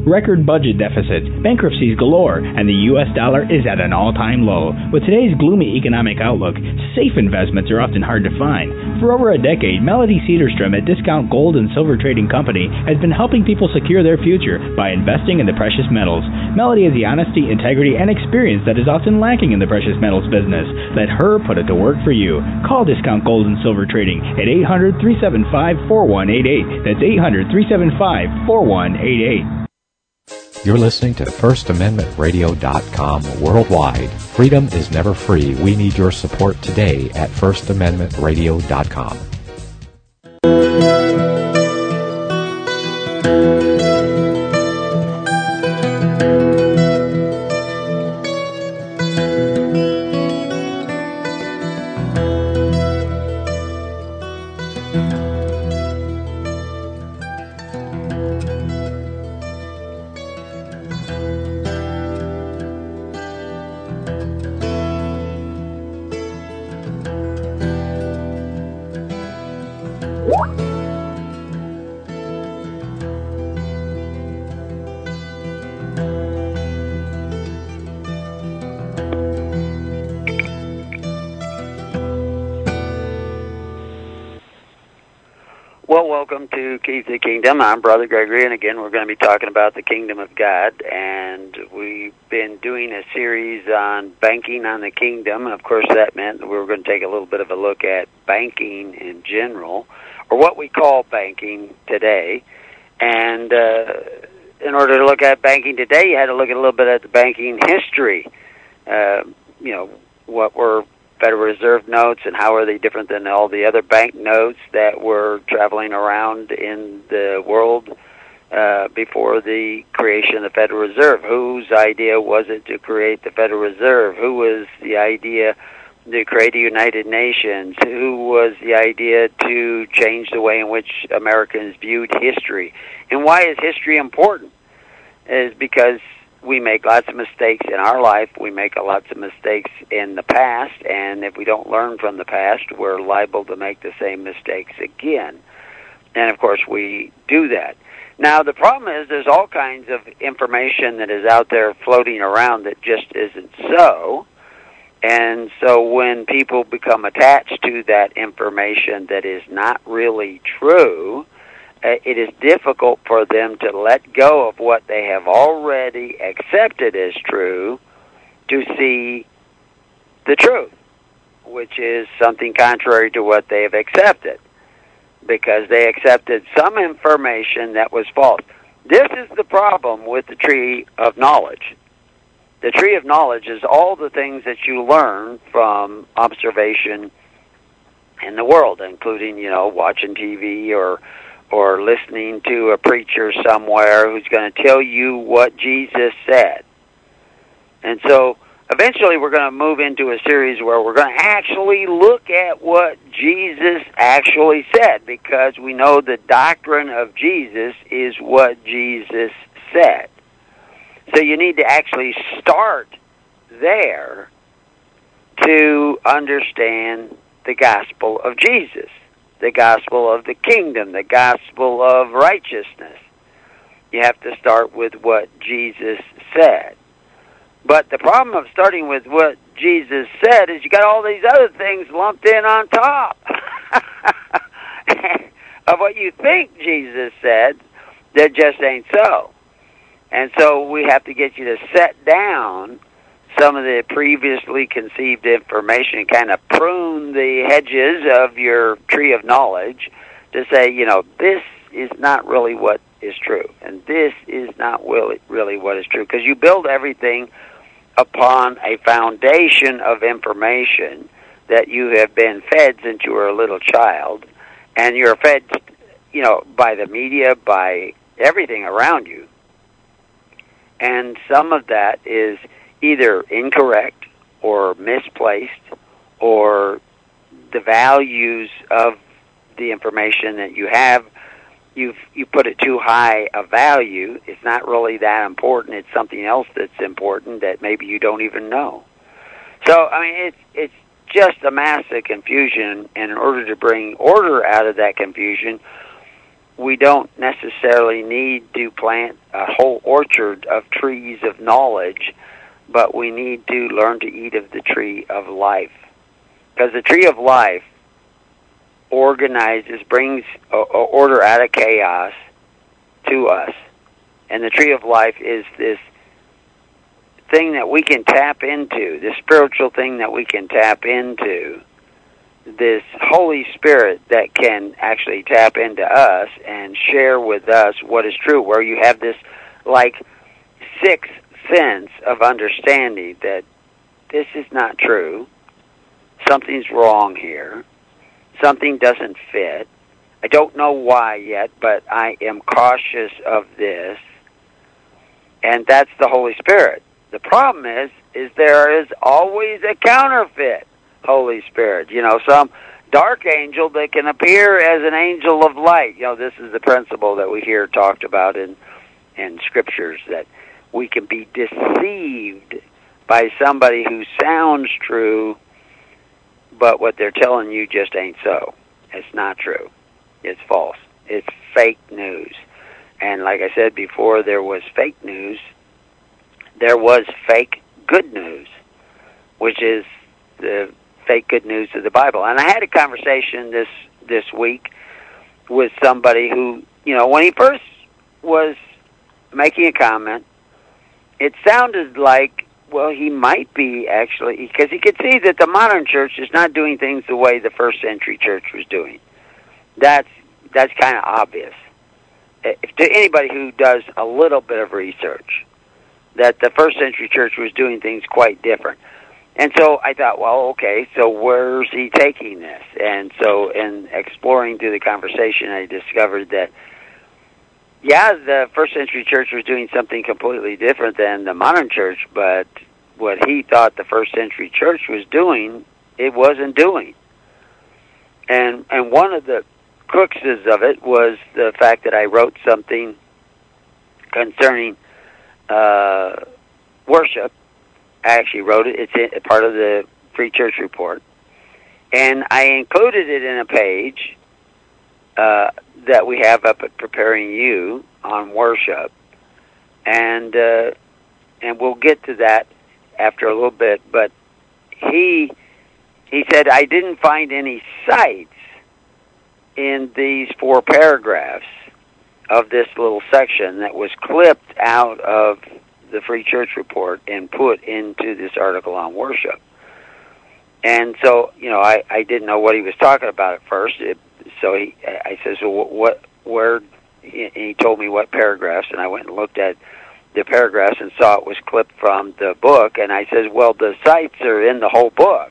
record budget deficits, bankruptcies galore, and the U.S. dollar is at an all-time low. With today's gloomy economic outlook, safe investments are often hard to find. For over a decade, Melody Cedarstrom at Discount Gold and Silver Trading Company has been helping people secure their future by investing in the precious metals. Melody has the honesty, integrity, and experience that is often lacking in the precious metals business. Let her put it to work for you. Call Discount Gold and Silver Trading at 800-375-4188. That's 800-375-4188. You're listening to FirstAmendmentRadio.com worldwide. Freedom is never free. We need your support today at FirstAmendmentRadio.com. Welcome to Keep the Kingdom. I'm Brother Gregory, and again, we're going to be talking about the Kingdom of God, and we've been doing a series on banking on the kingdom, and of course that meant that we were going to take a little bit of a look at banking in general, or what we call banking today, and in order to look at banking today, you had to look a little bit at the banking history. What were Federal Reserve notes, and how are they different than all the other bank notes that were traveling around in the world before the creation of the Federal Reserve? Whose idea was it to create the Federal Reserve? Who was the idea to create the United Nations? Who was the idea to change the way in which Americans viewed history? And why is history important? Is because we make lots of mistakes in our life. We make lots of mistakes in the past, and if we don't learn from the past, we're liable to make the same mistakes again. And, of course, we do that. Now, the problem is there's all kinds of information that is out there floating around that just isn't so. And so when people become attached to that information that is not really true, it is difficult for them to let go of what they have already accepted as true to see the truth, which is something contrary to what they have accepted, because they accepted some information that was false. This is the problem with the tree of knowledge. The tree of knowledge is all the things that you learn from observation in the world, including, watching TV or listening to a preacher somewhere who's going to tell you what Jesus said. And so eventually we're going to move into a series where we're going to actually look at what Jesus actually said, because we know the doctrine of Jesus is what Jesus said. So you need to actually start there to understand the gospel of Jesus, the gospel of the kingdom, the gospel of righteousness. You have to start with what Jesus said. But the problem of starting with what Jesus said is you got all these other things lumped in on top of what you think Jesus said that just ain't so. And so we have to get you to set down some of the previously conceived information, kind of prune the hedges of your tree of knowledge to say, this is not really what is true, and this is not really what is true, because you build everything upon a foundation of information that you have been fed since you were a little child, and you're fed, by the media, by everything around you. And some of that is either incorrect or misplaced, or the values of the information that you have, you put it too high a value. It's not really that important. It's something else that's important that maybe you don't even know. So, it's just a mass of confusion, and in order to bring order out of that confusion, we don't necessarily need to plant a whole orchard of trees of knowledge, but we need to learn to eat of the tree of life. Because the tree of life organizes, brings order out of chaos to us. And the tree of life is this thing that we can tap into, this spiritual thing that we can tap into, this Holy Spirit that can actually tap into us and share with us what is true, where you have this like sixth sense of understanding that this is not true, something's wrong here, something doesn't fit, I don't know why yet, but I am cautious of this, and that's the Holy Spirit. The problem is there is always a counterfeit Holy Spirit. You know, some dark angel that can appear as an angel of light. You know, this is the principle that we hear talked about in scriptures, that we can be deceived by somebody who sounds true, but what they're telling you just ain't so. It's not true. It's false. It's fake news. And like I said before, there was fake news. There was fake good news, which is the fake good news of the Bible. And I had a conversation this week with somebody who, you know, when he first was making a comment, it sounded like, well, he might be actually, because he could see that the modern church is not doing things the way the first century church was doing. That's kind of obvious. If to anybody who does a little bit of research, that the first century church was doing things quite different. And so I thought, well, okay, so where's he taking this? And so in exploring through the conversation, I discovered that, yeah, the first century church was doing something completely different than the modern church, but what he thought the first century church was doing, it wasn't doing. And one of the cruxes of it was the fact that I wrote something concerning worship. I actually wrote it. It's a part of the Free Church Report. And I included it in a page that we have up at Preparing You on worship. And we'll get to that after a little bit. But he said, I didn't find any cites in these 4 paragraphs of this little section that was clipped out of the Free Church Report and put into this article on worship. And so, you know, I didn't know what he was talking about at first. I said, so where? And he told me what paragraphs, and I went and looked at the paragraphs and saw it was clipped from the book. And I said, well, the cites are in the whole book.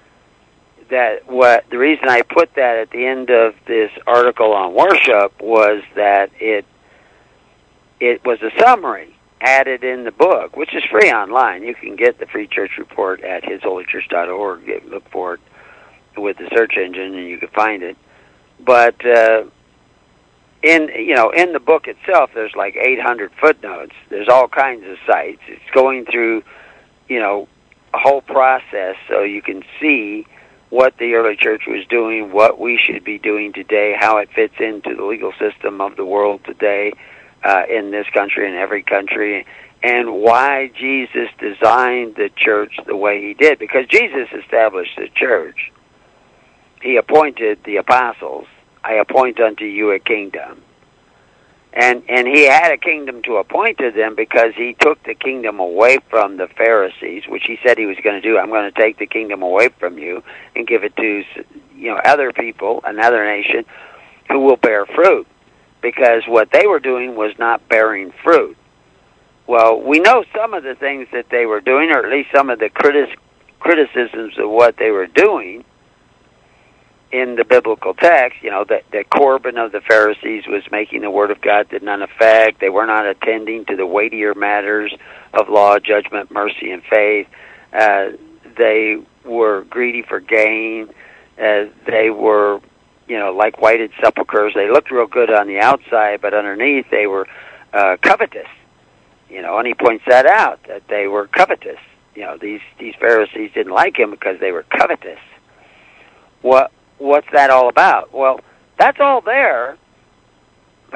The reason I put that at the end of this article on worship was that it was a summary added in the book, which is free online. You can get the Free Church Report at hisholychurch.org. Look for it with the search engine, and you can find it. But in the book itself, there's like 800 footnotes. There's all kinds of sites. It's going through, you know, a whole process so you can see what the early church was doing, what we should be doing today, how it fits into the legal system of the world today, in this country and every country, and why Jesus designed the church the way he did. Because Jesus established the church. He appointed the apostles. I appoint unto you a kingdom. And he had a kingdom to appoint to them because he took the kingdom away from the Pharisees, which he said he was going to do. I'm going to take the kingdom away from you and give it to, you know, other people, another nation, who will bear fruit. Because what they were doing was not bearing fruit. Well, we know some of the things that they were doing, or at least some of the criticisms of what they were doing in the biblical text. You know, that the Corban of the Pharisees was making the word of God to none effect. They were not attending to the weightier matters of law, judgment, mercy, and faith. They were greedy for gain. They were, you know, like whited sepulchres. They looked real good on the outside, but underneath they were covetous. You know, and he points that out, that they were covetous. You know, these Pharisees didn't like him because they were covetous. What's that all about? Well, that's all there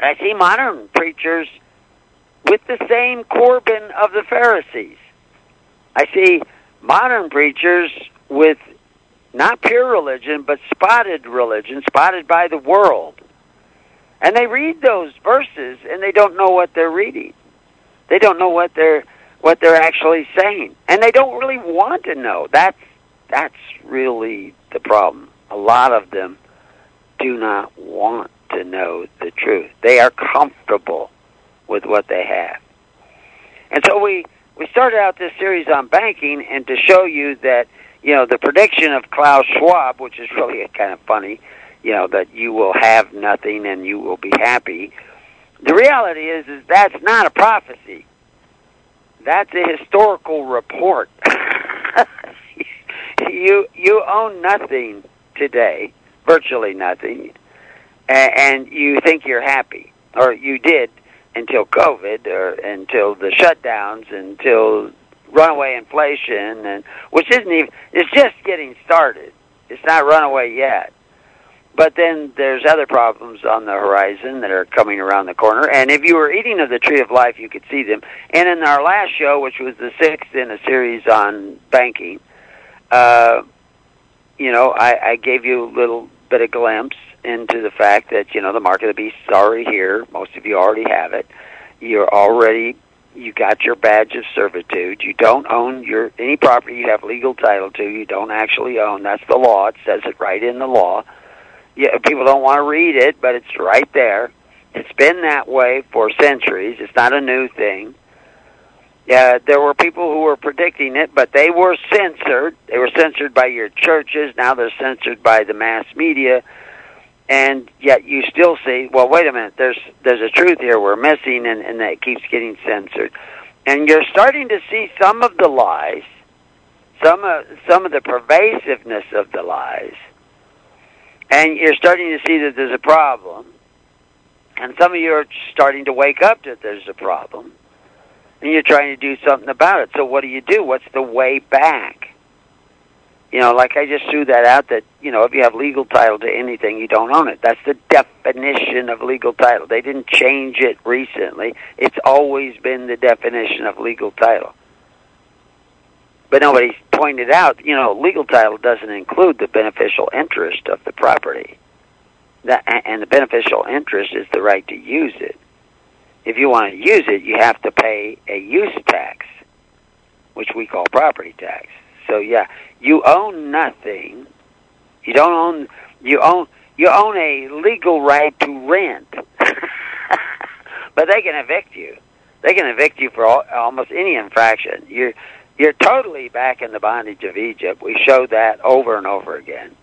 But I see modern preachers with the same Corbin of the Pharisees. I see modern preachers with not pure religion, but spotted religion, spotted by the world. And they read those verses, and they don't know what they're reading. They don't know what they're actually saying, and they don't really want to know. That's really the problem. A lot of them do not want to know the truth. They are comfortable with what they have. And so we started out this series on banking, and to show you that, the prediction of Klaus Schwab, which is really kind of funny, that you will have nothing and you will be happy. The reality is that's not a prophecy. That's a historical report. You own nothing today, virtually nothing, and you think you're happy, or you did until COVID, or until the shutdowns, until runaway inflation, and which isn't even, it's just getting started. It's not runaway yet. But then there's other problems on the horizon that are coming around the corner. And if you were eating of the tree of life, you could see them. And in our last show, which was the 6th in a series on banking, I gave you a little bit of glimpse into the fact that, the mark of the beast is already here. Most of you already have it. You got your badge of servitude. You don't own any property you have legal title to. You don't actually own. That's the law. It says it right in the law. Yeah, people don't want to read it, but it's right there. It's been that way for centuries. It's not a new thing. There were people who were predicting it, but they were censored. They were censored by your churches. Now they're censored by the mass media. And yet you still see, well, wait a minute, there's a truth here we're missing, and that keeps getting censored. And you're starting to see some of the lies, some of the pervasiveness of the lies. And you're starting to see that there's a problem. And some of you are starting to wake up that there's a problem. And you're trying to do something about it. So what do? What's the way back? Like I just threw that out that, if you have legal title to anything, you don't own it. That's the definition of legal title. They didn't change it recently. It's always been the definition of legal title. But nobody's pointed out, legal title doesn't include the beneficial interest of the property. And the beneficial interest is the right to use it. If you want to use it, you have to pay a use tax, which we call property tax. So yeah, you own nothing. You don't own. You own a legal right to rent, but they can evict you. They can evict you for almost any infraction. You're totally back in the bondage of Egypt. We show that over and over again.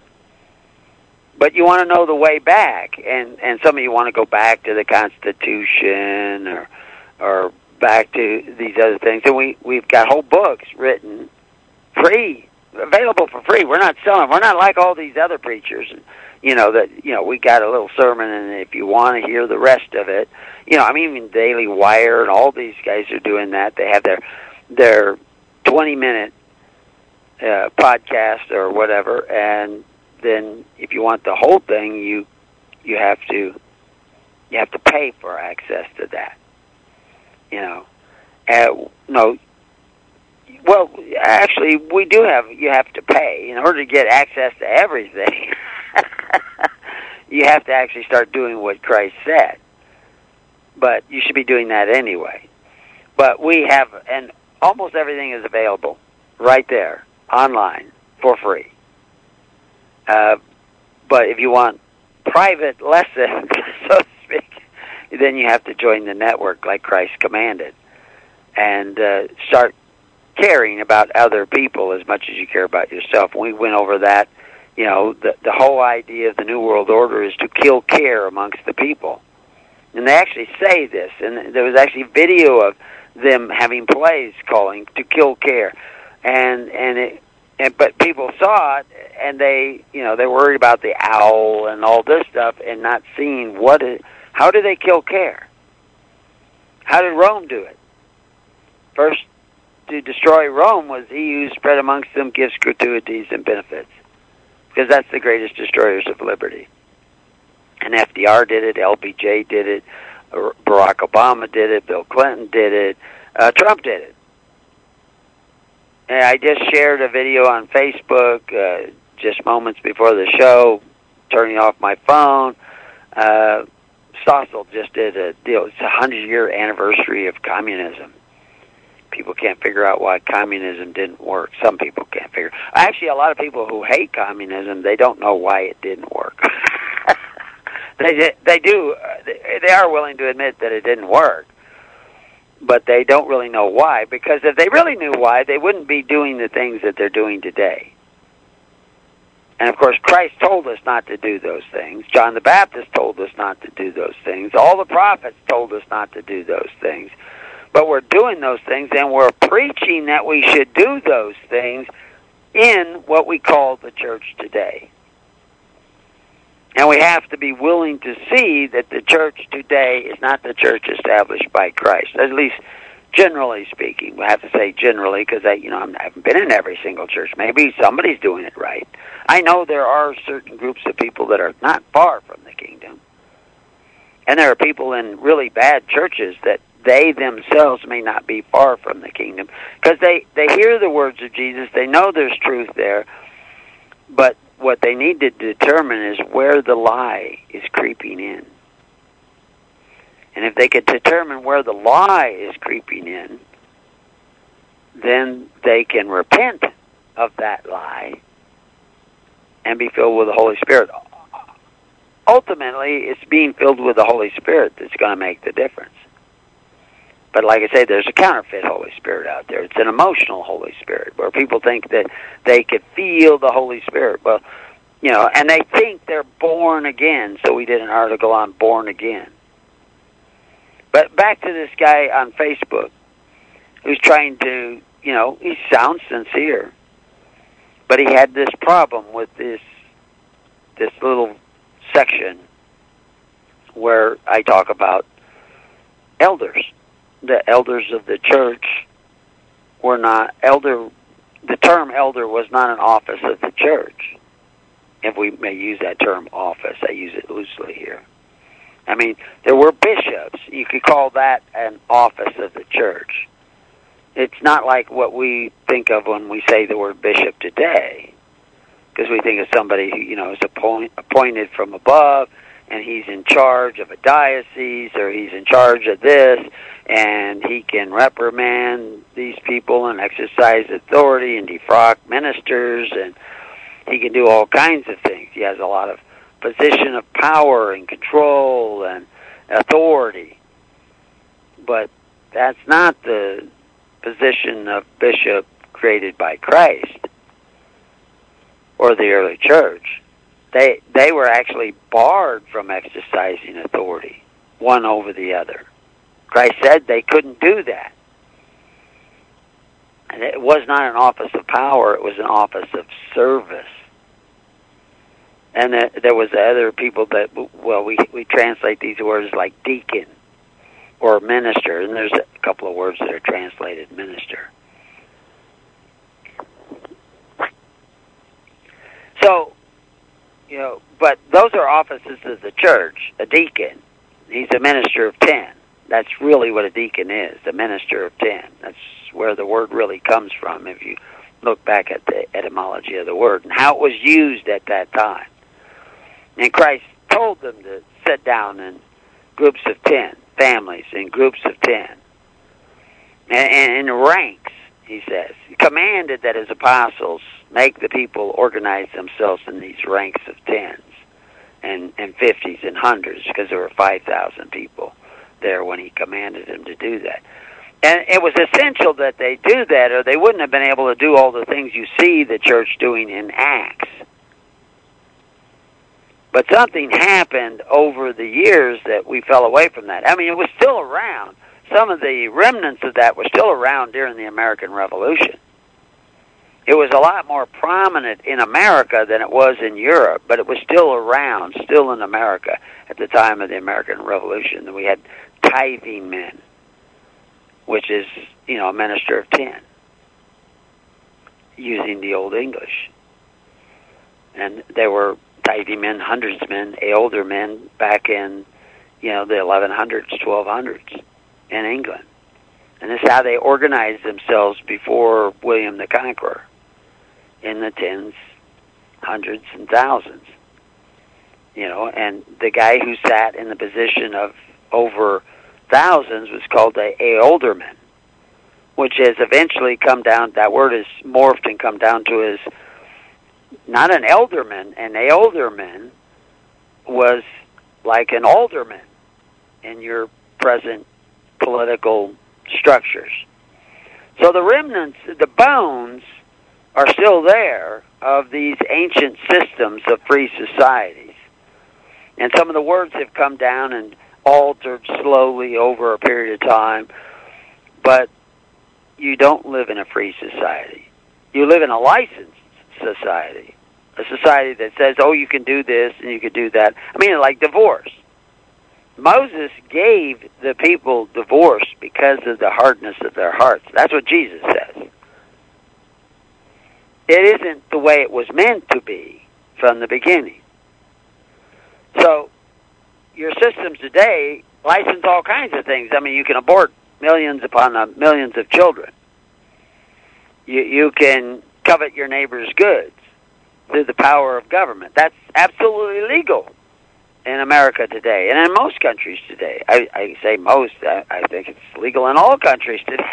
But you want to know the way back, and some of you want to go back to the Constitution or back to these other things. And we've got whole books written, free, available for free. We're not selling. We're not like all these other preachers, we got a little sermon, and if you want to hear the rest of it, even Daily Wire and all these guys are doing that. They have their 20-minute podcast or whatever, and then if you want the whole thing, you have to pay for access to that. No. Well, actually, you have to pay. In order to get access to everything, you have to actually start doing what Christ said. But you should be doing that anyway. But we have, and almost everything is available right there, online, for free. But if you want private lessons, so to speak, then you have to join the network like Christ commanded, and start caring about other people as much as you care about yourself. And we went over that. The whole idea of the New World Order is to kill care amongst the people. And they actually say this, and there was actually video of them having plays calling to kill care. But people saw it, and they worried about the owl and all this stuff, and not seeing how do they kill care? How did Rome do it? First, to destroy Rome was he who spread amongst them gifts, gratuities, and benefits, because that's the greatest destroyers of liberty. And FDR did it, LBJ did it, Barack Obama did it, Bill Clinton did it, Trump did it. And I just shared a video on Facebook just moments before the show, turning off my phone. Stossel just did a deal. It's a 100-year anniversary of communism. People can't figure out why communism didn't work. Some people can't figure. Actually, a lot of people who hate communism, they don't know why it didn't work. They do. They are willing to admit that it didn't work, but they don't really know why. Because if they really knew why, they wouldn't be doing the things that they're doing today. And, of course, Christ told us not to do those things. John the Baptist told us not to do those things. All the prophets told us not to do those things. But we're doing those things, and we're preaching that we should do those things in what we call the church today. And we have to be willing to see that the church today is not the church established by Christ, at least generally speaking. We have to say generally because I haven't been in every single church. Maybe somebody's doing it right. I know there are certain groups of people that are not far from the kingdom. And there are people in really bad churches that they themselves may not be far from the kingdom because they hear the words of Jesus. They know there's truth there. But what they need to determine is where the lie is creeping in. And if they could determine where the lie is creeping in, then they can repent of that lie and be filled with the Holy Spirit. Ultimately, it's being filled with the Holy Spirit that's going to make the difference. But like I say, there's a counterfeit Holy Spirit out there. It's an emotional Holy Spirit where people think that they could feel the Holy Spirit. Well, and they think they're born again. So we did an article on born again. But back to this guy on Facebook who's trying to, he sounds sincere. But he had this problem with this little section where I talk about elders. The elders of the church were not elder. The term elder was not an office of the church. If we may use that term office, I use it loosely here. I mean, there were bishops. You could call that an office of the church. It's not like what we think of when we say the word bishop today, because we think of somebody who, is appointed from above, and he's in charge of a diocese, or he's in charge of this, and he can reprimand these people and exercise authority and defrock ministers, and he can do all kinds of things. He has a lot of position of power and control and authority. But that's not the position of bishop created by Christ or the early church. They were actually barred from exercising authority, one over the other. Christ said they couldn't do that. And it was not an office of power, it was an office of service. And there was other people that, we translate these words like deacon or minister, and there's a couple of words that are translated minister. So, but those are offices of the church. A deacon, he's a minister of 10. That's really what a deacon is, the minister of 10. That's where the word really comes from, if you look back at the etymology of the word and how it was used at that time. And Christ told them to sit down in groups of 10, families in groups of 10. And in ranks, he says. He commanded that his apostles make the people organize themselves in these ranks of 10s and 50s and 100s, because there were 5,000 people there when he commanded them to do that. And it was essential that they do that, or they wouldn't have been able to do all the things you see the church doing in Acts. But something happened over the years that we fell away from that. I mean, it was still around. Some of the remnants of that were still around during the American Revolution. It was a lot more prominent in America than it was in Europe, but it was still around, still in America at the time of the American Revolution. We had tithing men, which is, a minister of 10, using the Old English. And they were tidymen, hundredsmen, aldermen back in, the 1100s, 1200s in England. And this is how they organized themselves before William the Conqueror in the tens, hundreds, and thousands. And the guy who sat in the position of over thousands was called a alderman, which has eventually come down, that word is morphed and come down to is not an elderman. An alderman was like an alderman in your present political structures. So the remnants, the bones, are still there of these ancient systems of free societies. And some of the words have come down and altered slowly over a period of time, but you don't live in a free society. You live in a licensed society, a society that says, oh, you can do this and you can do that. I mean, like divorce. Moses gave the people divorce because of the hardness of their hearts. That's what Jesus says. It isn't the way it was meant to be from the beginning. So your systems today license all kinds of things. I mean, you can abort millions upon millions of children. You can covet your neighbor's goods through the power of government. That's absolutely legal in America today, and in most countries today. I say most. I think it's legal in all countries today.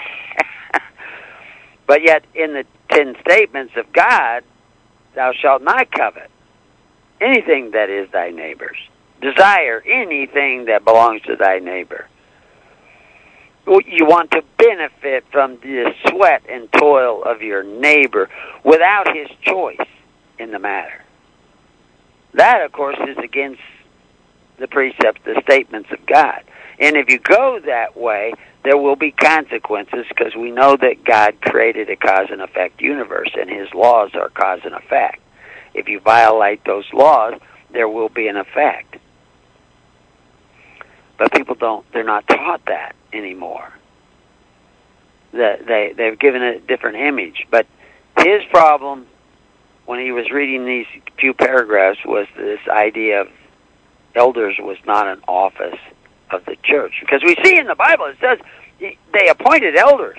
But yet, in the 10 statements of God, thou shalt not covet anything that is thy neighbor's. Desire anything that belongs to thy neighbor. You want to benefit from the sweat and toil of your neighbor without his choice in the matter. That, of course, is against the precepts, the statements of God. And if you go that way, there will be consequences, because we know that God created a cause and effect universe, and his laws are cause and effect. If you violate those laws, there will be an effect. But people they're not taught that anymore. They've given it a different image. But his problem when he was reading these few paragraphs was this idea of elders was not an office of the church. Because we see in the Bible, it says they appointed elders.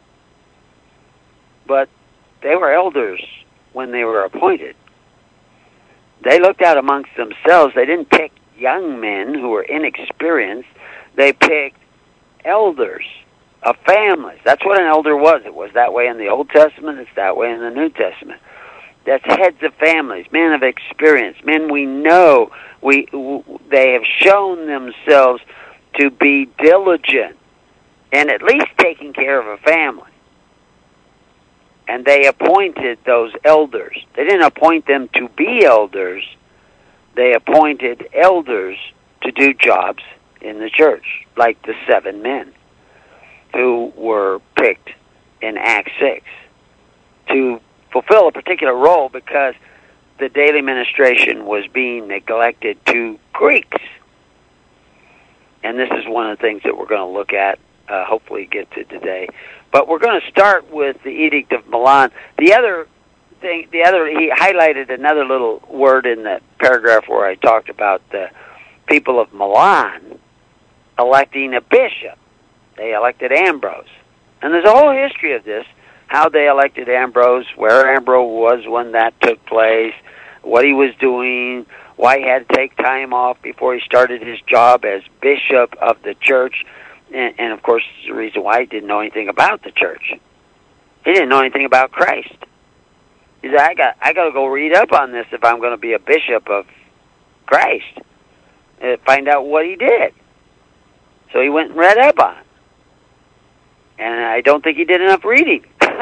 But they were elders when they were appointed. They looked out amongst themselves. They didn't pick young men who were inexperienced. They picked elders of families. That's what an elder was. It was that way in the Old Testament. It's that way in the New Testament. That's heads of families, men of experience, men we know. They have shown themselves to be diligent and at least taking care of a family. And they appointed those elders. They didn't appoint them to be elders. They appointed elders to do jobs in the church, like the 7 men who were picked in Acts 6 to fulfill a particular role because the daily ministration was being neglected to Greeks. And this is one of the things that we're going to look at, hopefully get to today. But we're going to start with the Edict of Milan. He highlighted another little word in the paragraph where I talked about the people of Milan electing a bishop. They elected Ambrose. And there's a whole history of this, how they elected Ambrose, where Ambrose was when that took place, what he was doing, why he had to take time off before he started his job as bishop of the church. And of course, the reason why he didn't know anything about the church. He didn't know anything about Christ. He said, I got to go read up on this if I'm going to be a bishop of Christ. Find out what he did. So he went and read up on it. And I don't think he did enough reading.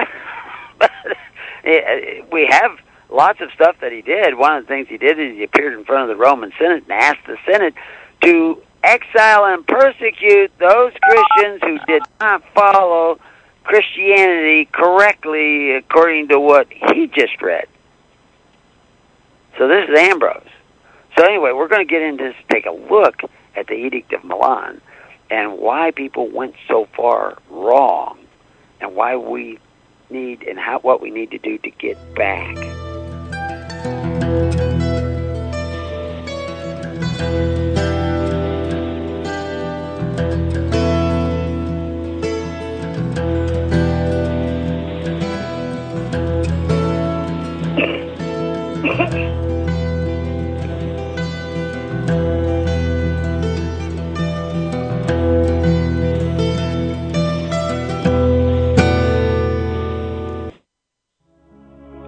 We have lots of stuff that he did. One of the things he did is he appeared in front of the Roman Senate and asked the Senate to exile and persecute those Christians who did not follow Christianity correctly according to what he just read. So this is Ambrose. So anyway, we're going to get into this, take a look at the Edict of Milan and why people went so far wrong and why we need and what we need to do to get back.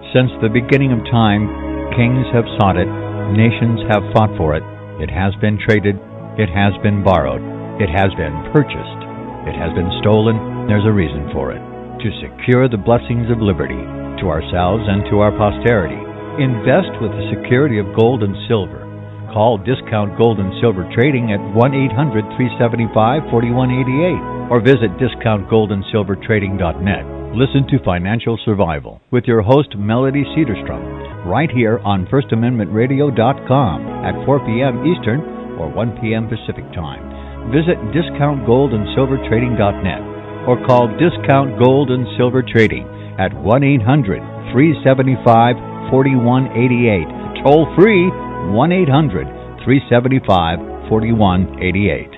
Since the beginning of time, kings have sought it, nations have fought for it. It has been traded, it has been borrowed, it has been purchased, it has been stolen. There's a reason for it. To secure the blessings of liberty to ourselves and to our posterity. Invest with the security of gold and silver. Call Discount Gold and Silver Trading at 1-800-375-4188 or visit discountgoldandsilvertrading.net. Listen to Financial Survival with your host Melody Cedarstrom right here on FirstAmendmentRadio.com at 4 p.m. Eastern or 1 p.m. Pacific Time. Visit discountgoldandsilvertrading.net or call Discount Gold and Silver Trading at 1-800-375-4188. Toll free 1-800-375-4188.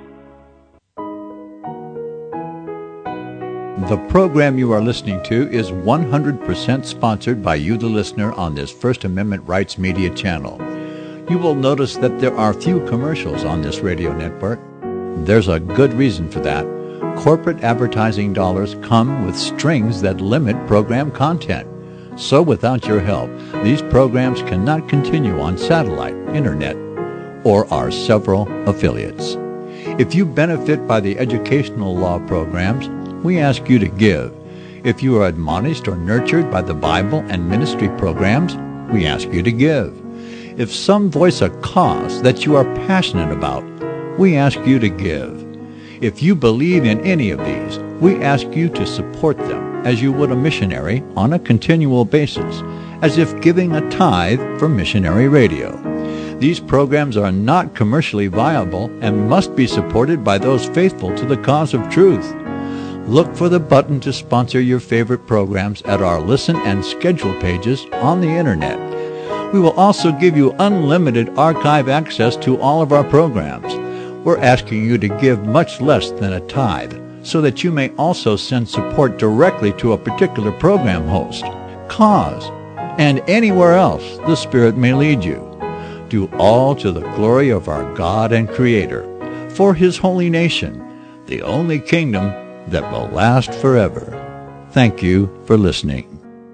The program you are listening to is 100% sponsored by you, the listener, on this First Amendment Rights Media channel. You will notice that there are few commercials on this radio network. There's a good reason for that. Corporate advertising dollars come with strings that limit program content. So without your help, these programs cannot continue on satellite, internet, or our several affiliates. If you benefit by the educational law programs, we ask you to give. If you are admonished or nurtured by the Bible and ministry programs, we ask you to give. If some voice a cause that you are passionate about, we ask you to give. If you believe in any of these, we ask you to support them as you would a missionary on a continual basis, as if giving a tithe for missionary radio. These programs are not commercially viable and must be supported by those faithful to the cause of truth. Look for the button to sponsor your favorite programs at our listen and schedule pages on the Internet. We will also give you unlimited archive access to all of our programs. We're asking you to give much less than a tithe so that you may also send support directly to a particular program host, cause, and anywhere else the Spirit may lead you. Do all to the glory of our God and Creator, for His holy nation, the only kingdom that will last forever. Thank you for listening.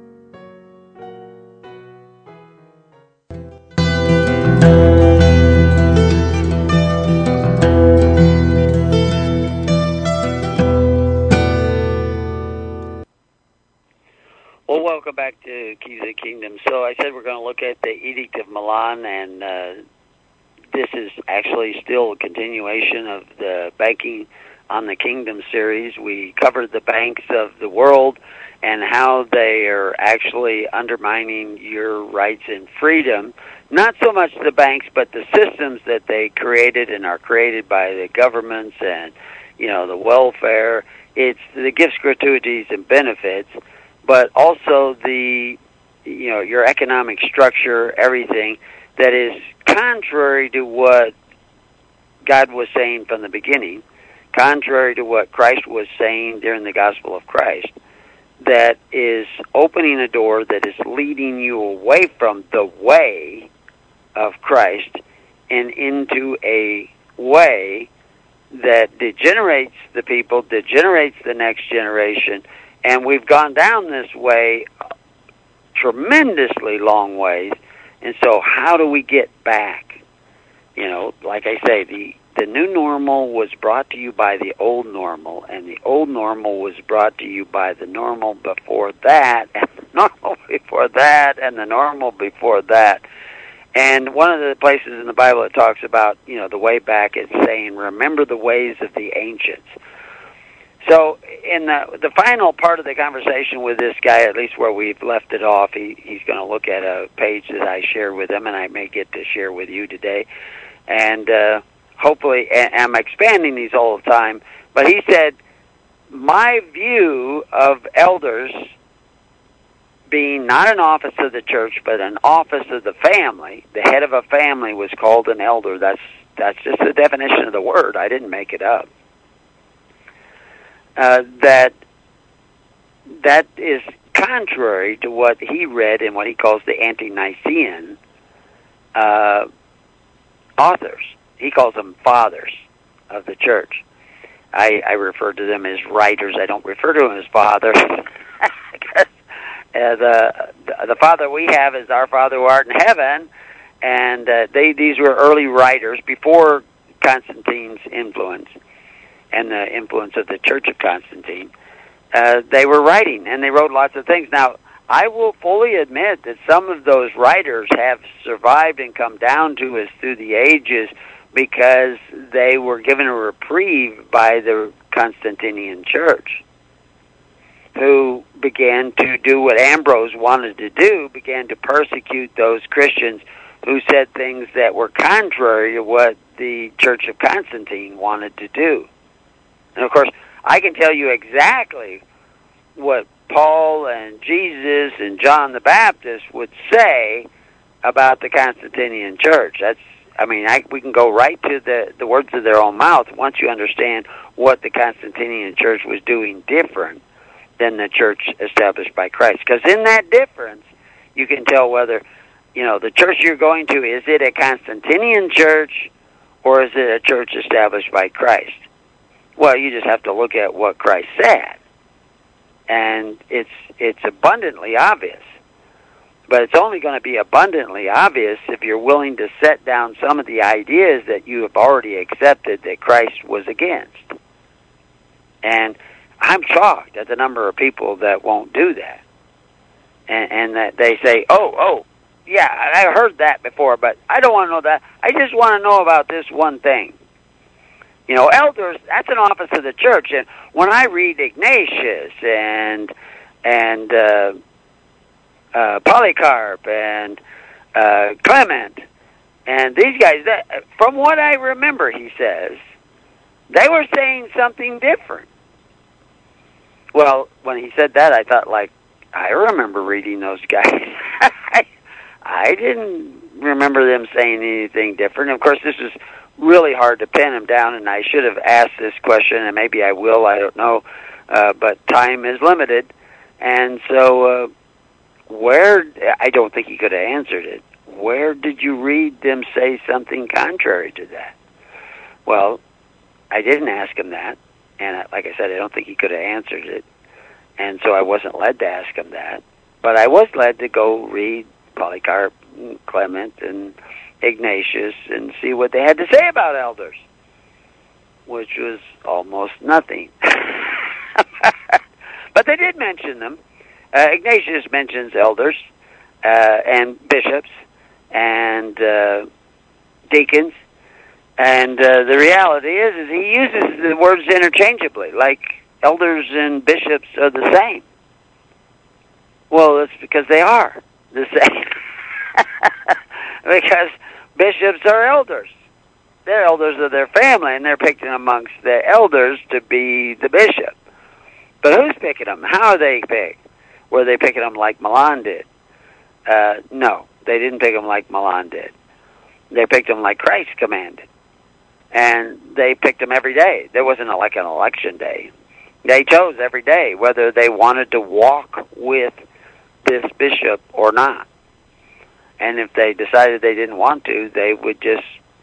Well, welcome back to Keys of the Kingdom. So I said we're going to look at the Edict of Milan, and this is actually still a continuation of the Banking on the Kingdom series. We covered the banks of the world and how they are actually undermining your rights and freedom. Not so much the banks, but the systems that they created and are created by the governments and, the welfare. It's the gifts, gratuities, and benefits, but also the, your economic structure, everything that is contrary to what God was saying from the beginning, contrary to what Christ was saying during the gospel of Christ, that is opening a door that is leading you away from the way of Christ and into a way that degenerates the people, degenerates the next generation, and we've gone down this way tremendously long ways, and so how do we get back? Like I say, the new normal was brought to you by the old normal, and the old normal was brought to you by the normal before that, and the normal before that, and the normal before that. And one of the places in the Bible that talks about, the way back, it's saying, remember the ways of the ancients. So in the final part of the conversation with this guy, at least where we've left it off, he's going to look at a page that I shared with him, and I may get to share with you today. And hopefully, and I'm expanding these all the time, but he said, my view of elders being not an office of the church, but an office of the family, the head of a family was called an elder. That's just the definition of the word. I didn't make it up. That is contrary to what he read in what he calls the Ante-Nicene authors. He calls them fathers of the church. I refer to them as writers. I don't refer to them as fathers. the Father we have is our Father who art in heaven, and these were early writers before Constantine's influence and the influence of the Church of Constantine. They were writing, and they wrote lots of things. Now, I will fully admit that some of those writers have survived and come down to us through the ages because they were given a reprieve by the Constantinian Church, who began to do what Ambrose wanted to do, began to persecute those Christians who said things that were contrary to what the Church of Constantine wanted to do. And, of course, I can tell you exactly what Paul and Jesus and John the Baptist would say about the Constantinian Church. We can go right to the words of their own mouth once you understand what the Constantinian Church was doing different than the church established by Christ. Because in that difference, you can tell whether, the church you're going to, is it a Constantinian church or is it a church established by Christ? Well, you just have to look at what Christ said. And it's abundantly obvious. But it's only going to be abundantly obvious if you're willing to set down some of the ideas that you have already accepted that Christ was against. And I'm shocked at the number of people that won't do that. And that they say, yeah, I heard that before, but I don't want to know that. I just want to know about this one thing. Elders, that's an office of the church. And when I read Ignatius and Polycarp and Clement and these guys, from what I remember, he says, they were saying something different. Well, when he said that, I thought, I remember reading those guys. I didn't remember them saying anything different. Of course, this is really hard to pin them down, and I should have asked this question, and maybe I will, I don't know, but time is limited. And so I don't think he could have answered it. Where did you read them say something contrary to that? Well, I didn't ask him that, and like I said, I don't think he could have answered it, and so I wasn't led to ask him that. But I was led to go read Polycarp, and Clement, and Ignatius, and see what they had to say about elders, which was almost nothing. But they did mention them. Ignatius mentions elders and bishops and deacons, and the reality is he uses the words interchangeably, like elders and bishops are the same. Well, it's because they are the same. Because bishops are elders. They're elders of their family, and they're picked amongst the elders to be the bishop. But who's picking them? How are they picked? Were they picking them like Milan did? No, they didn't pick them like Milan did. They picked them like Christ commanded. And they picked them every day. There wasn't like an election day. They chose every day whether they wanted to walk with this bishop or not. And if they decided they didn't want to, they would just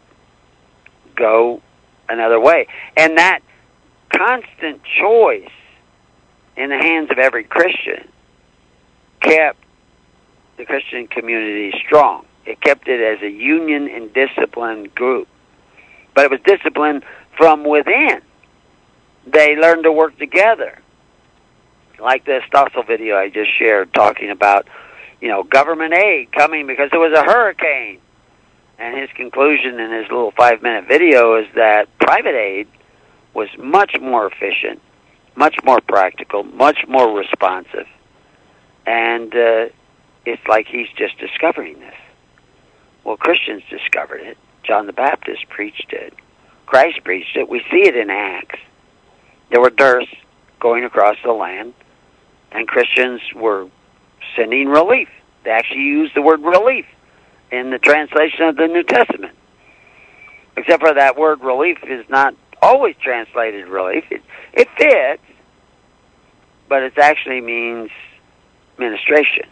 go another way. And that constant choice in the hands of every Christian kept the Christian community strong. It kept it as a union and disciplined group. But it was discipline from within. They learned to work together. Like the Stossel video I just shared talking about, government aid coming because there was a hurricane. And his conclusion in his little 5-minute video is that private aid was much more efficient, much more practical, much more responsive. And it's like he's just discovering this. Well, Christians discovered it. John the Baptist preached it. Christ preached it. We see it in Acts. There were dearths going across the land, and Christians were sending relief. They actually used the word relief in the translation of the New Testament. Except for that word relief is not always translated relief. It fits, but it actually means ministration.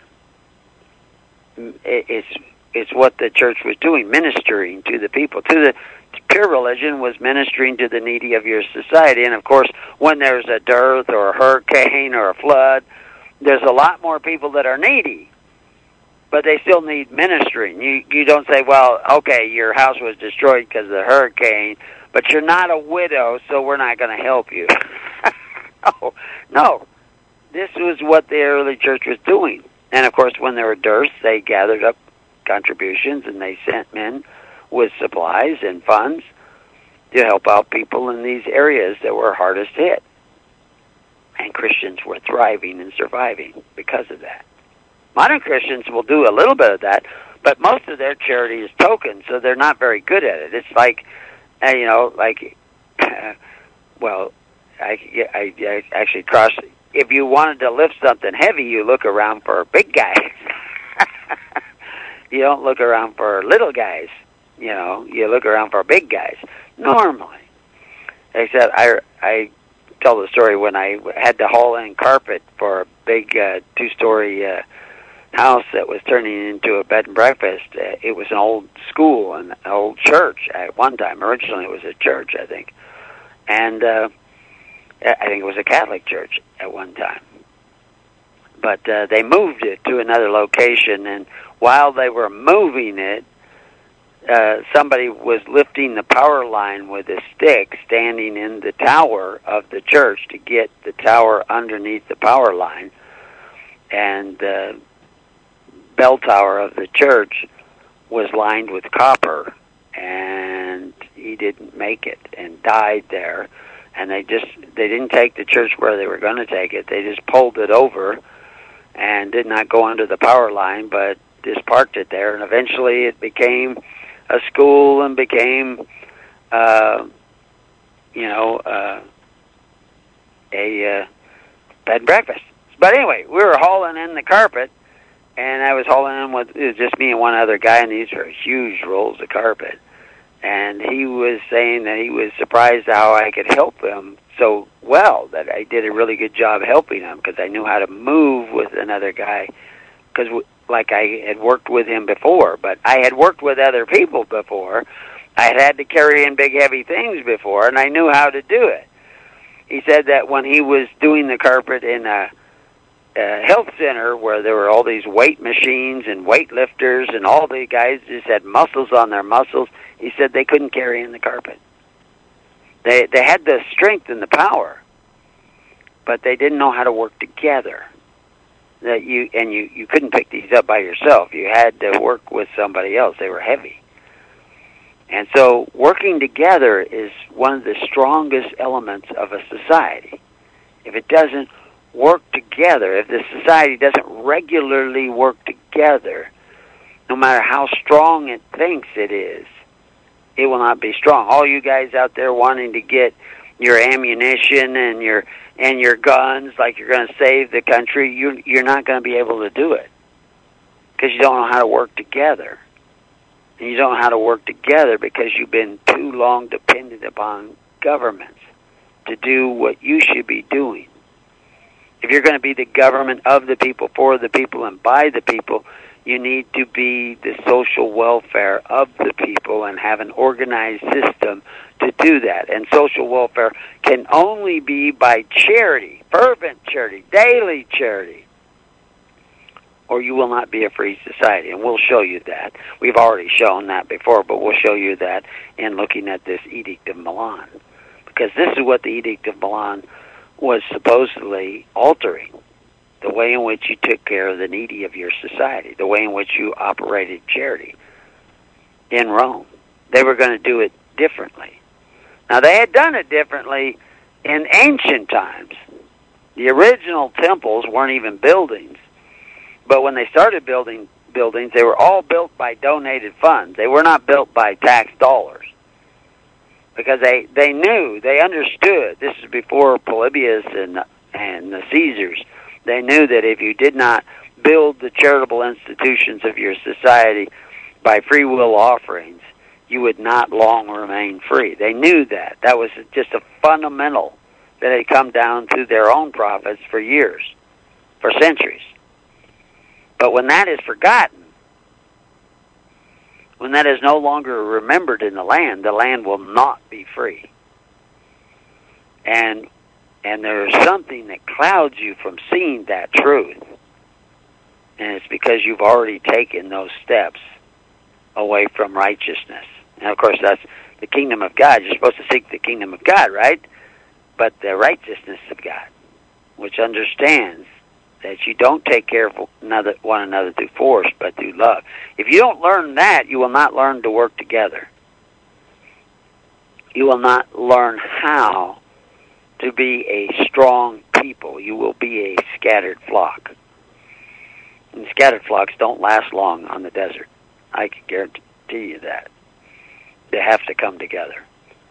It's what the church was doing, ministering to the people. Pure religion was ministering to the needy of your society. And, of course, when there's a dearth or a hurricane or a flood, there's a lot more people that are needy, but they still need ministering. You don't say, well, okay, your house was destroyed because of the hurricane, but you're not a widow, so we're not going to help you. No. This was what the early church was doing. And, of course, when there were dearths, they gathered up contributions, and they sent men with supplies and funds to help out people in these areas that were hardest hit. And Christians were thriving and surviving because of that. Modern Christians will do a little bit of that, but most of their charity is token, so they're not very good at it. It's like, I actually crossed. If you wanted to lift something heavy, you look around for big guys. You don't look around for little guys. You look around for big guys. Normally. Except I tell the story when I had to haul in carpet for a big 2-story house that was turning into a bed and breakfast. It was an old school and an old church at one time. Originally it was a church, I think. And I think it was a Catholic church at one time. But they moved it to another location, and while they were moving it, somebody was lifting the power line with a stick, standing in the tower of the church to get the tower underneath the power line. And the bell tower of the church was lined with copper, and he didn't make it and died there. And they didn't take the church where they were going to take it. They just pulled it over and did not go under the power line, but just parked it there. And eventually it became a school and became, a bed and breakfast. But anyway, we were hauling in the carpet, and I was hauling in with just me and one other guy, and these were huge rolls of carpet. And he was saying that he was surprised how I could help him so well, that I did a really good job helping him because I knew how to move with another guy, because like I had worked with him before, but I had worked with other people before. I had to carry in big, heavy things before, and I knew how to do it. He said that when he was doing the carpet in a health center where there were all these weight machines and weightlifters and all the guys just had muscles on their muscles, he said they couldn't carry in the carpet. They had the strength and the power, but they didn't know how to work together. That you couldn't pick these up by yourself. You had to work with somebody else. They were heavy. And so working together is one of the strongest elements of a society. If it doesn't work together, if the society doesn't regularly work together, no matter how strong it thinks it is, it will not be strong. All you guys out there wanting to get your ammunition and your guns like you're going to save the country, you're not going to be able to do it because you don't know how to work together. And you don't know how to work together because you've been too long dependent upon governments to do what you should be doing. If you're going to be the government of the people, for the people, and by the people, you need to be the social welfare of the people and have an organized system to do that. And social welfare can only be by charity, fervent charity, daily charity, or you will not be a free society. And we'll show you that. We've already shown that before, but we'll show you that in looking at this Edict of Milan. Because this is what the Edict of Milan was supposedly altering. The way in which you took care of the needy of your society, the way in which you operated charity in Rome. They were going to do it differently. Now, they had done it differently in ancient times. The original temples weren't even buildings, but when they started building buildings, they were all built by donated funds. They were not built by tax dollars because they knew, they understood. This is before Polybius and the Caesars. They knew that if you did not build the charitable institutions of your society by free will offerings, you would not long remain free. They knew that. That was just a fundamental that had come down through their own prophets for years, for centuries. But when that is forgotten, when that is no longer remembered in the land will not be free. And And there's something that clouds you from seeing that truth. And it's because you've already taken those steps away from righteousness. And, of course, that's the kingdom of God. You're supposed to seek the kingdom of God, right? But the righteousness of God, which understands that you don't take care of one another through force, but through love. If you don't learn that, you will not learn to work together. You will not learn how to be a strong people. You will be a scattered flock. And scattered flocks don't last long on the desert. I can guarantee you that. They have to come together.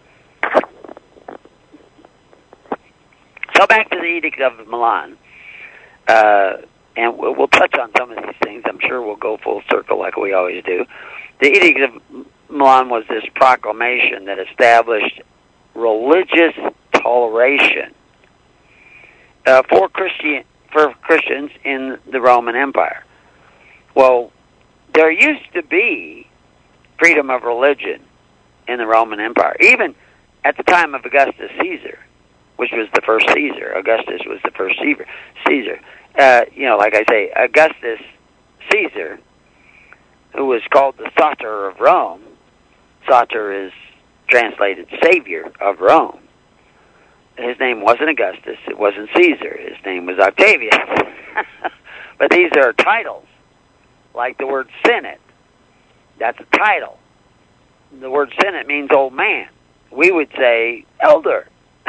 So back to the Edict of Milan. And we'll touch on some of these things. I'm sure we'll go full circle like we always do. The Edict of Milan was this proclamation that established religious toleration for Christians in the Roman Empire. Well, there used to be freedom of religion in the Roman Empire, even at the time of Augustus Caesar, which was the first Caesar. Augustus was the first Caesar. Like I say, Augustus Caesar, who was called the Soter of Rome. Soter is translated Savior of Rome. His name wasn't Augustus. It wasn't Caesar. His name was Octavius. But these are titles, like the word Senate. That's a title. The word Senate means old man. We would say elder.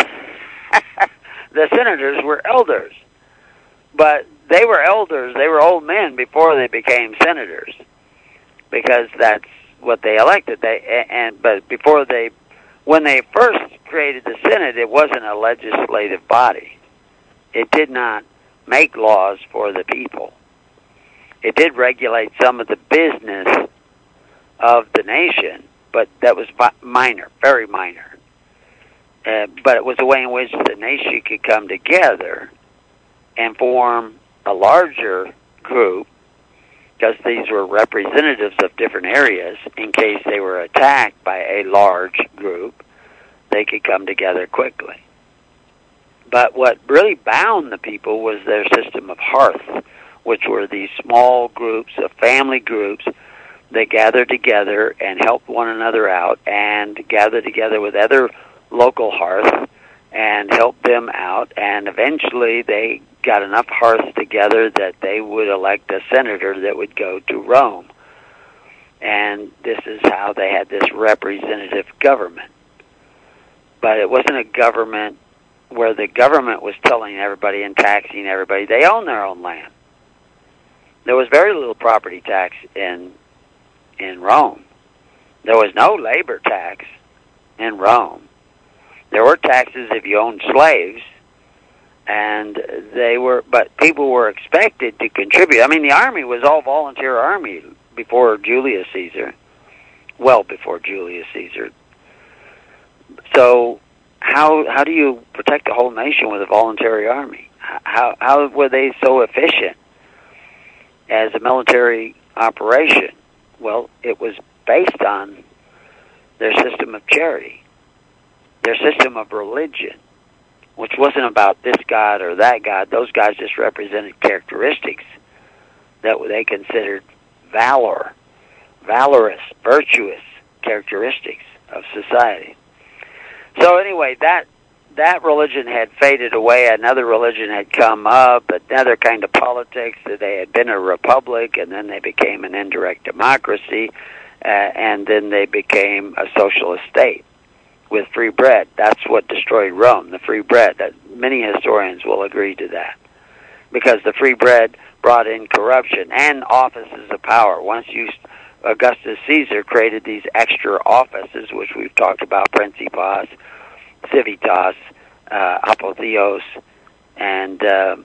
The senators were elders. But they were elders. They were old men before they became senators, because that's what they elected. But when they first created the Senate, it wasn't a legislative body. It did not make laws for the people. It did regulate some of the business of the nation, but that was minor, very minor. But it was a way in which the nation could come together and form a larger group, because these were representatives of different areas. In case they were attacked by a large group, they could come together quickly. But what really bound the people was their system of hearth, which were these small groups of family groups that gathered together and helped one another out, and gathered together with other local hearths and helped them out, and eventually they got enough hearths together that they would elect a senator that would go to Rome. And this is how they had this representative government. But it wasn't a government where the government was telling everybody and taxing everybody. They owned their own land. There was very little property tax in Rome. There was no labor tax in Rome. There were taxes if you owned slaves, but people were expected to contribute. I mean, the army was all volunteer army before Julius Caesar, well before Julius Caesar. So how do you protect the whole nation with a voluntary army? How were they so efficient as a military operation? Well, it was based on their system of charity, their system of religion, which wasn't about this God or that God. Those guys just represented characteristics that they considered valorous, virtuous characteristics of society. So anyway, that religion had faded away. Another religion had come up, another kind of politics. That they had been a republic, and then they became an indirect democracy, and then they became a socialist state with free bread. That's what destroyed Rome, the free bread. That many historians will agree to that, because the free bread brought in corruption and offices of power. Augustus Caesar created these extra offices, which we've talked about: Principas, Civitas, Apotheos, and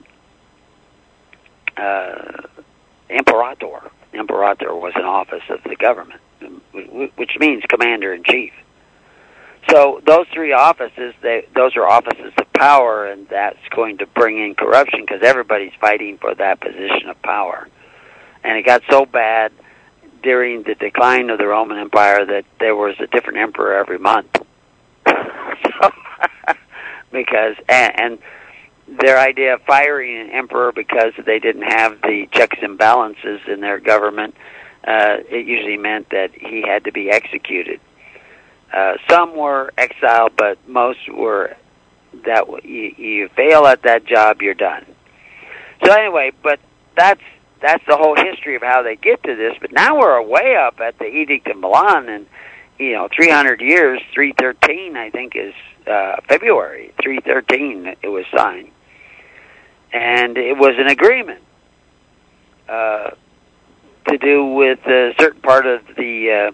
Imperator. Imperator was an office of the government, which means commander-in-chief. So those three offices, those are offices of power, and that's going to bring in corruption, because everybody's fighting for that position of power. And it got so bad during the decline of the Roman Empire that there was a different emperor every month. Because their idea of firing an emperor because they didn't have the checks and balances in their government, it usually meant that he had to be executed. Some were exiled, but most were that you fail at that job, you're done. So anyway, but that's the whole history of how they get to this. But now we're way up at the Edict of Milan, and 300 years, 313, I think, is February 313. It was signed, and it was an agreement to do with a certain part of the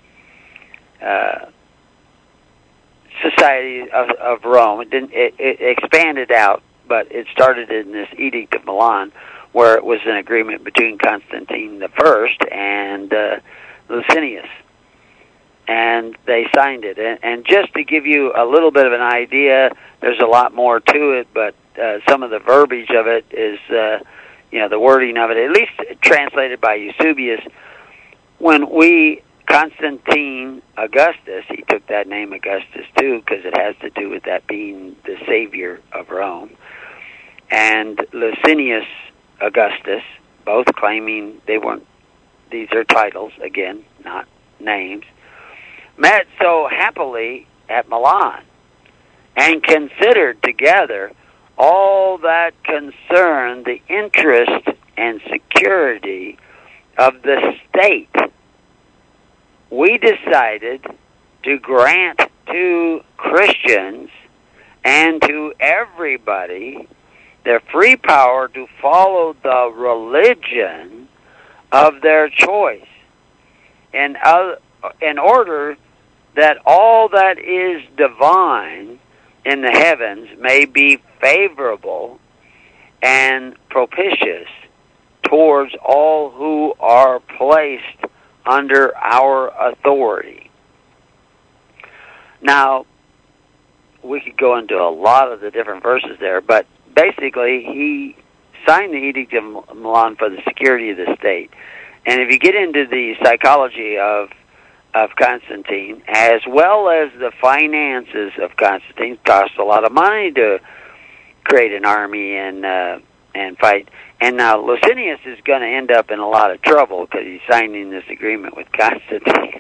society of Rome. It expanded out, but it started in this Edict of Milan, where it was an agreement between Constantine I and Licinius. And they signed it. And just to give you a little bit of an idea, there's a lot more to it, but some of the verbiage of it is, the wording of it, at least translated by Eusebius. When Constantine Augustus, he took that name Augustus too, because it has to do with that being the savior of Rome, and Licinius Augustus, both claiming these are titles, again, not names, met so happily at Milan and considered together all that concerned the interest and security of the state. We decided to grant to Christians and to everybody their free power to follow the religion of their choice, in order that all that is divine in the heavens may be favorable and propitious towards all who are placed under our authority. Now, we could go into a lot of the different verses there, but basically he signed the Edict of Milan for the security of the state. And if you get into the psychology of Constantine, as well as the finances of Constantine, it cost a lot of money to create an army and fight. And now Licinius is going to end up in a lot of trouble because he's signing this agreement with Constantine,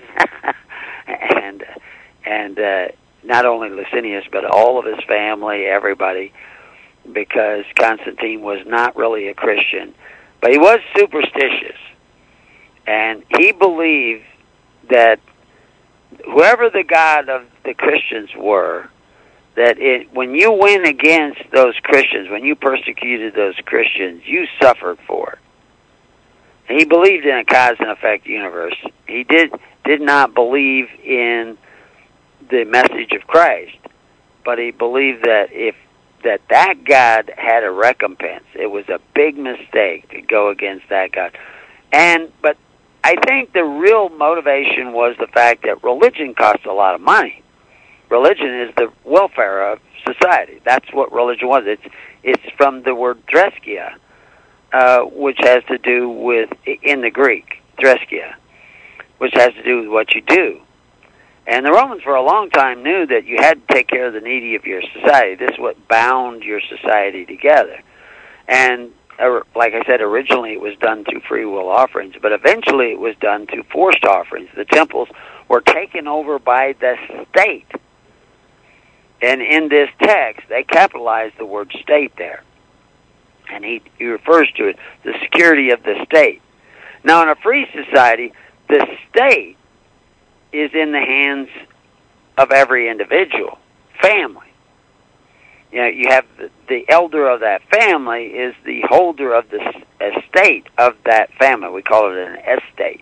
and not only Licinius but all of his family, everybody, because Constantine was not really a Christian, but he was superstitious, and he believed that whoever the God of the Christians were, that when you went against those Christians, when you persecuted those Christians, you suffered for it. And he believed in a cause and effect universe. He did not believe in the message of Christ, but he believed that that God had a recompense. It was a big mistake to go against that God. But I think the real motivation was the fact that religion costs a lot of money. Religion is the welfare of society. That's what religion was. It's from the word threskia, which has to do with, in the Greek, threskia, which has to do with what you do. And the Romans for a long time knew that you had to take care of the needy of your society. This is what bound your society together. And like I said, originally it was done through free will offerings, but eventually it was done through forced offerings. The temples were taken over by the state. And in this text, they capitalized the word state there. And he refers to it, the security of the state. Now, in a free society, the state is in the hands of every individual, family. You have the elder of that family is the holder of the estate of that family. We call it an estate.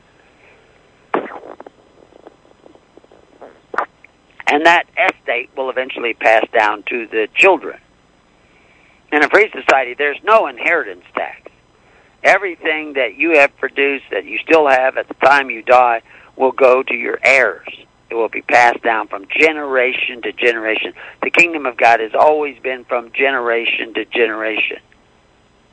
And that estate will eventually pass down to the children. In a free society, there's no inheritance tax. Everything that you have produced, that you still have at the time you die, will go to your heirs. It will be passed down from generation to generation. The kingdom of God has always been from generation to generation,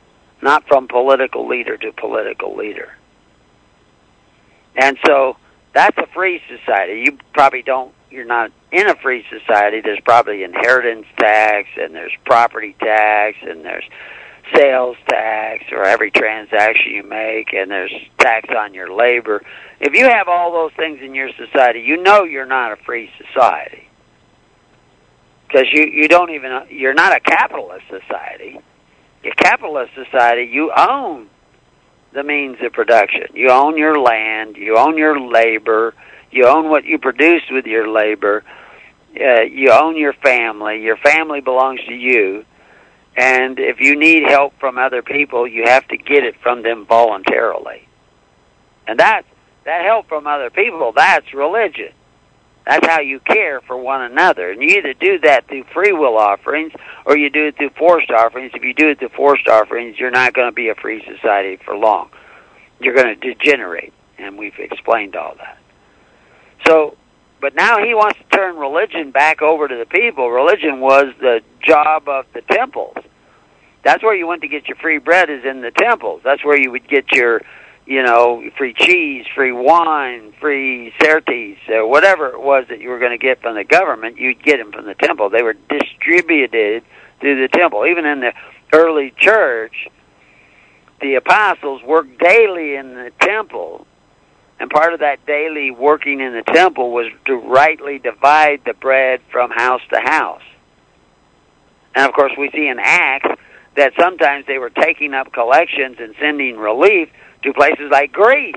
not from political leader to political leader. And so That's a free society. You probably you're not in a free society. There's probably inheritance tax, and there's property tax, and there's sales tax for every transaction you make, and there's tax on your labor. If you have all those things in your society, you know you're not a free society. Because you're not a capitalist society. A capitalist society, you own the means of production. You own your land, you own your labor, you own what you produce with your labor, you own your family belongs to you, and if you need help from other people, you have to get it from them voluntarily. And that help from other people, that's religion. That's how you care for one another. And you either do that through free will offerings or you do it through forced offerings. If you do it through forced offerings, you're not going to be a free society for long. You're going to degenerate, and we've explained all that. So, but now he wants to turn religion back over to the people. Religion was the job of the temples. That's where you went to get your free bread, is in the temples. That's where you would get your free cheese, free wine, free certes, or whatever it was that you were going to get from the government, you'd get them from the temple. They were distributed through the temple. Even in the early church, the apostles worked daily in the temple, and part of that daily working in the temple was to rightly divide the bread from house to house. And, of course, we see in Acts that sometimes they were taking up collections and sending relief to places like Greece,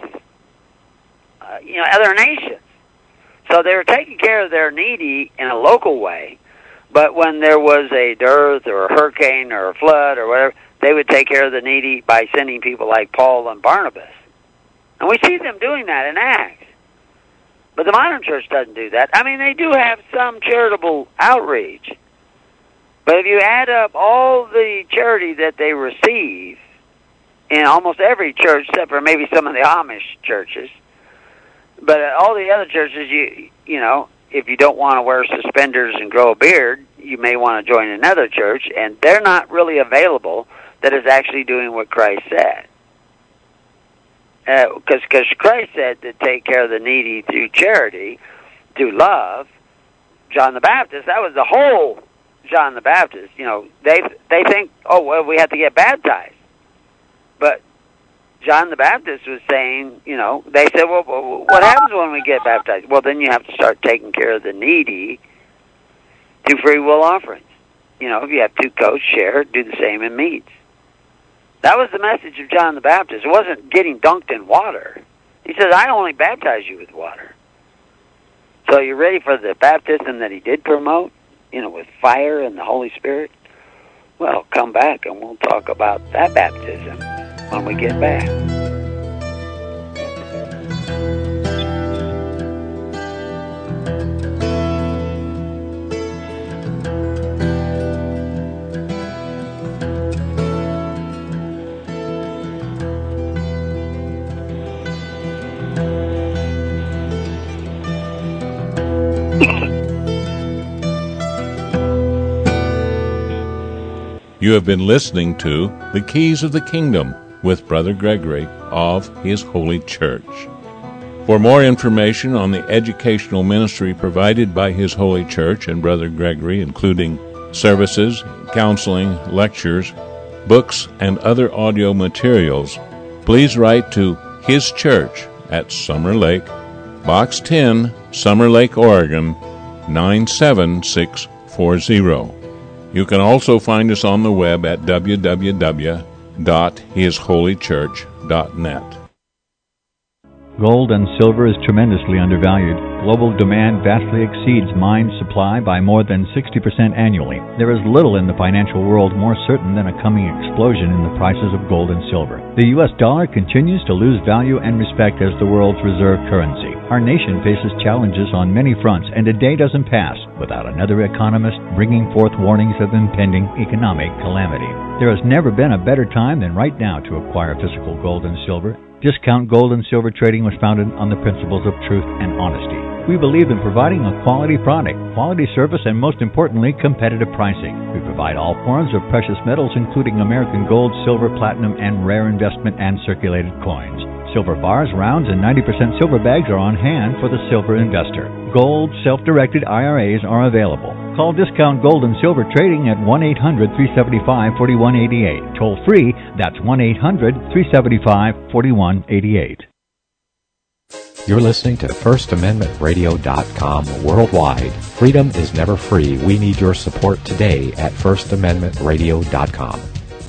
other nations. So they were taking care of their needy in a local way, but when there was a dearth or a hurricane or a flood or whatever, they would take care of the needy by sending people like Paul and Barnabas. And we see them doing that in Acts. But the modern church doesn't do that. I mean, they do have some charitable outreach, but if you add up all the charity that they receive, in almost every church, except for maybe some of the Amish churches. But all the other churches, if you don't want to wear suspenders and grow a beard, you may want to join another church, and they're not really available that is actually doing what Christ said. Because Christ said to take care of the needy through charity, through love. John the Baptist, that was the whole John the Baptist. They think, we have to get baptized. But John the Baptist was saying, they said, well, what happens when we get baptized? Well, then you have to start taking care of the needy through free will offerings. If you have 2 coats, share, do the same in meats. That was the message of John the Baptist. It wasn't getting dunked in water. He says, I only baptize you with water. So you ready for the baptism that he did promote, with fire and the Holy Spirit? Well, come back and we'll talk about that baptism when we get back. You have been listening to The Keys of the Kingdom with Brother Gregory of His Holy Church. For more information on the educational ministry provided by His Holy Church and Brother Gregory, including services, counseling, lectures, books, and other audio materials, please write to His Church at Summer Lake, Box 10, Summer Lake, Oregon, 97640. You can also find us on the web at www.hisholychurch.net. Gold and silver is tremendously undervalued. Global demand vastly exceeds mine supply by more than 60% annually. There is little in the financial world more certain than a coming explosion in the prices of gold and silver. The U.S. dollar continues to lose value and respect as the world's reserve currency. Our nation faces challenges on many fronts, and a day doesn't pass without another economist bringing forth warnings of impending economic calamity. There has never been a better time than right now to acquire physical gold and silver. Discount Gold and Silver Trading was founded on the principles of truth and honesty. We believe in providing a quality product, quality service, and most importantly, competitive pricing. We provide all forms of precious metals, including American gold, silver, platinum, and rare investment and circulated coins. Silver bars, rounds, and 90% silver bags are on hand for the silver investor. Gold self-directed IRAs are available. Call Discount Gold and Silver Trading at 1-800-375-4188. Toll free, that's 1-800-375-4188. You're listening to FirstAmendmentRadio.com worldwide. Freedom is never free. We need your support today at FirstAmendmentRadio.com.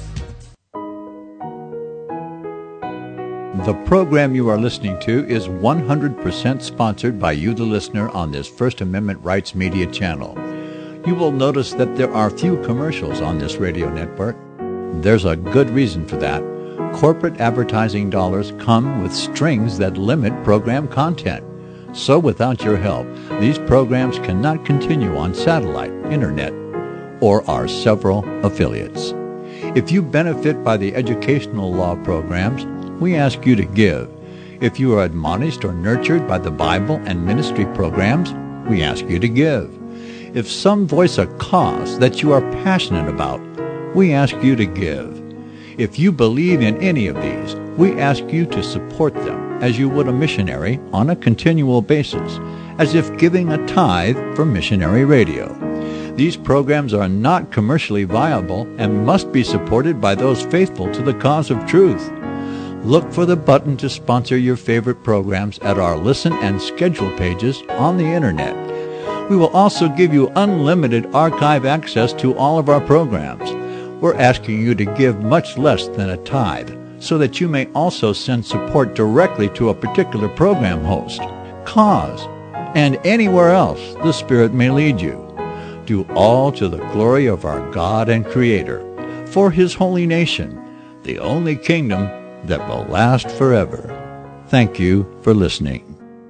The program you are listening to is 100% sponsored by you, the listener, on this First Amendment Rights Media channel. You will notice that there are few commercials on this radio network. There's a good reason for that. Corporate advertising dollars come with strings that limit program content. So without your help, these programs cannot continue on satellite, internet, or our several affiliates. If you benefit by the educational law programs, we ask you to give. If you are admonished or nurtured by the Bible and ministry programs, we ask you to give. If some voice a cause that you are passionate about, we ask you to give. If you believe in any of these, we ask you to support them as you would a missionary on a continual basis, as if giving a tithe for missionary radio. These programs are not commercially viable and must be supported by those faithful to the cause of truth. Look for the button to sponsor your favorite programs at our listen and schedule pages on the Internet. We will also give you unlimited archive access to all of our programs. We're asking you to give much less than a tithe so that you may also send support directly to a particular program host, cause, and anywhere else the Spirit may lead you. Do all to the glory of our God and Creator, for His holy nation, the only kingdom that will last forever. Thank you for listening.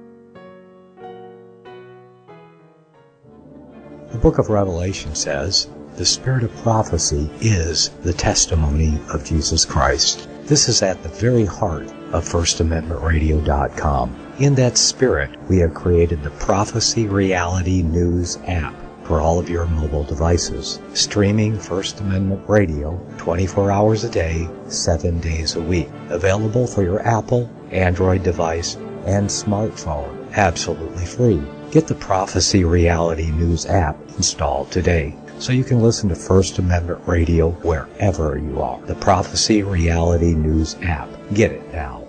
The book of Revelation says, "The spirit of prophecy is the testimony of Jesus Christ." This is at the very heart of FirstAmendmentRadio.com. In that spirit, we have created the Prophecy Reality News app for all of your mobile devices, streaming First Amendment Radio 24 hours a day, 7 days a week. Available for your Apple, Android device, and smartphone, absolutely free. Get the Prophecy Reality News app installed today, so you can listen to First Amendment Radio wherever you are. The Prophecy Reality News app. Get it now.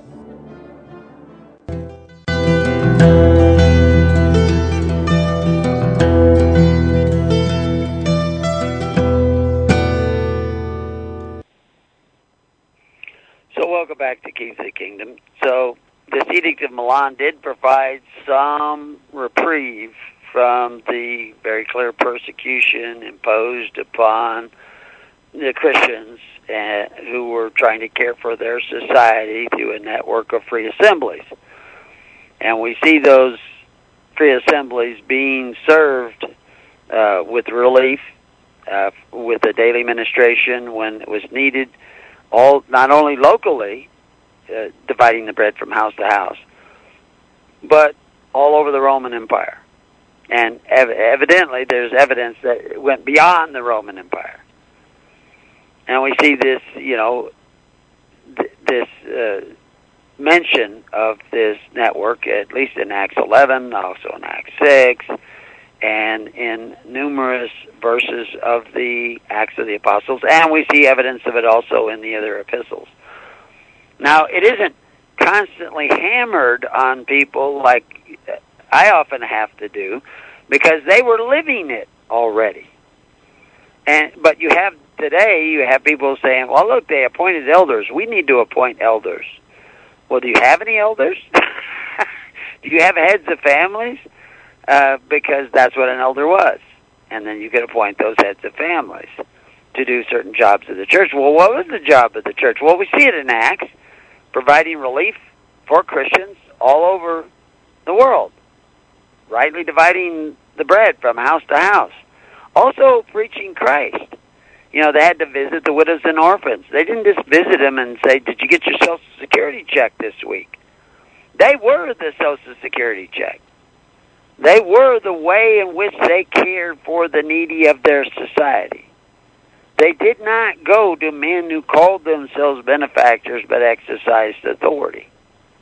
So welcome back to Keys of the Kingdom. So this Edict of Milan did provide some reprieve from the very clear persecution imposed upon the Christians who were trying to care for their society through a network of free assemblies. And we see those free assemblies being served with relief, with a daily ministration when it was needed, all not only locally, dividing the bread from house to house, but all over the Roman Empire. And evidently there's evidence that it went beyond the Roman Empire. And we see this, this mention of this network, at least in Acts 11, also in Acts 6, and in numerous verses of the Acts of the Apostles, and we see evidence of it also in the other epistles. Now, it isn't constantly hammered on people like I often have to do, because they were living it already. But you have people saying, well, look, they appointed elders. We need to appoint elders. Well, do you have any elders? Do you have heads of families? Because that's what an elder was. And then you could appoint those heads of families to do certain jobs of the church. Well, what was the job of the church? Well, we see it in Acts, providing relief for Christians all over the world, rightly dividing the bread from house to house. Also preaching Christ. They had to visit the widows and orphans. They didn't just visit them and say, did you get your Social Security check this week? They were the Social Security check. They were the way in which they cared for the needy of their society. They did not go to men who called themselves benefactors but exercised authority.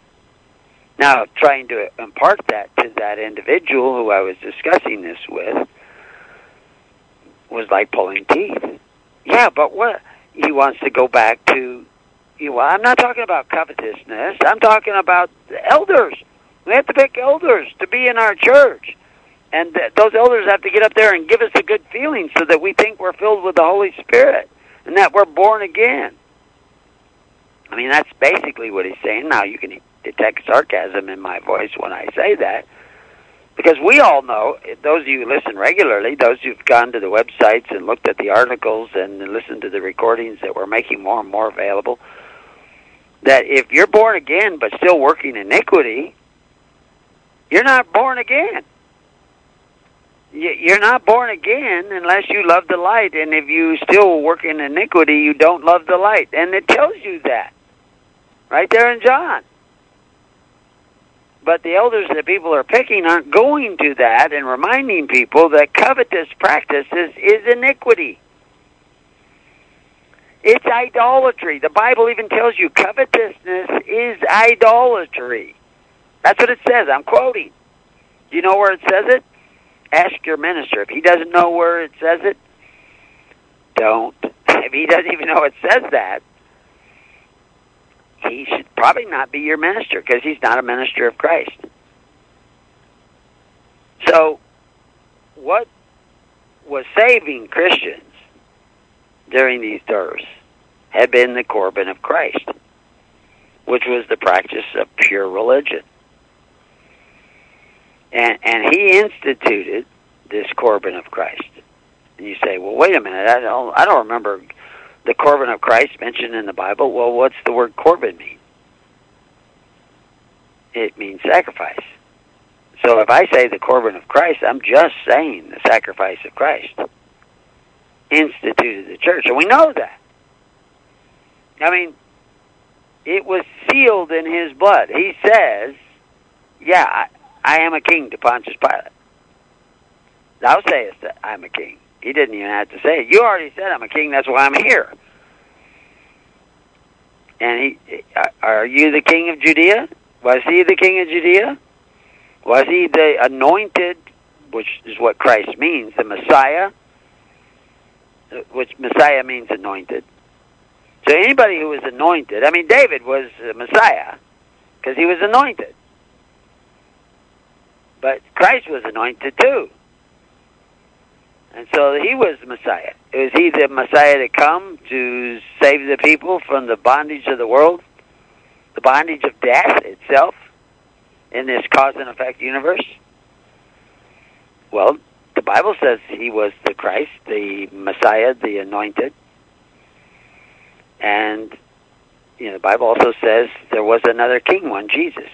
Now, trying to impart that to that individual who I was discussing this with was like pulling teeth. Yeah, but what? He wants to go back to, I'm not talking about covetousness. I'm talking about the elders. We have to pick elders to be in our church. And those elders have to get up there and give us a good feeling so that we think we're filled with the Holy Spirit and that we're born again. I mean, that's basically what he's saying. Now, you can detect sarcasm in my voice when I say that, because we all know, those of you who listen regularly, those who've gone to the websites and looked at the articles and listened to the recordings that we're making more and more available, that if you're born again but still working iniquity, you're not born again. You're not born again unless you love the light, and if you still work in iniquity, you don't love the light. And it tells you that right there in John. But the elders that people are picking aren't going to that and reminding people that covetous practices is iniquity. It's idolatry. The Bible even tells you covetousness is idolatry. That's what it says. I'm quoting. Do you know where it says it? Ask your minister. If he doesn't know where it says it, don't. If he doesn't even know it says that, he should probably not be your minister, because he's not a minister of Christ. So, what was saving Christians during these days had been the Corban of Christ, which was the practice of pure religion. And he instituted this Corban of Christ. And you say, well, wait a minute, I don't remember the Corban of Christ mentioned in the Bible. Well, what's the word Corban mean? It means sacrifice. So if I say the Corban of Christ, I'm just saying the sacrifice of Christ instituted the church. And we know that. I mean, it was sealed in his blood. He says, yeah, I am a king to Pontius Pilate. Thou sayest that I'm a king. He didn't even have to say it. You already said I'm a king, that's why I'm here. And are you the king of Judea? Was he the king of Judea? Was he the anointed, which is what Christ means, the Messiah, which Messiah means anointed. So anybody who was anointed, I mean, David was the Messiah because he was anointed. But Christ was anointed too. And so he was the Messiah. Was he the Messiah to come to save the people from the bondage of the world, the bondage of death itself in this cause and effect universe? Well, the Bible says he was the Christ, the Messiah, the anointed. And the Bible also says there was another king, one Jesus,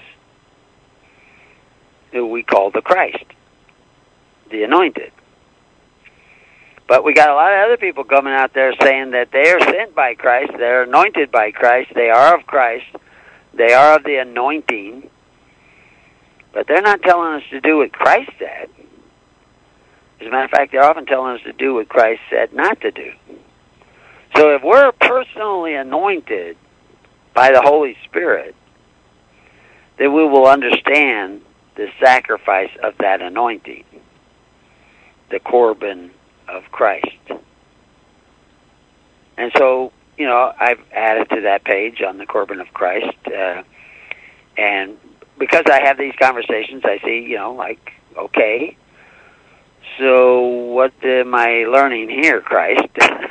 who we call the Christ, the anointed. But we got a lot of other people coming out there saying that they are sent by Christ, they're anointed by Christ, they are of Christ, they are of the anointing, but they're not telling us to do what Christ said. As a matter of fact, they're often telling us to do what Christ said not to do. So if we're personally anointed by the Holy Spirit, then we will understand the sacrifice of that anointing, the Corban of Christ. And so, I've added to that page on the Corban of Christ, and because I have these conversations, I see, okay, so what am I learning here, Christ?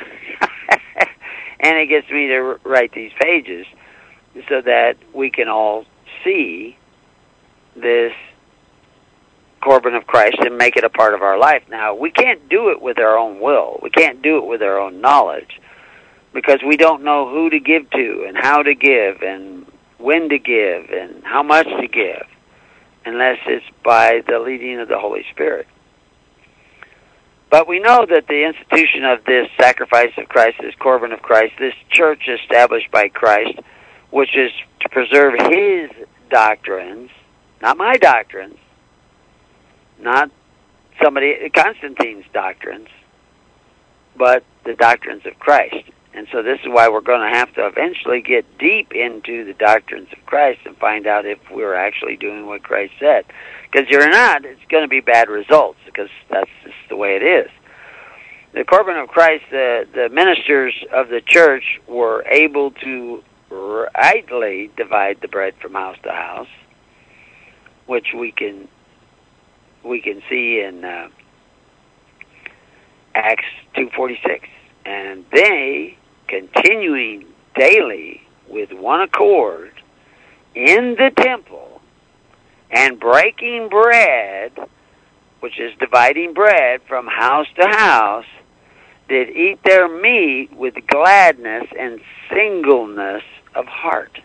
And it gets me to write these pages so that we can all see this Corban of Christ and make it a part of our life. Now, we can't do it with our own will. We can't do it with our own knowledge because we don't know who to give to and how to give and when to give and how much to give unless it's by the leading of the Holy Spirit. But we know that the institution of this sacrifice of Christ, this Corban of Christ, this church established by Christ, which is to preserve his doctrines, not my doctrines, not Constantine's doctrines, but the doctrines of Christ. And so this is why we're going to have to eventually get deep into the doctrines of Christ and find out if we're actually doing what Christ said. Because if you're not, it's going to be bad results, because that's just the way it is. The Corbin of Christ, the ministers of the church, were able to rightly divide the bread from house to house, which we can see in Acts 2:46, and they, continuing daily with one accord in the temple and breaking bread, which is dividing bread from house to house, did eat their meat with gladness and singleness of heart.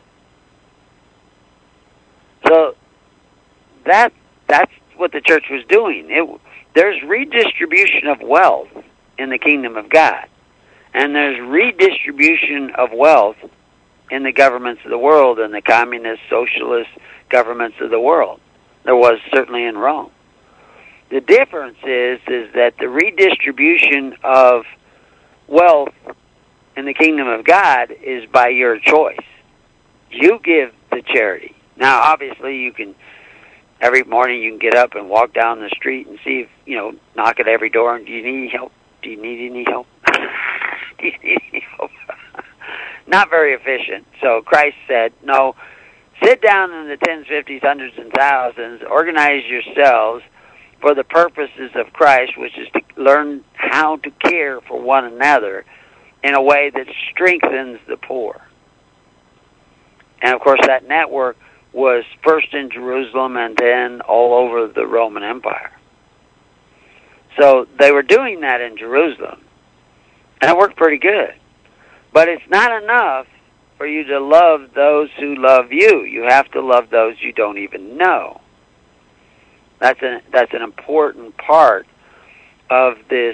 So that's what the church was doing. There's redistribution of wealth in the kingdom of God, and there's redistribution of wealth in the governments of the world and the communist, socialist governments of the world. There was certainly in Rome. The difference is that the redistribution of wealth in the kingdom of God is by your choice. You give the charity. Now, obviously, you can, every morning you can get up and walk down the street and see if, knock at every door, and do you need any help? Do you need any help? Do you need any help? Not very efficient. So Christ said, no, sit down in the tens, fifties, hundreds, and thousands, organize yourselves for the purposes of Christ, which is to learn how to care for one another in a way that strengthens the poor. And, of course, that network was first in Jerusalem and then all over the Roman Empire. So they were doing that in Jerusalem, and it worked pretty good. But it's not enough for you to love those who love you. You have to love those you don't even know. That's an important part of this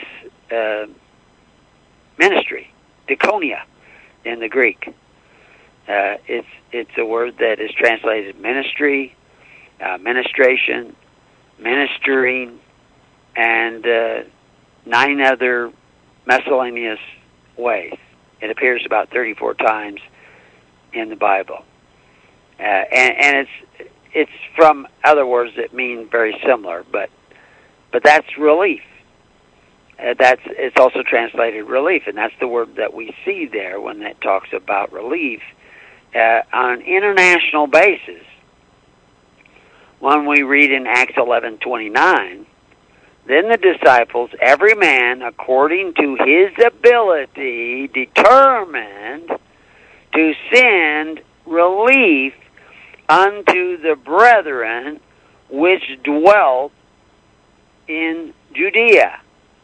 ministry, diakonia in the Greek. It's a word that is translated ministry, ministration, ministering, and 9 other miscellaneous ways. It appears about 34 times in the Bible, and it's from other words that mean very similar, but that's relief. It's also translated relief, and that's the word that we see there when it talks about relief on an international basis. When we read in Acts 11:29, then the disciples, every man according to his ability, determined to send relief unto the brethren which dwelt in Judea.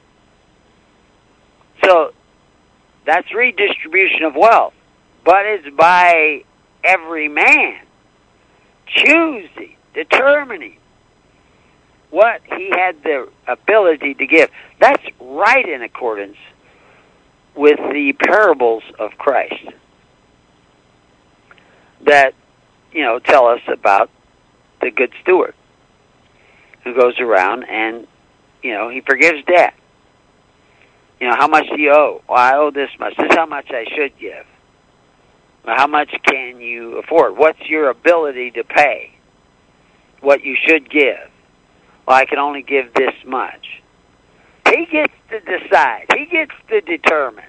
So that's redistribution of wealth, but it's by every man choosing, determining what he had the ability to give. That's right in accordance with the parables of Christ that, tell us about the good steward who goes around and, he forgives debt. How much do you owe? Well, I owe this much. This is how much I should give. Well, how much can you afford? What's your ability to pay what you should give? Well, I can only give this much. He gets to decide. He gets to determine.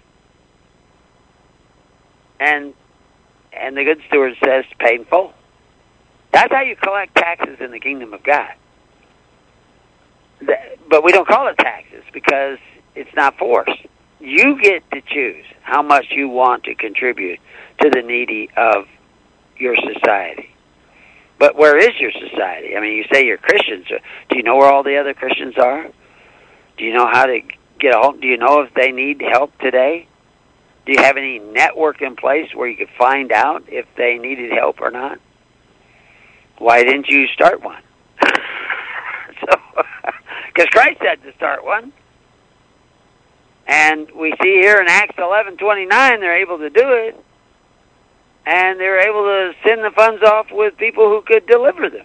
And the good steward says, pay in full. That's how you collect taxes in the kingdom of God. But we don't call it taxes because it's not forced. You get to choose how much you want to contribute to the needy of your society. But where is your society? I mean, you say you're Christians. Do you know where all the other Christians are? Do you know how to get help? Do you know if they need help today? Do you have any network in place where you could find out if they needed help or not? Why didn't you start one? Because Christ had to start one. And we see here in Acts 11:29, they're able to do it. And they were able to send the funds off with people who could deliver them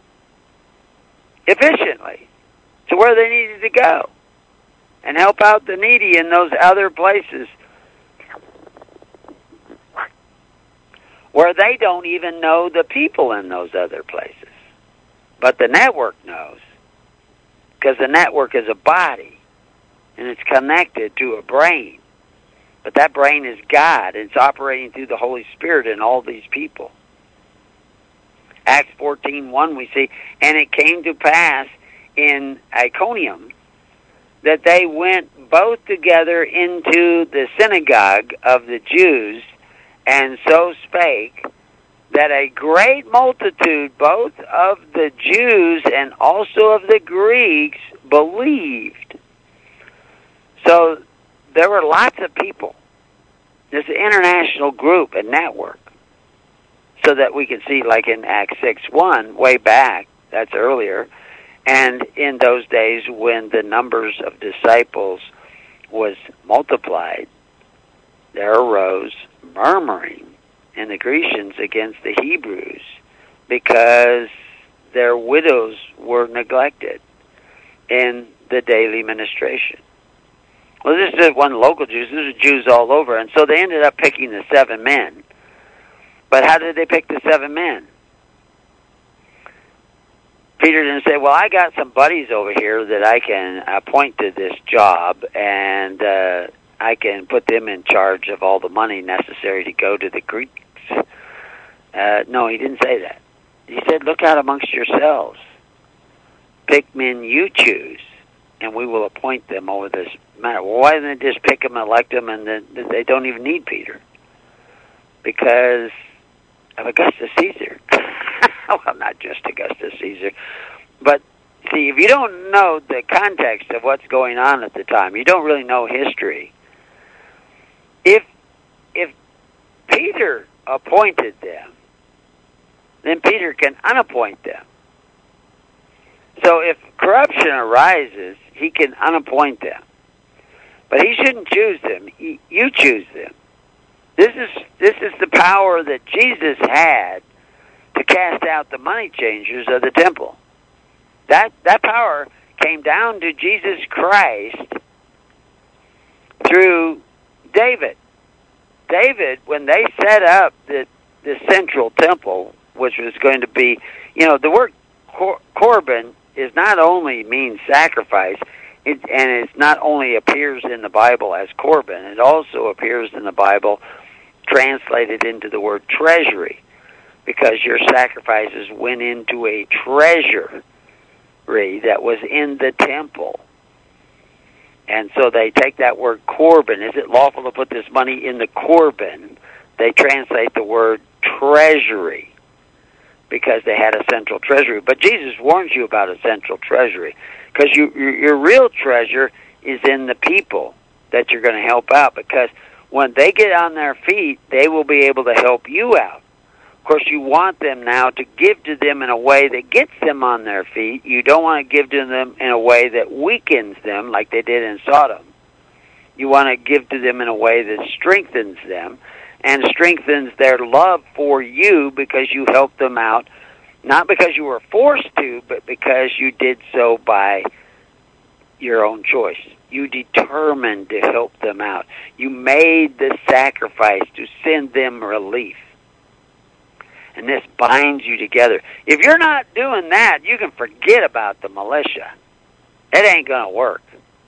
efficiently to where they needed to go and help out the needy in those other places where they don't even know the people in those other places. But the network knows, because the network is a body, and it's connected to a brain. But that brain is God. It's operating through the Holy Spirit in all these people. Acts 14:1 we see, and it came to pass in Iconium that they went both together into the synagogue of the Jews, and so spake, that a great multitude, both of the Jews and also of the Greeks, believed. So there were lots of people. This international group and network. So that we can see, like in Acts 6:1, way back, that's earlier, and in those days when the numbers of disciples was multiplied, there arose murmuring in the Grecians against the Hebrews because their widows were neglected in the daily ministration. Well, this is one local Jews. These are Jews all over, and so they ended up picking the 7 men. But how did they pick the 7 men? Peter didn't say, well, I got some buddies over here that I can appoint to this job, and I can put them in charge of all the money necessary to go to the Greeks. No, he didn't say that. He said, look out amongst yourselves. Pick men you choose, and we will appoint them over this matter. Well, why didn't they just pick them, elect them, and then they don't even need Peter? Because of Augustus Caesar. Well, not just Augustus Caesar. But, see, if you don't know the context of what's going on at the time, you don't really know history. If Peter appointed them, then Peter can unappoint them. So if corruption arises, he can unappoint them. But he shouldn't choose them. You choose them. This is the power that Jesus had to cast out the money changers of the temple. That power came down to Jesus Christ through David. David, when they set up the central temple, which was going to be, the word Corban is not only means sacrifice, and it not only appears in the Bible as Corban, it also appears in the Bible translated into the word treasury, because your sacrifices went into a treasury that was in the temple. And so they take that word Corban. Is it lawful to put this money in the Corban? They translate the word treasury because they had a central treasury. But Jesus warns you about a central treasury because your real treasure is in the people that you're going to help out, because when they get on their feet, they will be able to help you out. Of course, you want them now to give to them in a way that gets them on their feet. You don't want to give to them in a way that weakens them, like they did in Sodom. You want to give to them in a way that strengthens them and strengthens their love for you because you helped them out, not because you were forced to, but because you did so by your own choice. You determined to help them out. You made the sacrifice to send them relief. And this binds you together. If you're not doing that, you can forget about the militia. It ain't going to work.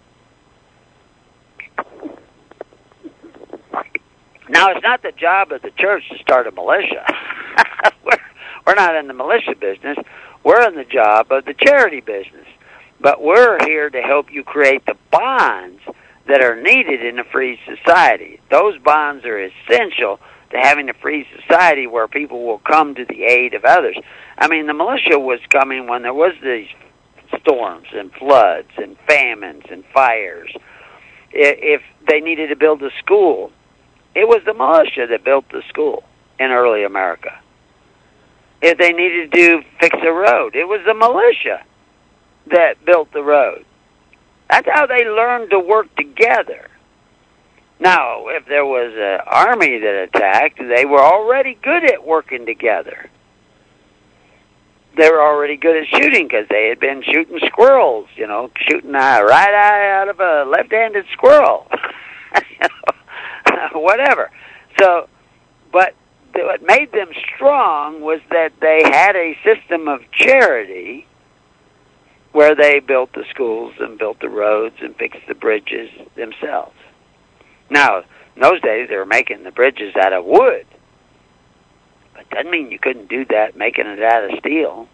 Now, it's not the job of the church to start a militia. We're not in the militia business. We're in the job of the charity business. But we're here to help you create the bonds that are needed in a free society. Those bonds are essential to having a free society where people will come to the aid of others. I mean, the militia was coming when there was these storms and floods and famines and fires. If they needed to build a school, it was the militia that built the school in early America. If they needed to fix a road, it was the militia that built the road. That's how they learned to work together. Now, if there was an army that attacked, they were already good at working together. They were already good at shooting because they had been shooting squirrels, shooting a right eye out of a left-handed squirrel, whatever. So, but what made them strong was that they had a system of charity where they built the schools and built the roads and fixed the bridges themselves. Now, in those days, they were making the bridges out of wood. But doesn't mean you couldn't do that making it out of steel.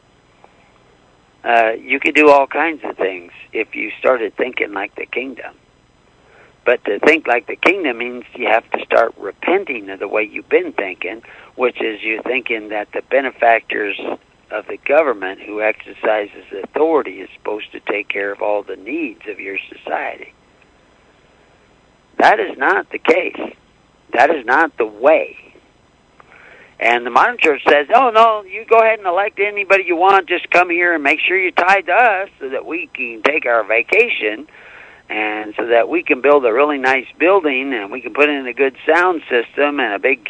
You could do all kinds of things if you started thinking like the kingdom. But to think like the kingdom means you have to start repenting of the way you've been thinking, which is you're thinking that the benefactors of the government who exercises authority is supposed to take care of all the needs of your society. That is not the case. That is not the way. And the modern church says, oh, no, you go ahead and elect anybody you want. Just come here and make sure you're tied to us so that we can take our vacation and so that we can build a really nice building and we can put in a good sound system and a big,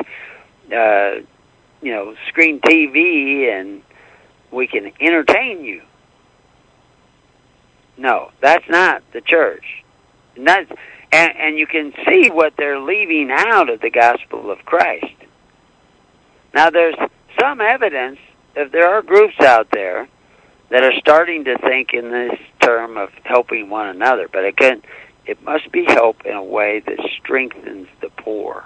screen TV and we can entertain you. No, that's not the church. And you can see what they're leaving out of the gospel of Christ. Now, there's some evidence that there are groups out there that are starting to think in this term of helping one another. But again, it must be help in a way that strengthens the poor.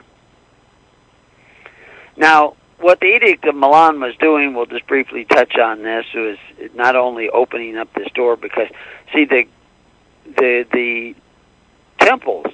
Now, what the Edict of Milan was doing, we'll just briefly touch on this, was not only opening up this door, because, see, the temples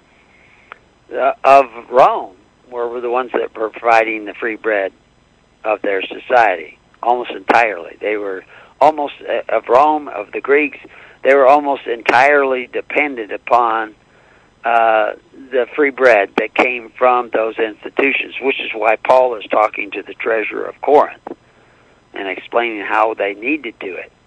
of Rome were the ones that were providing the free bread of their society, almost entirely. They were almost, of Rome, of the Greeks, they were almost entirely dependent upon the free bread that came from those institutions, which is why Paul is talking to the treasurer of Corinth and explaining how they need to do it.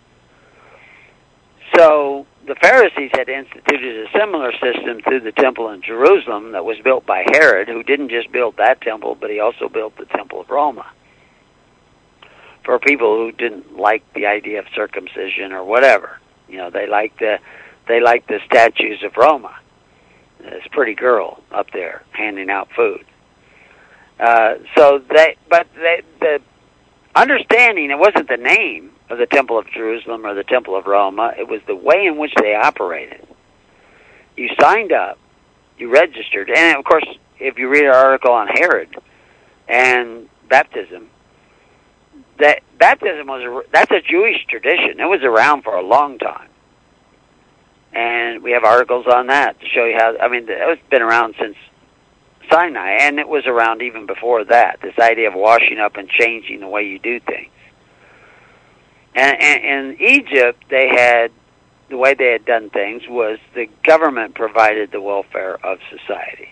So the Pharisees had instituted a similar system through the temple in Jerusalem that was built by Herod, who didn't just build that temple, but he also built the temple of Roma for people who didn't like the idea of circumcision or whatever. You know, they liked the statues of Roma. This pretty girl up there handing out food. The understanding, it wasn't the name of the Temple of Jerusalem or the Temple of Roma, it was the way in which they operated. You signed up, you registered, and of course, if you read our article on Herod and baptism, that baptism that's a Jewish tradition. It was around for a long time. And we have articles on that to show you how, it's been around since Sinai, and it was around even before that, this idea of washing up and changing the way you do things. And in Egypt, the way they had done things was the government provided the welfare of society.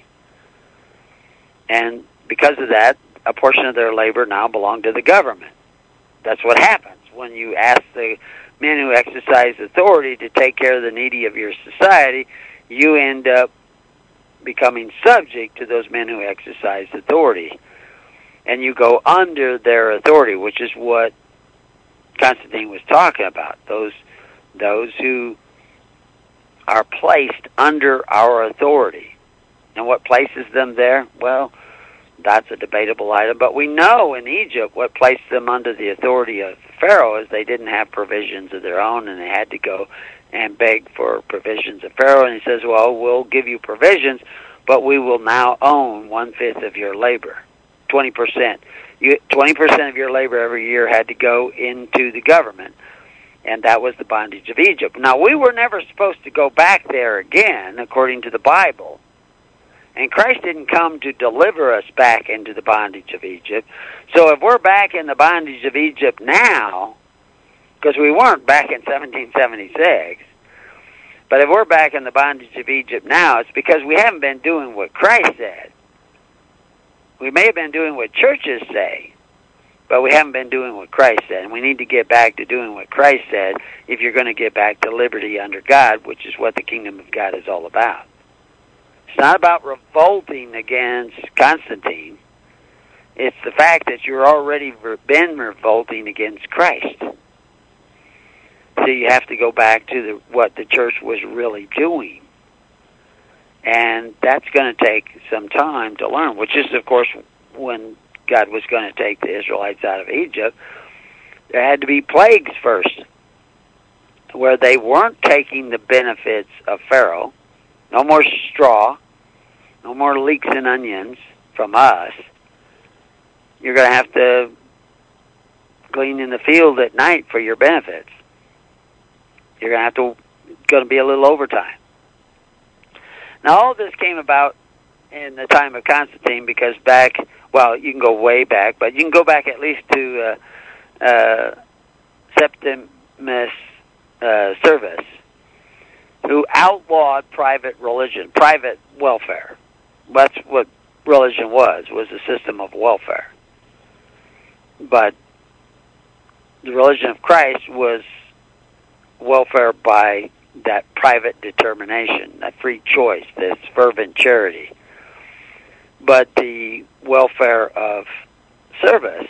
And because of that, a portion of their labor now belonged to the government. That's what happens when you ask the men who exercise authority to take care of the needy of your society. You end up becoming subject to those men who exercise authority. And you go under their authority, which is what Constantine was talking about. Those who are placed under our authority. And what places them there? Well, that's a debatable item. But we know in Egypt what placed them under the authority of Pharaoh is they didn't have provisions of their own, and they had to go and beg for provisions of Pharaoh. And he says, well, we'll give you provisions, but we will now own 1/5 of your labor, 20%. 20% of your labor every year had to go into the government, and that was the bondage of Egypt. Now, we were never supposed to go back there again, according to the Bible. And Christ didn't come to deliver us back into the bondage of Egypt. So if we're back in the bondage of Egypt now, because we weren't back in 1776, but if we're back in the bondage of Egypt now, it's because we haven't been doing what Christ said. We may have been doing what churches say, but we haven't been doing what Christ said. And we need to get back to doing what Christ said if you're going to get back to liberty under God, which is what the kingdom of God is all about. It's not about revolting against Constantine. It's the fact that you've already been revolting against Christ. So you have to go back to what the church was really doing. And that's going to take some time to learn, which is, of course, when God was going to take the Israelites out of Egypt, there had to be plagues first, where they weren't taking the benefits of Pharaoh. No more straw, no more leeks and onions from us. You're going to have to glean in the field at night for your benefits. You're going to be a little overtime. Now, all this came about in the time of Constantine because you can go way back, but you can go back at least to Septimus Severus, who outlawed private religion, private welfare. That's what religion was a system of welfare. But the religion of Christ was welfare by that private determination, that free choice, this fervent charity. But the welfare of Severus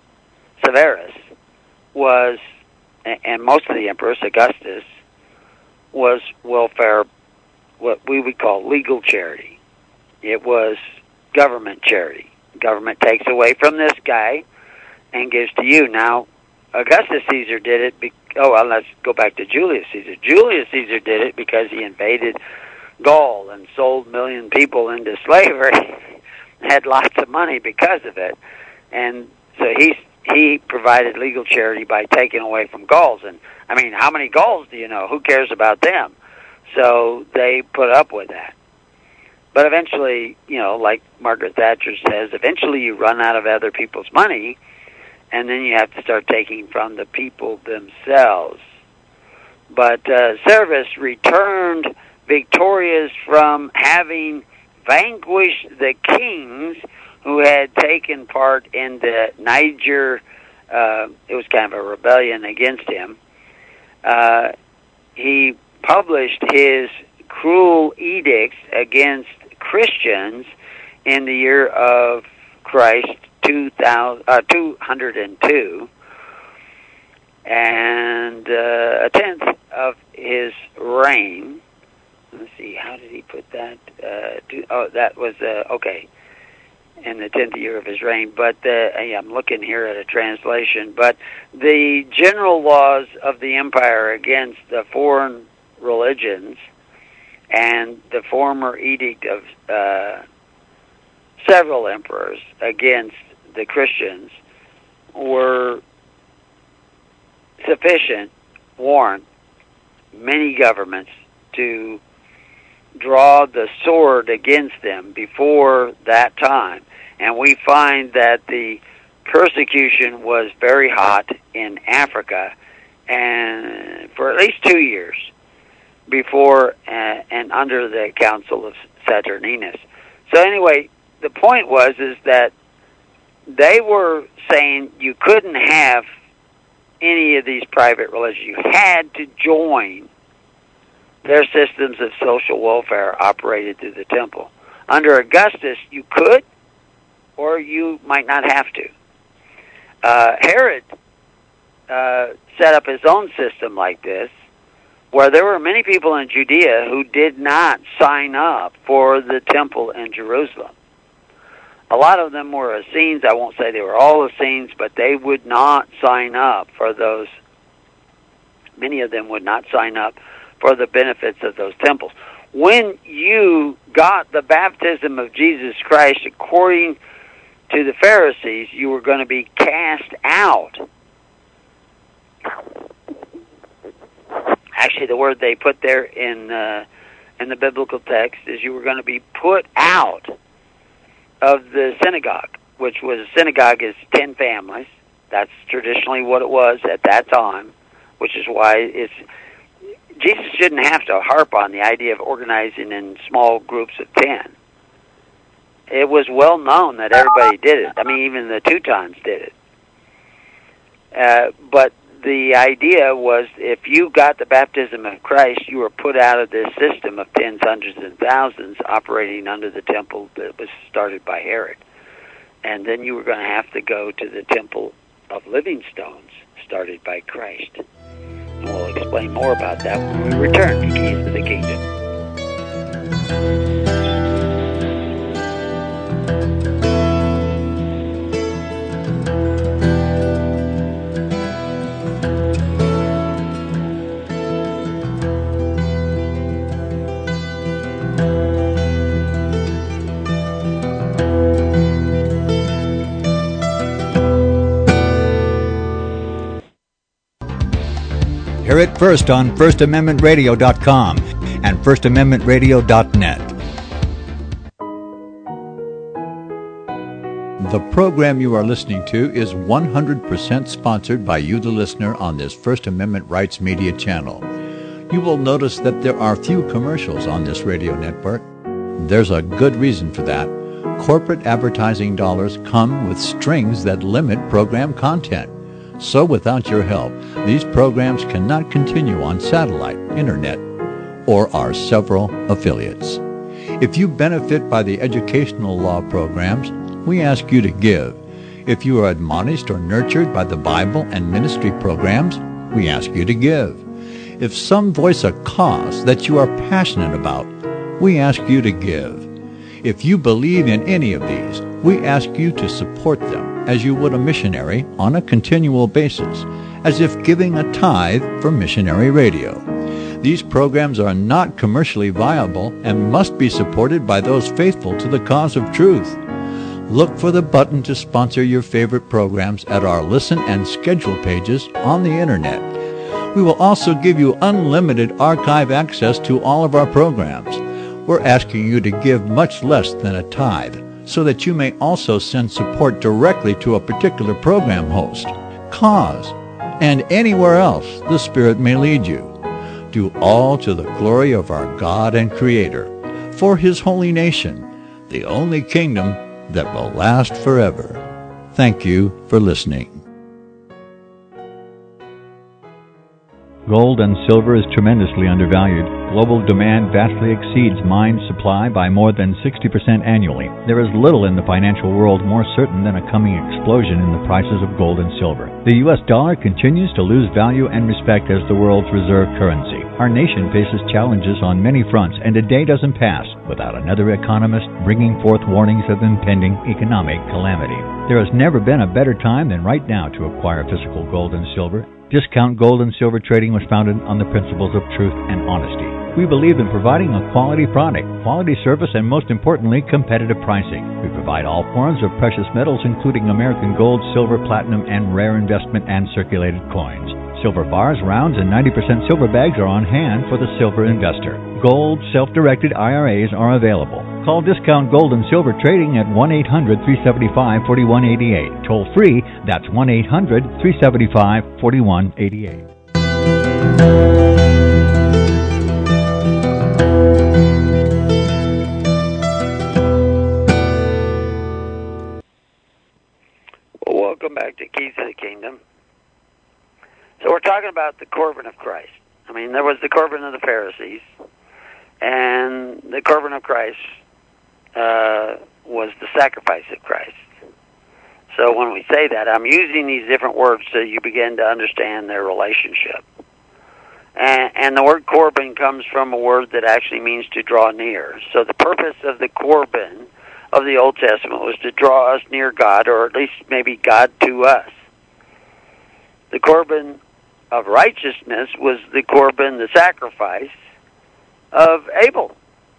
was, and most of the emperors, Augustus, was welfare, what we would call legal charity. It was government charity. Government takes away from this guy and gives to you. Now, Augustus Caesar did it. Let's go back to Julius Caesar. Julius Caesar did it because he invaded Gaul and sold 1 million people into slavery. Had lots of money because of it, and so he provided legal charity by taking away from Gauls. And I mean, how many Gauls do you know? Who cares about them? So they put up with that. But eventually, like Margaret Thatcher says, eventually you run out of other people's money, and then you have to start taking from the people themselves. But Severus returned victorious from having vanquished the kings who had taken part in the Niger. It was kind of a rebellion against him. He published his cruel edicts against Christians in the year of Christ 202, and a tenth of his reign. Let's see, how did he put that? That was, okay, in the 10th year of his reign. But I'm looking here at a translation. But the general laws of the empire against the foreign religions and the former edict of several emperors against the Christians were sufficient warrant many governments to draw the sword against them before that time. And we find that the persecution was very hot in Africa, and for at least 2 years before and under the Council of Saturninus. So anyway, the point was that they were saying you couldn't have any of these private religions. You had to join their systems of social welfare operated through the temple. Under Augustus, you could, or you might not have to. Herod set up his own system like this, where there were many people in Judea who did not sign up for the temple in Jerusalem. A lot of them were Essenes. I won't say they were all Essenes, but they would not sign up for those. Many of them would not sign up for the benefits of those temples. When you got the baptism of Jesus Christ according to the Pharisees, you were going to be cast out. Actually, the word they put there in the biblical text is you were going to be put out of the synagogue, which was a synagogue is 10 families. That's traditionally what it was at that time, which is why Jesus shouldn't have to harp on the idea of organizing in small groups of 10. It was well known that everybody did it. I mean, even the Teutons did it. But the idea was if you got the baptism of Christ, you were put out of this system of tens, hundreds, and thousands operating under the temple that was started by Herod. And then you were going to have to go to the temple of living stones started by Christ. And we'll explain more about that when we return to Keys to the Kingdom. Hear it first on FirstAmendmentRadio.com and FirstAmendmentRadio.net. The program you are listening to is 100% sponsored by you, the listener, on this First Amendment Rights Media channel. You will notice that there are few commercials on this radio network. There's a good reason for that. Corporate advertising dollars come with strings that limit program content. So without your help, these programs cannot continue on satellite, internet, or our several affiliates. If you benefit by the educational law programs, we ask you to give. If you are admonished or nurtured by the Bible and ministry programs, we ask you to give. If some voice a cause that you are passionate about, we ask you to give. If you believe in any of these, we ask you to support them as you would a missionary on a continual basis, as if giving a tithe for missionary radio. These programs are not commercially viable and must be supported by those faithful to the cause of truth. Look for the button to sponsor your favorite programs at our listen and schedule pages on the internet. We will also give you unlimited archive access to all of our programs. We're asking you to give much less than a tithe, so that you may also send support directly to a particular program host, cause, and anywhere else the Spirit may lead you. Do all to the glory of our God and Creator, for His holy nation, the only kingdom that will last forever. Thank you for listening. Gold and silver is tremendously undervalued. Global demand vastly exceeds mine supply by more than 60% annually. There is little in the financial world more certain than a coming explosion in the prices of gold and silver. The U.S. dollar continues to lose value and respect as the world's reserve currency. Our nation faces challenges on many fronts, and a day doesn't pass without another economist bringing forth warnings of impending economic calamity. There has never been a better time than right now to acquire physical gold and silver. Discount Gold and Silver Trading was founded on the principles of truth and honesty. We believe in providing a quality product, quality service, and most importantly, competitive pricing. We provide all forms of precious metals, including American gold, silver, platinum, and rare investment and circulated coins. Silver bars, rounds, and 90% silver bags are on hand for the silver investor. Gold self-directed IRAs are available. Call Discount Gold and Silver Trading at 1-800-375-4188. Toll free, that's 1-800-375-4188. Well, welcome back to Keys of the Kingdom. So we're talking about the Corban of Christ. I mean, there was the Corban of the Pharisees, and the Corban of Christ was the sacrifice of Christ. So when we say that, I'm using these different words so you begin to understand their relationship. And the word Corban comes from a word that actually means to draw near. So the purpose of the Corban of the Old Testament was to draw us near God, or at least maybe God to us. The Corban of righteousness was the Corban, the sacrifice of Abel.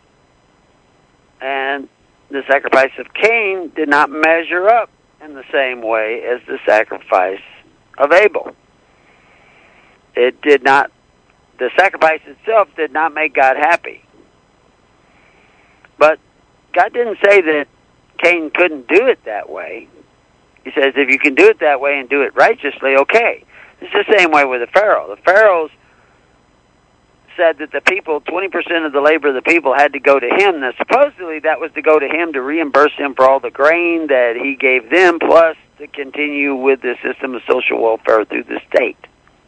And the sacrifice of Cain did not measure up in the same way as the sacrifice of Abel. It did not, the sacrifice itself did not make God happy. But God didn't say that Cain couldn't do it that way. He says, if you can do it that way and do it righteously, okay. It's the same way with the Pharaoh. The Pharaohs said that the people, 20% of the labor of the people had to go to him. Now, supposedly that was to go to him to reimburse him for all the grain that he gave them, plus to continue with the system of social welfare through the state.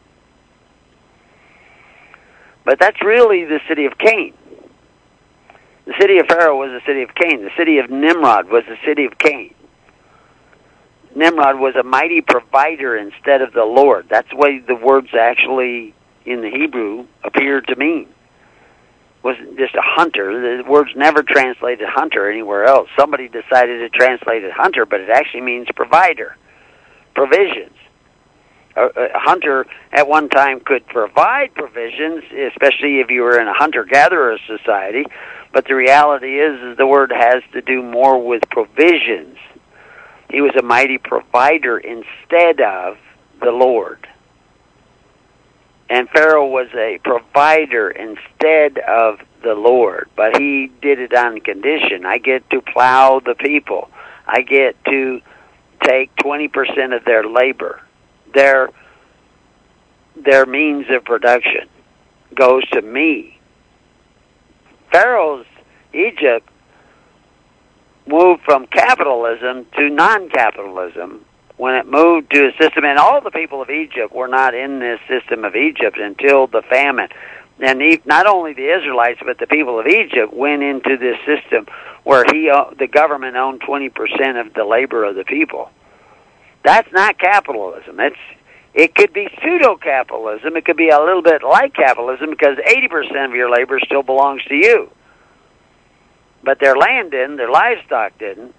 But that's really the city of Cain. The city of Pharaoh was the city of Cain. The city of Nimrod was the city of Cain. Nimrod was a mighty provider instead of the Lord. That's the way the words actually in the Hebrew appear to mean. It wasn't just a hunter. The words never translated hunter anywhere else. Somebody decided to translate it hunter, but it actually means provider, provisions. A hunter at one time could provide provisions, especially if you were in a hunter-gatherer society, But the reality is the word has to do more with provisions. He was a mighty provider instead of the Lord. And Pharaoh was a provider instead of the Lord. But he did it on condition. I get to plow the people. I get to take 20% of their labor. Their means of production goes to me. Pharaoh's Egypt moved from capitalism to non-capitalism when it moved to a system, and all the people of Egypt were not in this system of Egypt until the famine. And not only the Israelites, but the people of Egypt went into this system where the government owned 20% of the labor of the people. That's not capitalism. It could be pseudo-capitalism. It could be a little bit like capitalism because 80% of your labor still belongs to you. But their land didn't, their livestock didn't.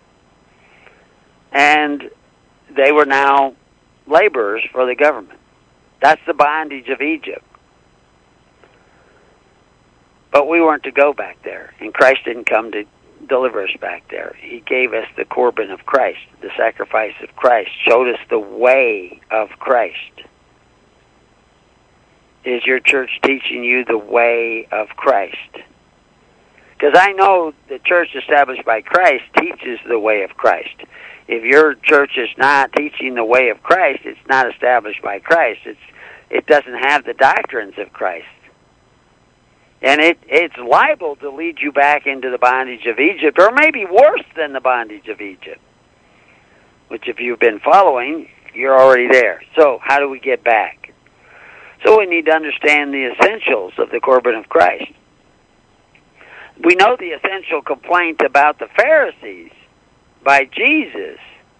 And they were now laborers for the government. That's the bondage of Egypt. But we weren't to go back there, and Christ didn't come to deliver us back there. He gave us the Corban of Christ, the sacrifice of Christ, showed us the way of Christ. Is your church teaching you the way of Christ? Because I know the church established by Christ teaches the way of Christ. If your church is not teaching the way of Christ, it's not established by Christ. It doesn't have the doctrines of Christ. And it's liable to lead you back into the bondage of Egypt, or maybe worse than the bondage of Egypt, which if you've been following, you're already there. So how do we get back? So we need to understand the essentials of the Corban of Christ. We know the essential complaint about the Pharisees by Jesus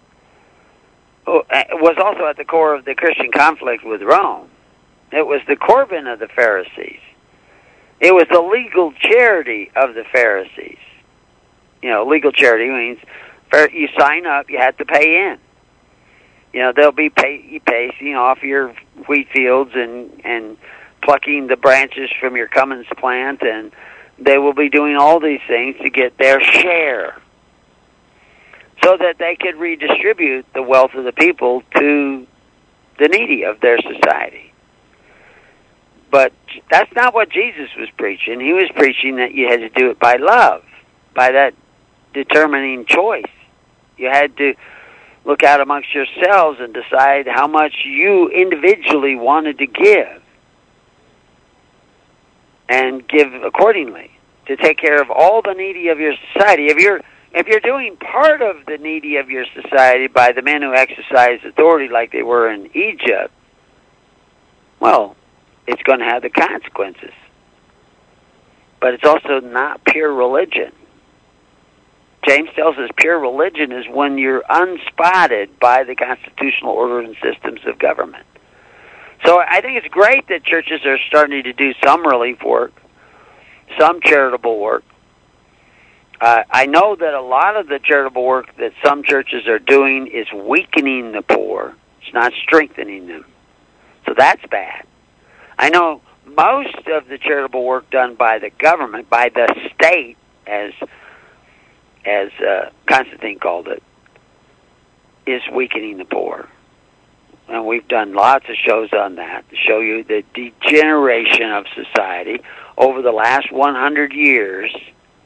was also at the core of the Christian conflict with Rome. It was the Corban of the Pharisees. It was the legal charity of the Pharisees. You know, legal charity means you sign up, you have to pay in. You know, they'll be pacing off your wheat fields and plucking the branches from your Cummins plant, and they will be doing all these things to get their share so that they could redistribute the wealth of the people to the needy of their society. But that's not what Jesus was preaching. He was preaching that you had to do it by love, by that determining choice. You had to look out amongst yourselves and decide how much you individually wanted to give and give accordingly to take care of all the needy of your society. If you're doing part of the needy of your society by the men who exercise authority like they were in Egypt, well, it's going to have the consequences. But it's also not pure religion. James tells us pure religion is when you're unspotted by the constitutional order and systems of government. So I think it's great that churches are starting to do some relief work, some charitable work. I know that a lot of the charitable work that some churches are doing is weakening the poor. It's not strengthening them. So that's bad. I know most of the charitable work done by the government, by the state, as Constantine called it, is weakening the poor. And we've done lots of shows on that to show you the degeneration of society over the last 100 years,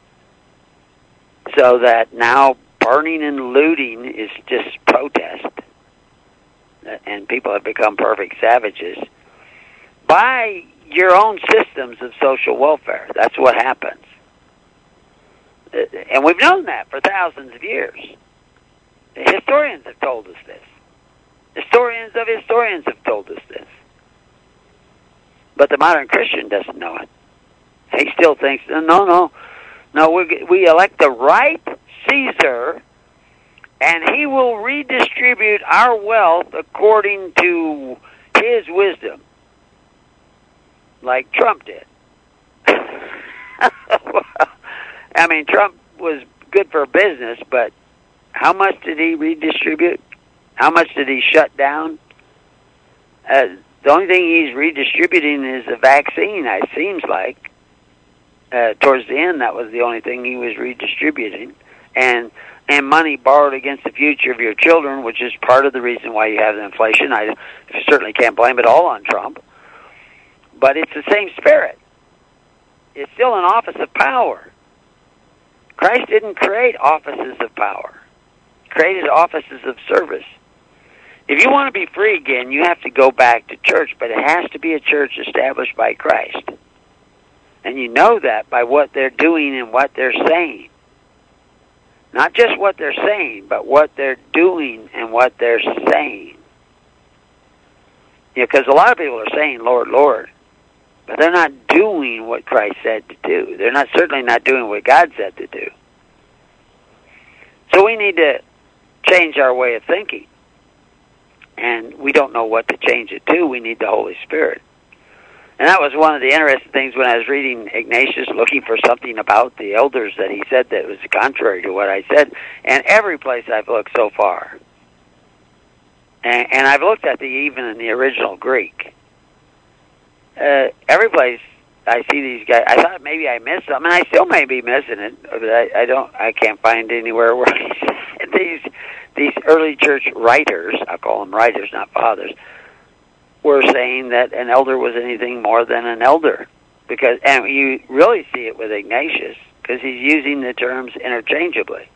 so that now burning and looting is just protest, and people have become perfect savages by your own systems of social welfare. That's what happens. And we've known that for thousands of years. Historians have told us this. Historians of historians have told us this. But the modern Christian doesn't know it. He still thinks, no, we elect the right Caesar, and he will redistribute our wealth according to his wisdom, like Trump did. I mean, Trump was good for business, but how much did he redistribute? How much did he shut down? The only thing he's redistributing is a vaccine, it seems like. towards the end, that was the only thing he was redistributing. And money borrowed against the future of your children, which is part of the reason why you have the inflation. I certainly can't blame it all on Trump. But it's the same spirit. It's still an office of power. Christ didn't create offices of power. He created offices of service. If you want to be free again, you have to go back to church, but it has to be a church established by Christ. And you know that by what they're doing and what they're saying. Not just what they're saying, but what they're doing and what they're saying. Because a lot of people are saying, Lord, Lord, but they're not doing what Christ said to do. They're certainly not doing what God said to do. So we need to change our way of thinking. And we don't know what to change it to. We need the Holy Spirit. And that was one of the interesting things when I was reading Ignatius, looking for something about the elders that he said that was contrary to what I said. And every place I've looked so far, and I've looked at even in the original Greek, every place I see these guys, I thought maybe I missed something, and I still may be missing it, but I can't find anywhere where these early church writers, I'll call them writers, not fathers, were saying that an elder was anything more than an elder. And you really see it with Ignatius, because he's using the terms interchangeably.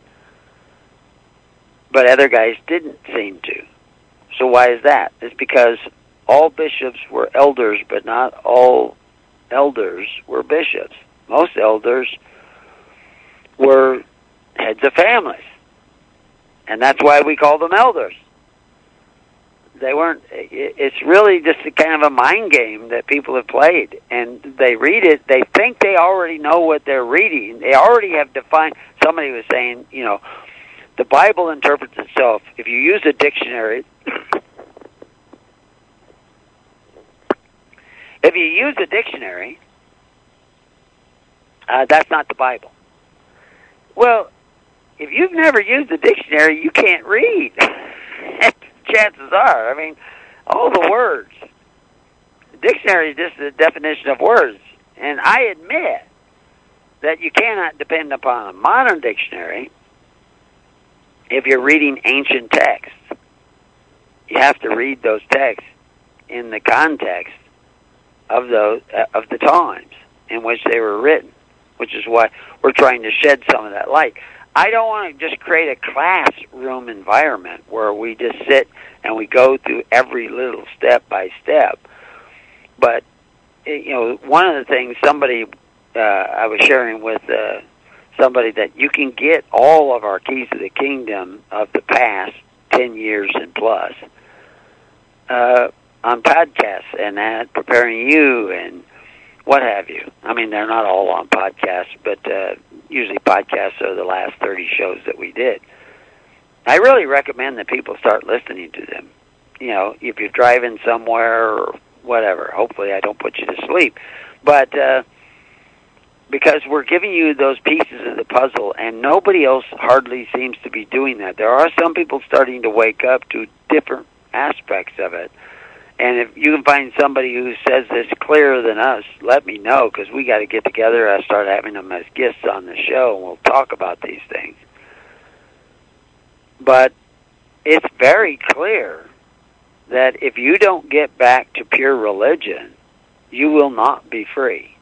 But other guys didn't seem to. So why is that? It's because all bishops were elders, but not all elders were bishops. Most elders were heads of families. And that's why we call them elders. They weren't. It's really just a kind of a mind game that people have played, and they read it. They think they already know what they're reading. They already have defined. Somebody was saying, the Bible interprets itself. If you use a dictionary, that's not the Bible. Well, if you've never used a dictionary, you can't read. Chances are, all the words. The dictionary is just the definition of words. And I admit that you cannot depend upon a modern dictionary if you're reading ancient texts. You have to read those texts in the context of the times in which they were written, which is why we're trying to shed some of that light. I don't want to just create a classroom environment where we just sit and we go through every little step by step. But, one of the things I was sharing with somebody that you can get all of our keys to the kingdom of the past 10 years and plus on podcasts and that, Preparing You and what have you. They're not all on podcasts, but usually podcasts are the last 30 shows that we did. I really recommend that people start listening to them. If you're driving somewhere or whatever, hopefully I don't put you to sleep. But because we're giving you those pieces of the puzzle, and nobody else hardly seems to be doing that. There are some people starting to wake up to different aspects of it. And if you can find somebody who says this clearer than us, let me know, because we got to get together. I start having them as guests on the show, and we'll talk about these things. But it's very clear that if you don't get back to pure religion, you will not be free.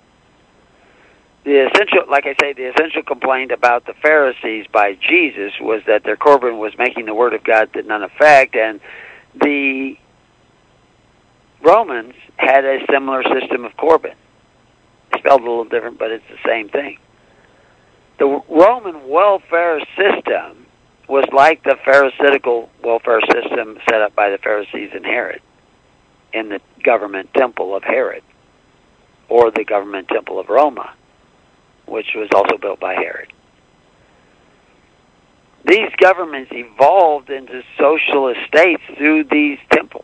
The essential complaint about the Pharisees by Jesus was that their Corban was making the Word of God to none effect, and the Romans had a similar system of Corban. Spelled a little different, but it's the same thing. The Roman welfare system was like the Pharisaical welfare system set up by the Pharisees and Herod in the government temple of Herod, or the government temple of Roma, which was also built by Herod. These governments evolved into socialist states through these temples.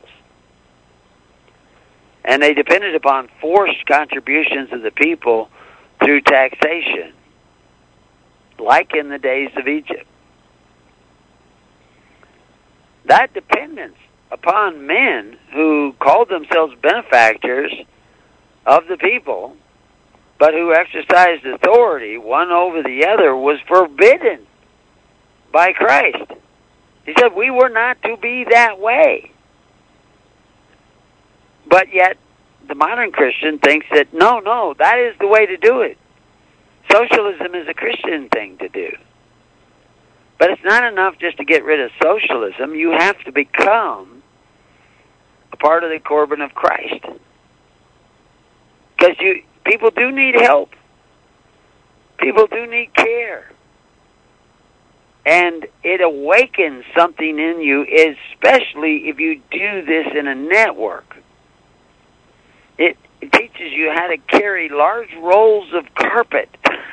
And they depended upon forced contributions of the people through taxation, like in the days of Egypt. That dependence upon men who called themselves benefactors of the people, but who exercised authority one over the other, was forbidden by Christ. He said we were not to be that way. But yet, the modern Christian thinks that, no, that is the way to do it. Socialism is a Christian thing to do. But it's not enough just to get rid of socialism. You have to become a part of the Corban of Christ. Because people do need help. People do need care. And it awakens something in you, especially if you do this in a network. It teaches you how to carry large rolls of carpet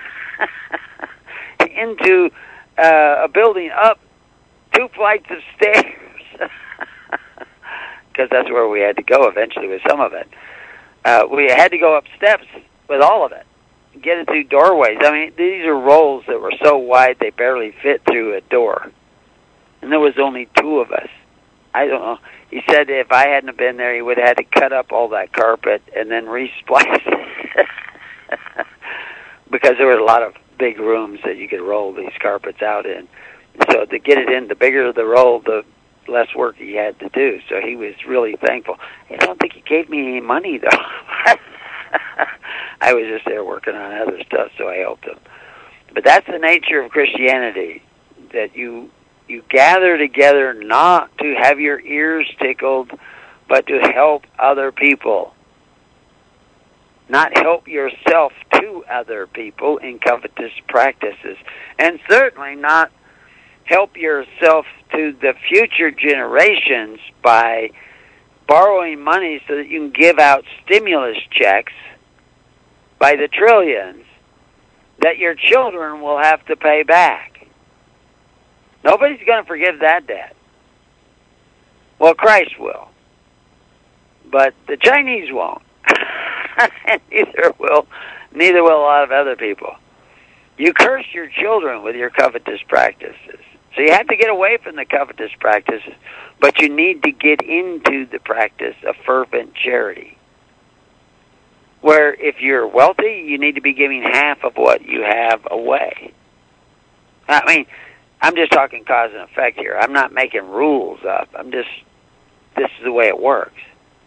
into a building up 2 flights of stairs. Because that's where we had to go eventually with some of it. We had to go up steps with all of it. Get it through doorways. I mean, these are rolls that were so wide they barely fit through a door. And there was only 2 of us. I don't know. He said if I hadn't been there, he would have had to cut up all that carpet and then re-splice it. Because there were a lot of big rooms that you could roll these carpets out in. So to get it in, the bigger the roll, the less work he had to do. So he was really thankful. I don't think he gave me any money, though. I was just there working on other stuff, so I helped him. But that's the nature of Christianity, that you gather together not to have your ears tickled, but to help other people. Not help yourself to other people in covetous practices. And certainly not help yourself to the future generations by borrowing money so that you can give out stimulus checks by the trillions that your children will have to pay back. Nobody's going to forgive that debt. Well, Christ will. But the Chinese won't. And neither will a lot of other people. You curse your children with your covetous practices. So you have to get away from the covetous practices, but you need to get into the practice of fervent charity. Where if you're wealthy, you need to be giving half of what you have away. I mean, I'm just talking cause and effect here. I'm not making rules up. This is the way it works.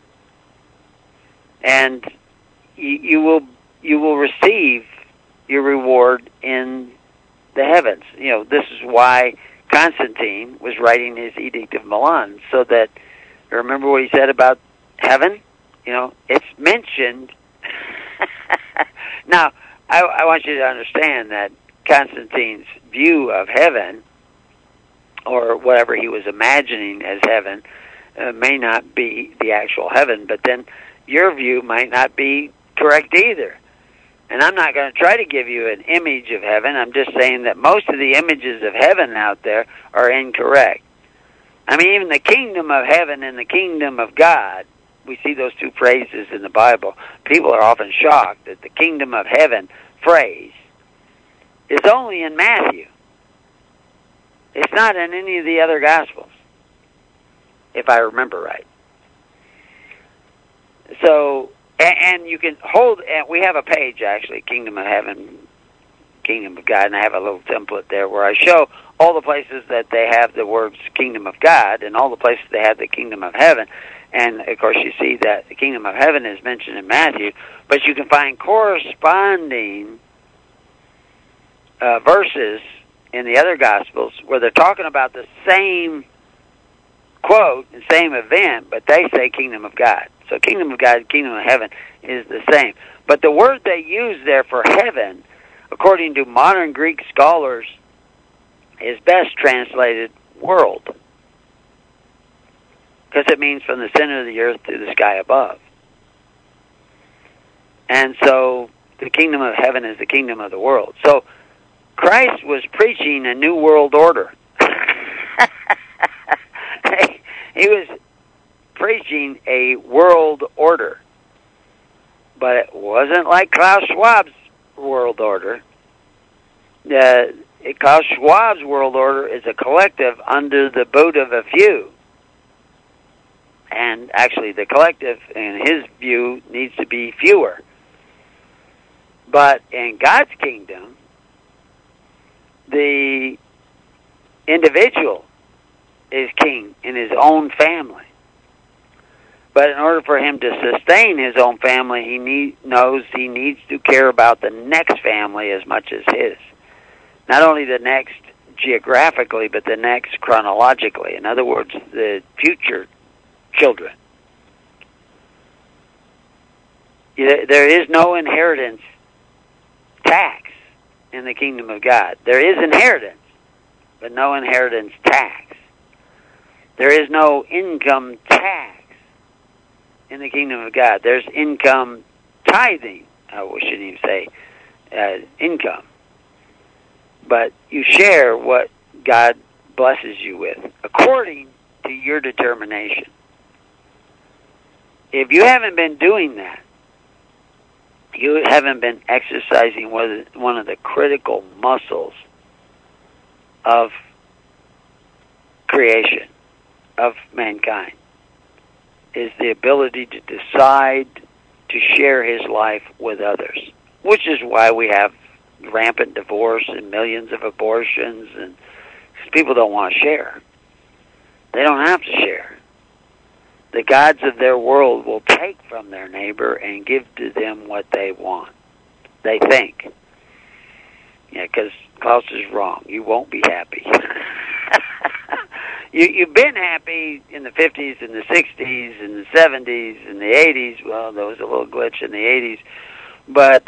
And you will receive your reward in the heavens. You know, this is why Constantine was writing his Edict of Milan, so that, remember what he said about heaven? You know, it's mentioned. Now, I want you to understand that Constantine's view of heaven, or whatever he was imagining as heaven, may not be the actual heaven, but then your view might not be correct either. And I'm not going to try to give you an image of heaven. I'm just saying that most of the images of heaven out there are incorrect. I mean, even the kingdom of heaven and the kingdom of God, we see those 2 phrases in the Bible. People are often shocked that the kingdom of heaven phrase is only in Matthew. It's not in any of the other Gospels, if I remember right. So, and you can hold, and we have a page, actually, Kingdom of Heaven, Kingdom of God, and I have a little template there where I show all the places that they have the words Kingdom of God and all the places they have the Kingdom of Heaven. And, of course, you see that the Kingdom of Heaven is mentioned in Matthew, but you can find corresponding verses in the other Gospels where they're talking about the same quote, the same event, but they say Kingdom of God. So Kingdom of God, Kingdom of Heaven is the same. But the word they use there for heaven, according to modern Greek scholars, is best translated world, because it means from the center of the earth to the sky above. And so the kingdom of heaven is the kingdom of the world. So Christ was preaching a new world order. He was preaching a world order. But it wasn't like Klaus Schwab's world order. Klaus Schwab's world order is a collective under the boot of a few. And actually the collective, in his view, needs to be fewer. But in God's kingdom, the individual is king in his own family. But in order for him to sustain his own family, he knows he needs to care about the next family as much as his. Not only the next geographically, but the next chronologically. In other words, the future children. There is no inheritance tax in the kingdom of God. There is inheritance, but no inheritance tax. There is no income tax in the kingdom of God. There's income tithing. We shouldn't even say income. But you share what God blesses you with according to your determination. If you haven't been doing that, you haven't been exercising one of the critical muscles of creation, of mankind, is the ability to decide to share his life with others, which is why we have rampant divorce and millions of abortions, and people don't want to share. They don't have to share. The gods of their world will take from their neighbor and give to them what they want. They think. Yeah, because Klaus is wrong. You won't be happy. You've been happy in the 50s and the 60s and the 70s and the 80s. Well, there was a little glitch in the 80s. But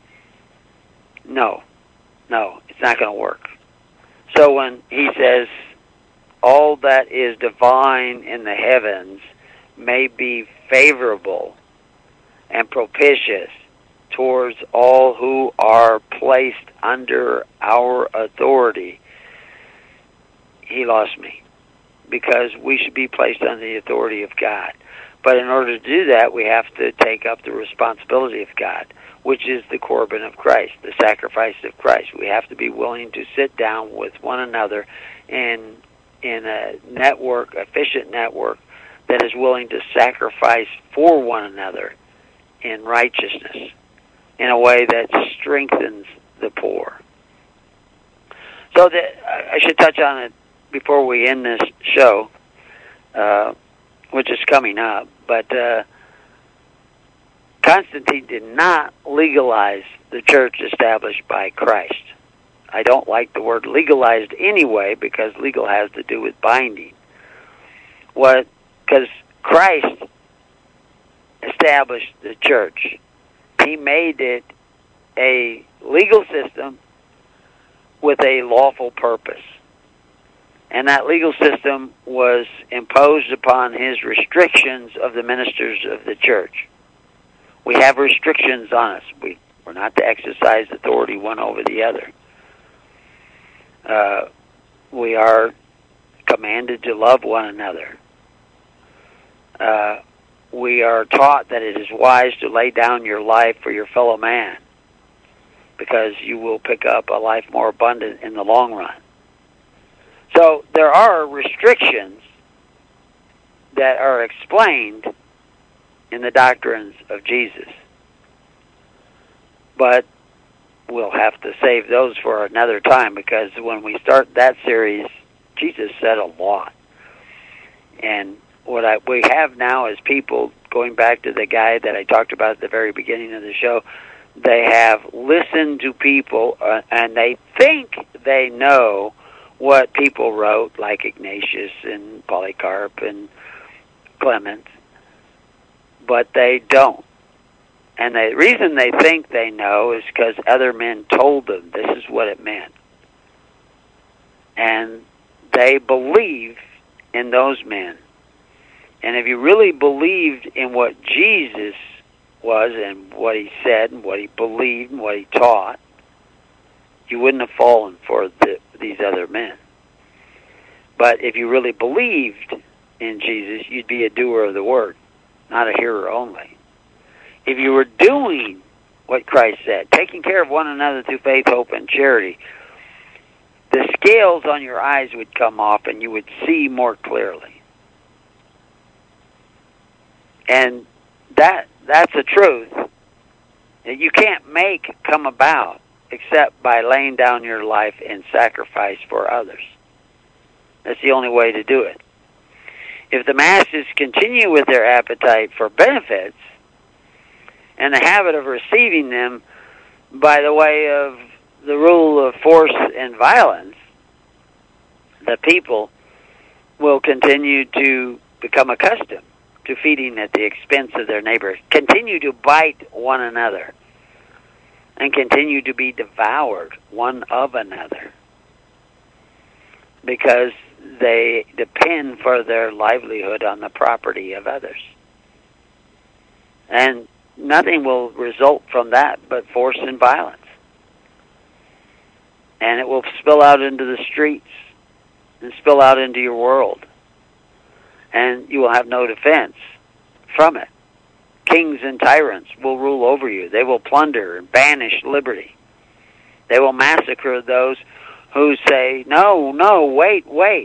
no, it's not going to work. So when he says, all that is divine in the heavens may be favorable and propitious towards all who are placed under our authority, he lost me, because we should be placed under the authority of God. But in order to do that, we have to take up the responsibility of God, which is the Corban of Christ, the sacrifice of Christ. We have to be willing to sit down with one another in a network, efficient network, that is willing to sacrifice for one another in righteousness, in a way that strengthens the poor. So I should touch on it before we end this show, which is coming up, but Constantine did not legalize the church established by Christ. I don't like the word legalized anyway, because legal has to do with binding. Because Christ established the church. He made it a legal system with a lawful purpose. And that legal system was imposed upon his restrictions of the ministers of the church. We have restrictions on us. We're not to exercise authority one over the other. We are commanded to love one another. We are taught that it is wise to lay down your life for your fellow man, because you will pick up a life more abundant in the long run. So there are restrictions that are explained in the doctrines of Jesus. But we'll have to save those for another time, because when we start that series, Jesus said a lot. And what we have now is people, going back to the guy that I talked about at the very beginning of the show, they have listened to people and they think they know what people wrote, like Ignatius and Polycarp and Clement, but they don't. And the reason they think they know is because other men told them this is what it meant. And they believe in those men. And if you really believed in what Jesus was and what he said and what he believed and what he taught, you wouldn't have fallen for these other men. But if you really believed in Jesus, you'd be a doer of the word, not a hearer only. If you were doing what Christ said, taking care of one another through faith, hope, and charity, the scales on your eyes would come off and you would see more clearly. And that's the truth that you can't make come about except by laying down your life in sacrifice for others. That's the only way to do it. If the masses continue with their appetite for benefits and the habit of receiving them by the way of the rule of force and violence, the people will continue to become accustomed to feeding at the expense of their neighbors, continue to bite one another, and continue to be devoured one of another, because they depend for their livelihood on the property of others. And nothing will result from that but force and violence. And it will spill out into the streets and spill out into your world. And you will have no defense from it. Kings and tyrants will rule over you. They will plunder and banish liberty. They will massacre those who say, no, wait,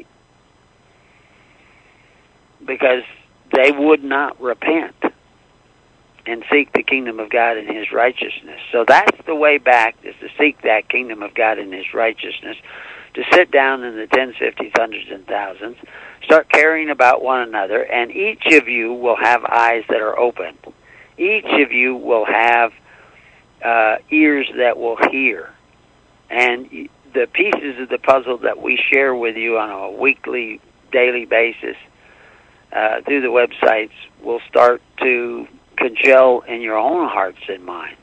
because they would not repent and seek the kingdom of God and His righteousness. So that's the way back, is to seek that kingdom of God and His righteousness, to sit down in the tens, fifties, hundreds, and thousands, start caring about one another, and each of you will have eyes that are open. Each of you will have ears that will hear. And the pieces of the puzzle that we share with you on a weekly, daily basis through the websites will start to congeal in your own hearts and minds.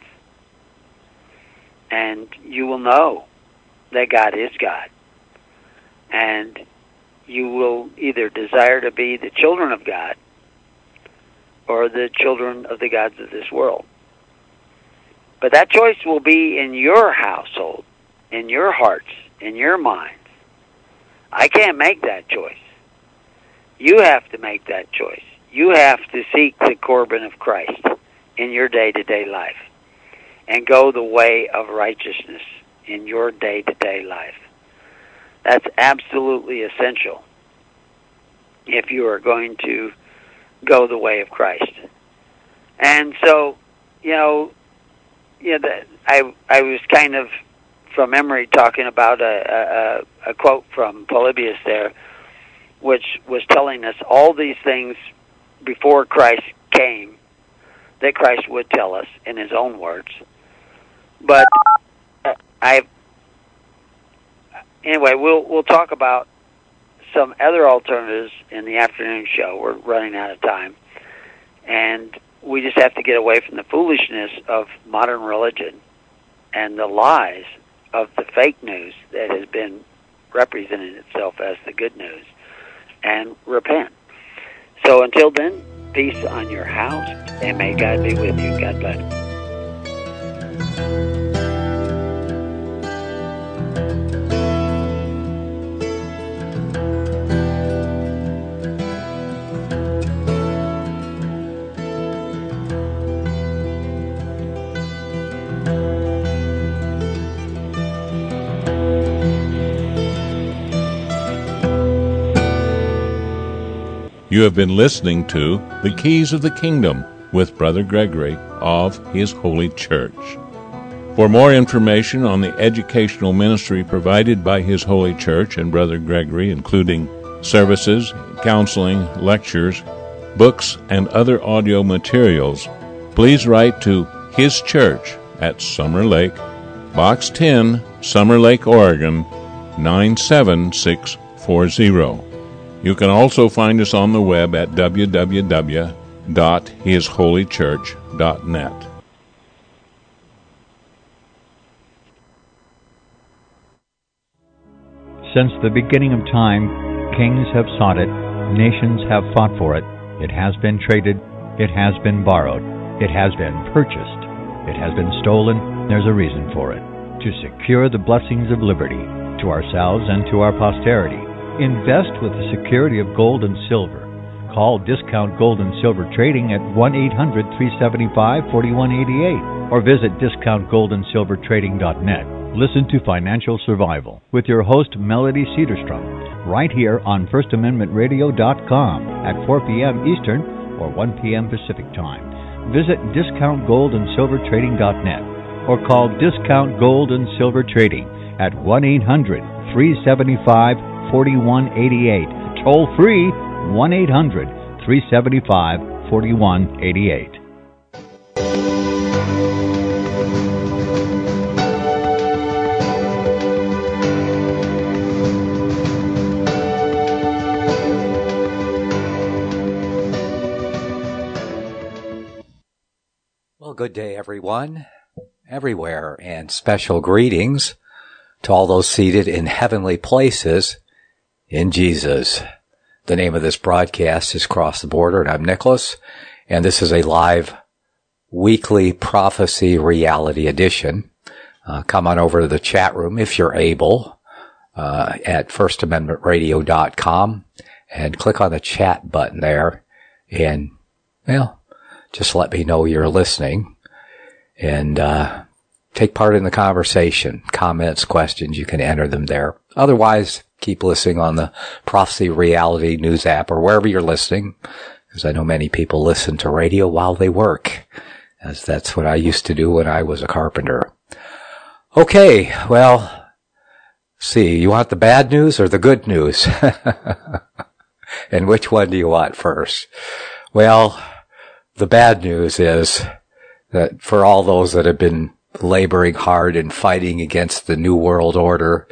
And you will know that God is God. And you will either desire to be the children of God or the children of the gods of this world. But that choice will be in your household, in your hearts, in your minds. I can't make that choice. You have to make that choice. You have to seek the Corban of Christ in your day-to-day life and go the way of righteousness in your day-to-day life. That's absolutely essential if you are going to go the way of Christ. And so, I was kind of, from memory, talking about a quote from Polybius there, which was telling us all these things before Christ came that Christ would tell us in His own words. But anyway, we'll talk about some other alternatives in the afternoon show. We're running out of time. And we just have to get away from the foolishness of modern religion and the lies of the fake news that has been representing itself as the good news, and repent. So until then, peace on your house, and may God be with you. God bless. You have been listening to The Keys of the Kingdom with Brother Gregory of His Holy Church. For more information on the educational ministry provided by His Holy Church and Brother Gregory, including services, counseling, lectures, books, and other audio materials, please write to His Church at Summer Lake, Box 10, Summer Lake, Oregon, 97640. You can also find us on the web at www.hisholychurch.net. Since the beginning of time, kings have sought it, nations have fought for it. It has been traded, it has been borrowed, it has been purchased, it has been stolen. There's a reason for it. To secure the blessings of liberty to ourselves and to our posterity. Invest with the security of gold and silver. Call Discount Gold and Silver Trading at 1-800-375-4188 or visit discountgoldandsilvertrading.net. Listen to Financial Survival with your host, Melody Cedarstrom, right here on FirstAmendmentRadio.com at 4 p.m. Eastern or 1 p.m. Pacific Time. visit discountgoldandsilvertrading.net or call Discount Gold and Silver Trading at 1-800-375-4188. Toll free, 1-800-375-4188. Well, good day, everyone, everywhere, and special greetings to all those seated in heavenly places in Jesus. The name of this broadcast is Cross the Border, and I'm Nicholas, and this is a live weekly prophecy reality edition. Come on over to the chat room if you're able at firstamendmentradio.com and click on the chat button there, and, well, just let me know you're listening, and take part in the conversation. Comments, questions, you can enter them there. Otherwise, keep listening on the Prophecy Reality News app or wherever you're listening, because I know many people listen to radio while they work, as that's what I used to do when I was a carpenter. Okay, well, see, you want the bad news or the good news? And which one do you want first? Well, the bad news is that for all those that have been laboring hard and fighting against the New World Order,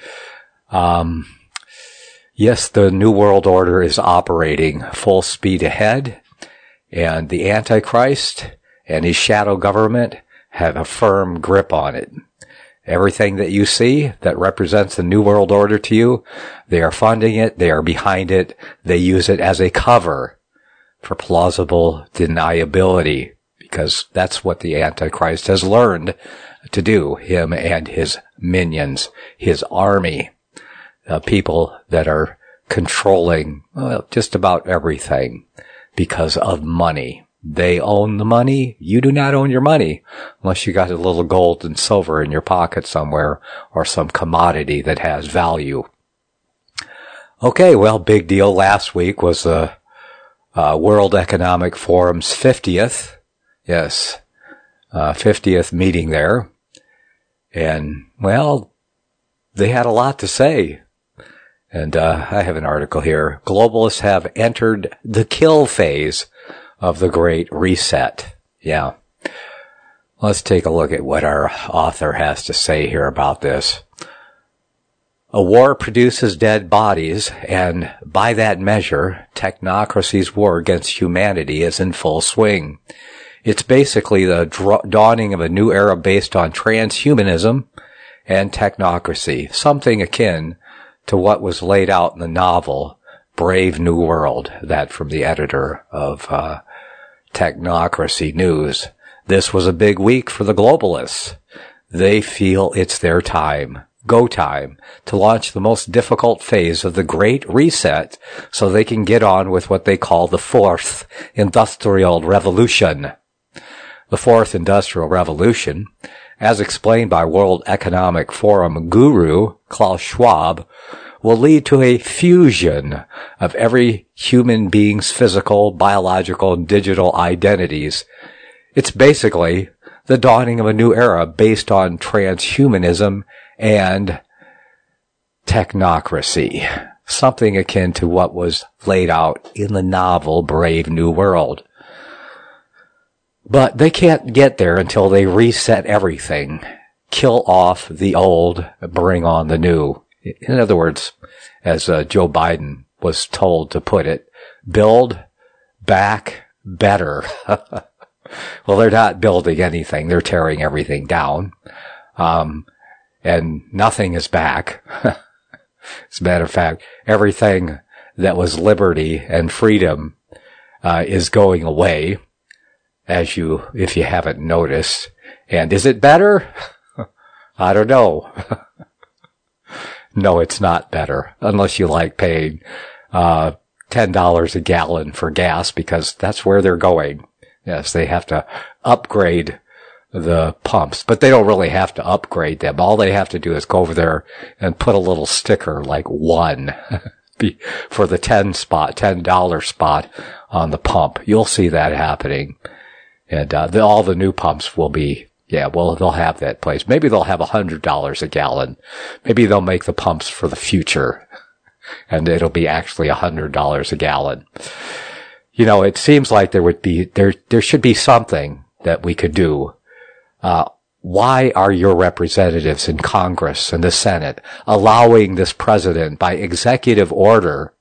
yes, the New World Order is operating full speed ahead, and the Antichrist and his shadow government have a firm grip on it. Everything that you see that represents the New World Order to you, they are funding it, they are behind it, they use it as a cover for plausible deniability, because that's what the Antichrist has learned to do, him and his minions, his army, people that are controlling, well, just about everything because of money. They own the money. You do not own your money unless you got a little gold and silver in your pocket somewhere or some commodity that has value. Okay, well, big deal. Last week was the World Economic Forum's 50th, 50th meeting there. And, well, they had a lot to say. And I have an article here. Globalists have entered the kill phase of the Great Reset. Yeah. Let's take a look at what our author has to say here about this. A war produces dead bodies, and by that measure, technocracy's war against humanity is in full swing. It's basically the dawning of a new era based on transhumanism and technocracy, something akin to what was laid out in the novel Brave New World, that from the editor of Technocracy News. This was a big week for the globalists. They feel it's their time. Go time to launch the most difficult phase of the Great Reset so they can get on with what they call the Fourth Industrial Revolution. The Fourth Industrial Revolution, as explained by World Economic Forum guru Klaus Schwab, will lead to a fusion of every human being's physical, biological, and digital identities. It's basically the dawning of a new era based on transhumanism and technocracy, something akin to what was laid out in the novel Brave New World. But they can't get there until they reset everything, kill off the old, bring on the new. In other words, as Joe Biden was told to put it, build back better. Well, they're not building anything. They're tearing everything down. And nothing is back. As a matter of fact, everything that was liberty and freedom is going away, if you haven't noticed. And is it better? I don't know. No, it's not better, unless you like paying $10 a gallon for gas, because that's where they're going. Yes, they have to upgrade the pumps, but they don't really have to upgrade them. All they have to do is go over there and put a little sticker like 1 for the $10 spot on the pump. You'll see that happening. And all the new pumps will be, they'll have that place. Maybe they'll have $100 a gallon. Maybe they'll make the pumps for the future, and it'll be actually $100 a gallon. You know, it seems like there should be something that we could do. Why are your representatives in Congress and the Senate allowing this president by executive order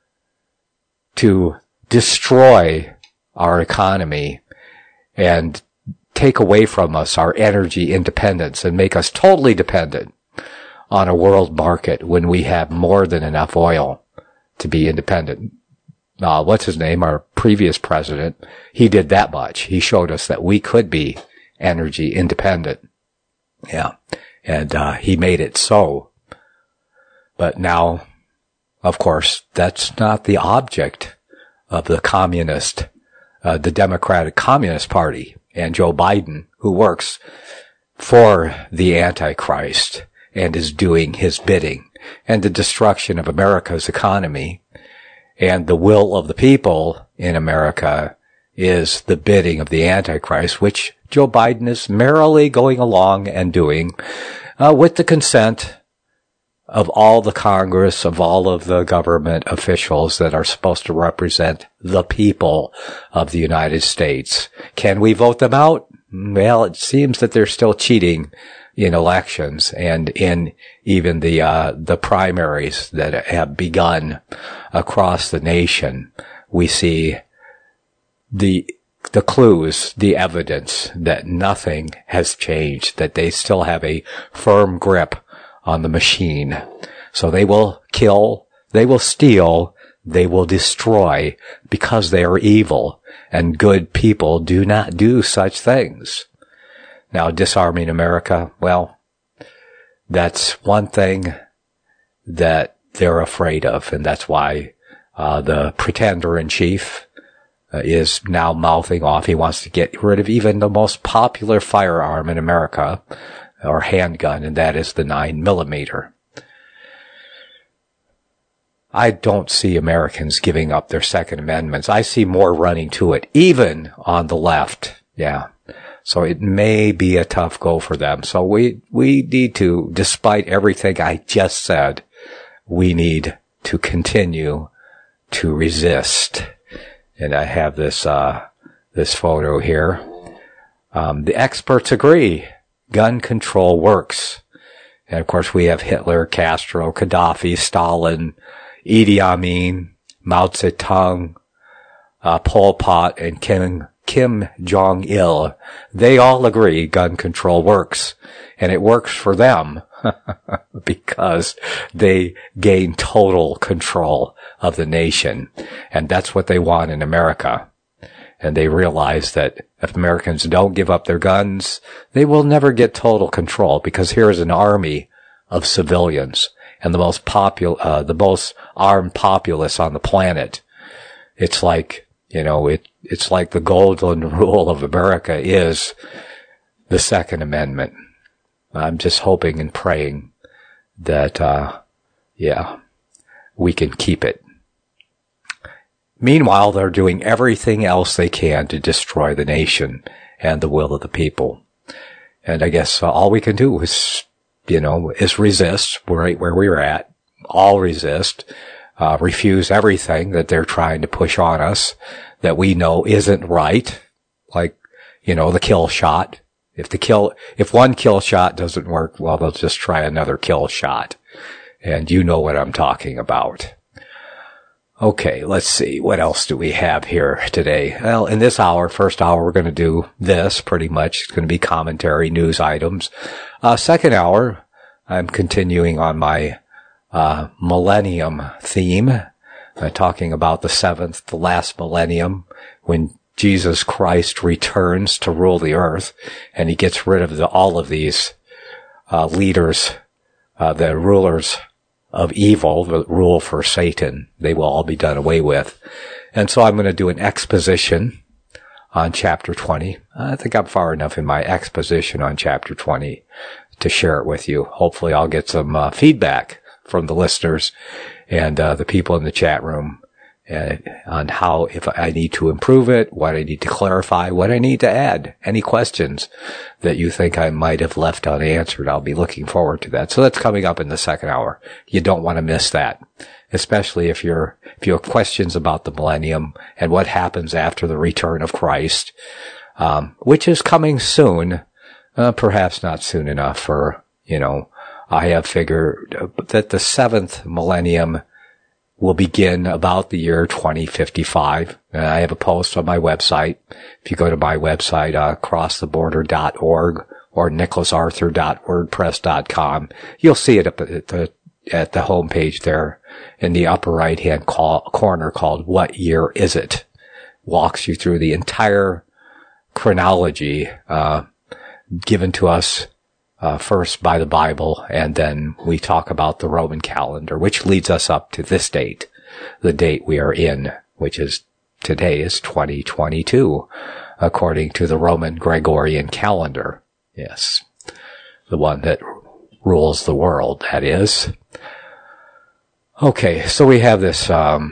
to destroy our economy and take away from us our energy independence and make us totally dependent on a world market when we have more than enough oil to be independent? What's his name? Our previous president, he did that much. He showed us that we could be energy independent. Yeah. And he made it so. But now, of course, that's not the object of the the Democratic Communist Party and Joe Biden, who works for the Antichrist and is doing his bidding, and the destruction of America's economy and the will of the people in America is the bidding of the Antichrist, which Joe Biden is merrily going along and doing with the consent of all the Congress, of all of the government officials that are supposed to represent the people of the United States. Can we vote them out? Well, it seems that they're still cheating in elections and in even the primaries that have begun across the nation. We see the clues, the evidence that nothing has changed, that they still have a firm grip on the machine. So they will kill, they will steal, they will destroy because they are evil, and good people do not do such things. Now, disarming America, well, that's one thing that they're afraid of, and that's why the pretender-in-chief is now mouthing off. He wants to get rid of even the most popular firearm in America, or handgun, and that is the 9mm. I don't see Americans giving up their Second Amendments. I see more running to it, even on the left. Yeah. So it may be a tough go for them. So we need to, despite everything I just said, we need to continue to resist. And I have this photo here. The experts agree. Gun control works. And of course we have Hitler, Castro, Gaddafi, Stalin, Idi Amin, Mao Zedong, Pol Pot, and Kim Jong-il. They all agree gun control works. And it works for them because they gain total control of the nation. And that's what they want in America. And they realize that if Americans don't give up their guns, they will never get total control, because here is an army of civilians and the most armed populace on the planet. It's like, it's like the golden rule of America is the Second Amendment. I'm just hoping and praying that, we can keep it. Meanwhile, they're doing everything else they can to destroy the nation and the will of the people. And I guess all we can do is, is resist right where we're at. All resist. Refuse everything that they're trying to push on us that we know isn't right. Like, the kill shot. If one kill shot doesn't work, well, they'll just try another kill shot. And you know what I'm talking about. Okay, let's see. What else do we have here today? Well, in this first hour, we're going to do this pretty much. It's going to be commentary, news items. Second hour, I'm continuing on my millennium theme, talking about the last millennium, when Jesus Christ returns to rule the earth, and he gets rid of all of these leaders, the rulers of evil, the rule for Satan. They will all be done away with. And so I'm going to do an exposition on chapter 20. I think I'm far enough in my exposition on chapter 20 to share it with you. Hopefully I'll get some feedback from the listeners and the people in the chat room on how, if I need to improve it, what I need to clarify, what I need to add, any questions that you think I might have left unanswered. I'll be looking forward to that. So that's coming up in the second hour. You don't want to miss that, especially if you have questions about the millennium and what happens after the return of Christ, which is coming soon, perhaps not soon enough for, I have figured that the seventh millennium will begin about the year 2055. And I have a post on my website. If you go to my website, crosstheborder.org or nicholasarthur.wordpress.com, you'll see it up at the homepage there in the upper right-hand corner called What Year Is It? Walks you through the entire chronology given to us first by the Bible, and then we talk about the Roman calendar, which leads us up to this date, the date we are in, which is today is 2022, according to the Roman Gregorian calendar. Yes, the one that rules the world, that is. Okay, so we have this,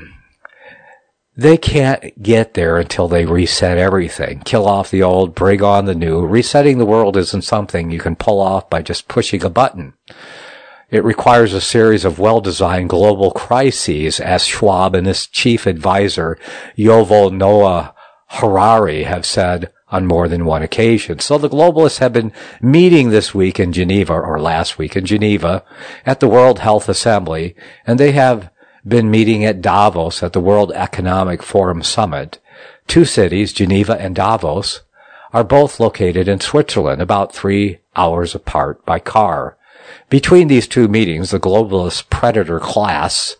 they can't get there until they reset everything. Kill off the old, bring on the new. Resetting the world isn't something you can pull off by just pushing a button. It requires a series of well-designed global crises, as Schwab and his chief advisor, Yuval Noah Harari, have said on more than one occasion. So the globalists have been meeting this week in Geneva, or last week in Geneva, at the World Health Assembly, and they have been meeting at Davos at the World Economic Forum Summit. Two cities, Geneva and Davos, are both located in Switzerland, about 3 hours apart by car. Between these two meetings, the globalist predator class,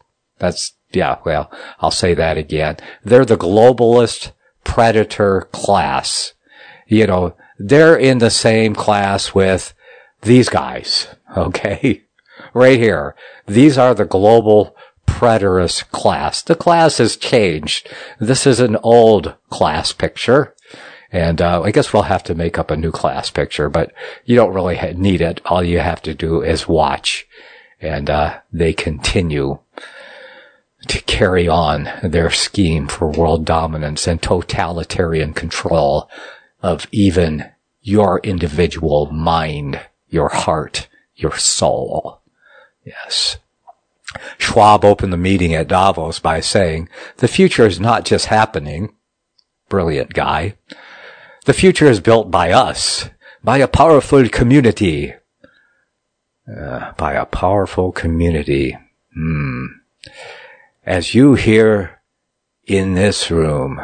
I'll say that again. They're the globalist predator class. They're in the same class with these guys, okay? Right here. These are the global preterist class. The class has changed. This is an old class picture. And I guess we'll have to make up a new class picture, but you don't really need it. All you have to do is watch. And they continue to carry on their scheme for world dominance and totalitarian control of even your individual mind, your heart, your soul. Yes. Schwab opened the meeting at Davos by saying, "The future is not just happening." Brilliant guy. "The future is built by us, by a powerful community." By a powerful community. As you here in this room.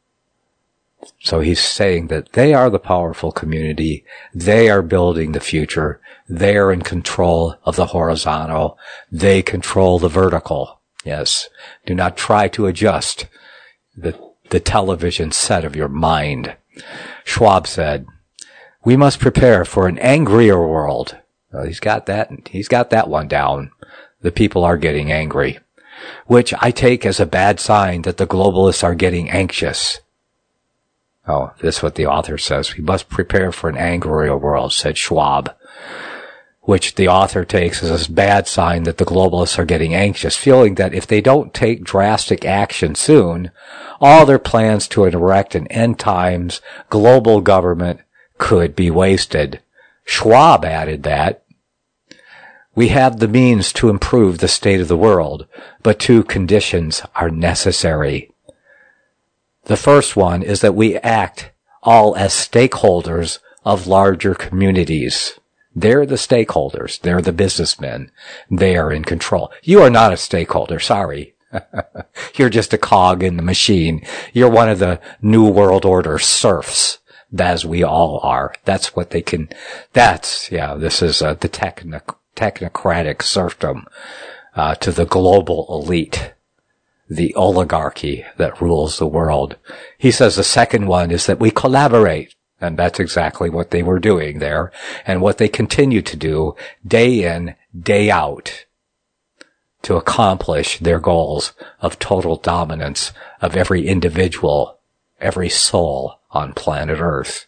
So he's saying that they are the powerful community. They are building the future. They are in control of the horizontal. They control the vertical. Yes. Do not try to adjust the television set of your mind. Schwab said, "We must prepare for an angrier world." Well, he's got that one down. The people are getting angry, which I take as a bad sign that the globalists are getting anxious. Oh, this is what the author says. "We must prepare for an angrier world," said Schwab, which the author takes as a bad sign that the globalists are getting anxious, feeling that if they don't take drastic action soon, all their plans to erect an end times global government could be wasted. Schwab added that, "We have the means to improve the state of the world, but two conditions are necessary. The first one is that we act all as stakeholders of larger communities." They're the stakeholders. They're the businessmen. They are in control. You are not a stakeholder. Sorry. You're just a cog in the machine. You're one of the New World Order serfs, as we all are. That's what they can, this is the technocratic serfdom to the global elite, the oligarchy that rules the world. He says the second one is that we collaborate. And that's exactly what they were doing there, and what they continue to do day in, day out, to accomplish their goals of total dominance of every individual, every soul on planet Earth.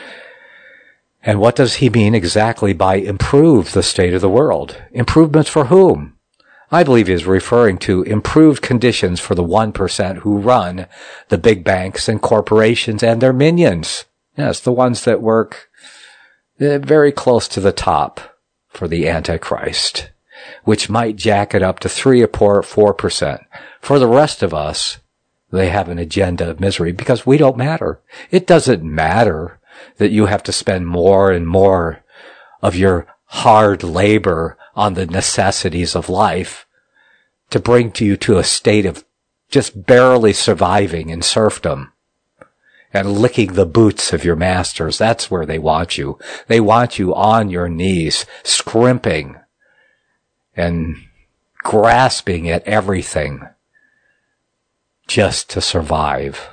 And what does he mean exactly by improve the state of the world? Improvements for whom? I believe he is referring to improved conditions for the 1% who run the big banks and corporations and their minions. Yes, the ones that work very close to the top for the Antichrist, which might jack it up to 3 or 4%. For the rest of us, they have an agenda of misery because we don't matter. It doesn't matter that you have to spend more and more of your hard labor on the necessities of life to bring you to a state of just barely surviving in serfdom and licking the boots of your masters. That's where they want you. They want you on your knees, scrimping and grasping at everything just to survive.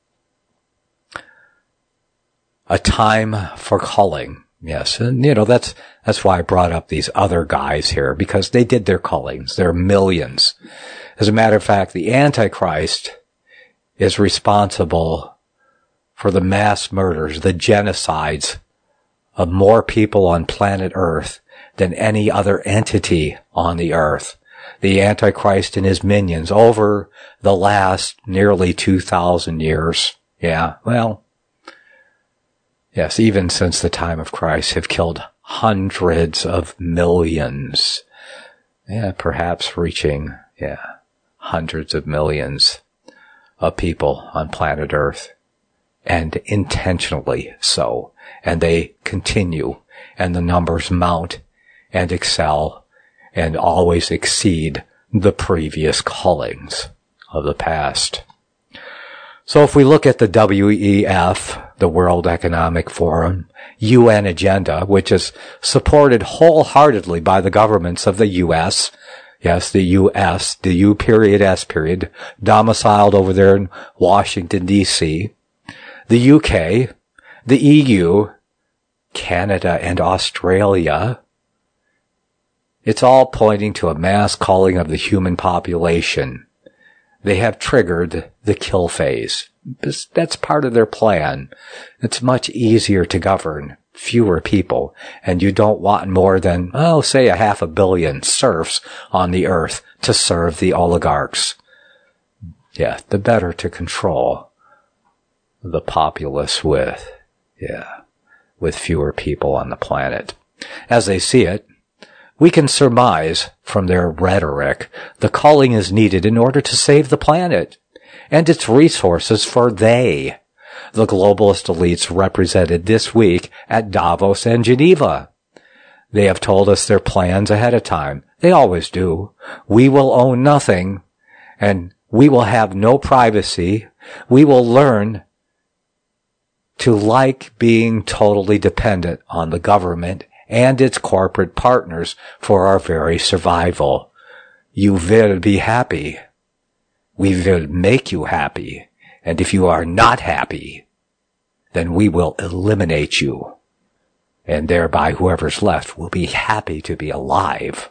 A time for culling. Yes, and that's why I brought up these other guys here, because they did their cullings. There are millions. As a matter of fact, the Antichrist is responsible for the mass murders, the genocides of more people on planet Earth than any other entity on the earth. The Antichrist and his minions over the last nearly 2,000 years. Yeah, well, yes, even since the time of Christ have killed hundreds of millions. Yeah, perhaps reaching, hundreds of millions of people on planet Earth. And intentionally so. And they continue. And the numbers mount and excel and always exceed the previous cullings of the past. So if we look at the WEF, the World Economic Forum, UN agenda, which is supported wholeheartedly by the governments of the U.S., yes, the U.S., the U.S., domiciled over there in Washington, D.C., the U.K., the EU, Canada, and Australia, it's all pointing to a mass culling of the human population. They have triggered the kill phase. That's part of their plan. It's much easier to govern fewer people, and you don't want more than, say 500 million serfs on the earth to serve the oligarchs. Yeah, the better to control the populace with fewer people on the planet. As they see it, we can surmise from their rhetoric the culling is needed in order to save the planet and its resources for the globalist elites represented this week at Davos and Geneva. They have told us their plans ahead of time. They always do. We will own nothing, and we will have no privacy. We will learn to like being totally dependent on the government and its corporate partners for our very survival. You will be happy. We will make you happy. And if you are not happy, then we will eliminate you. And thereby whoever's left will be happy to be alive.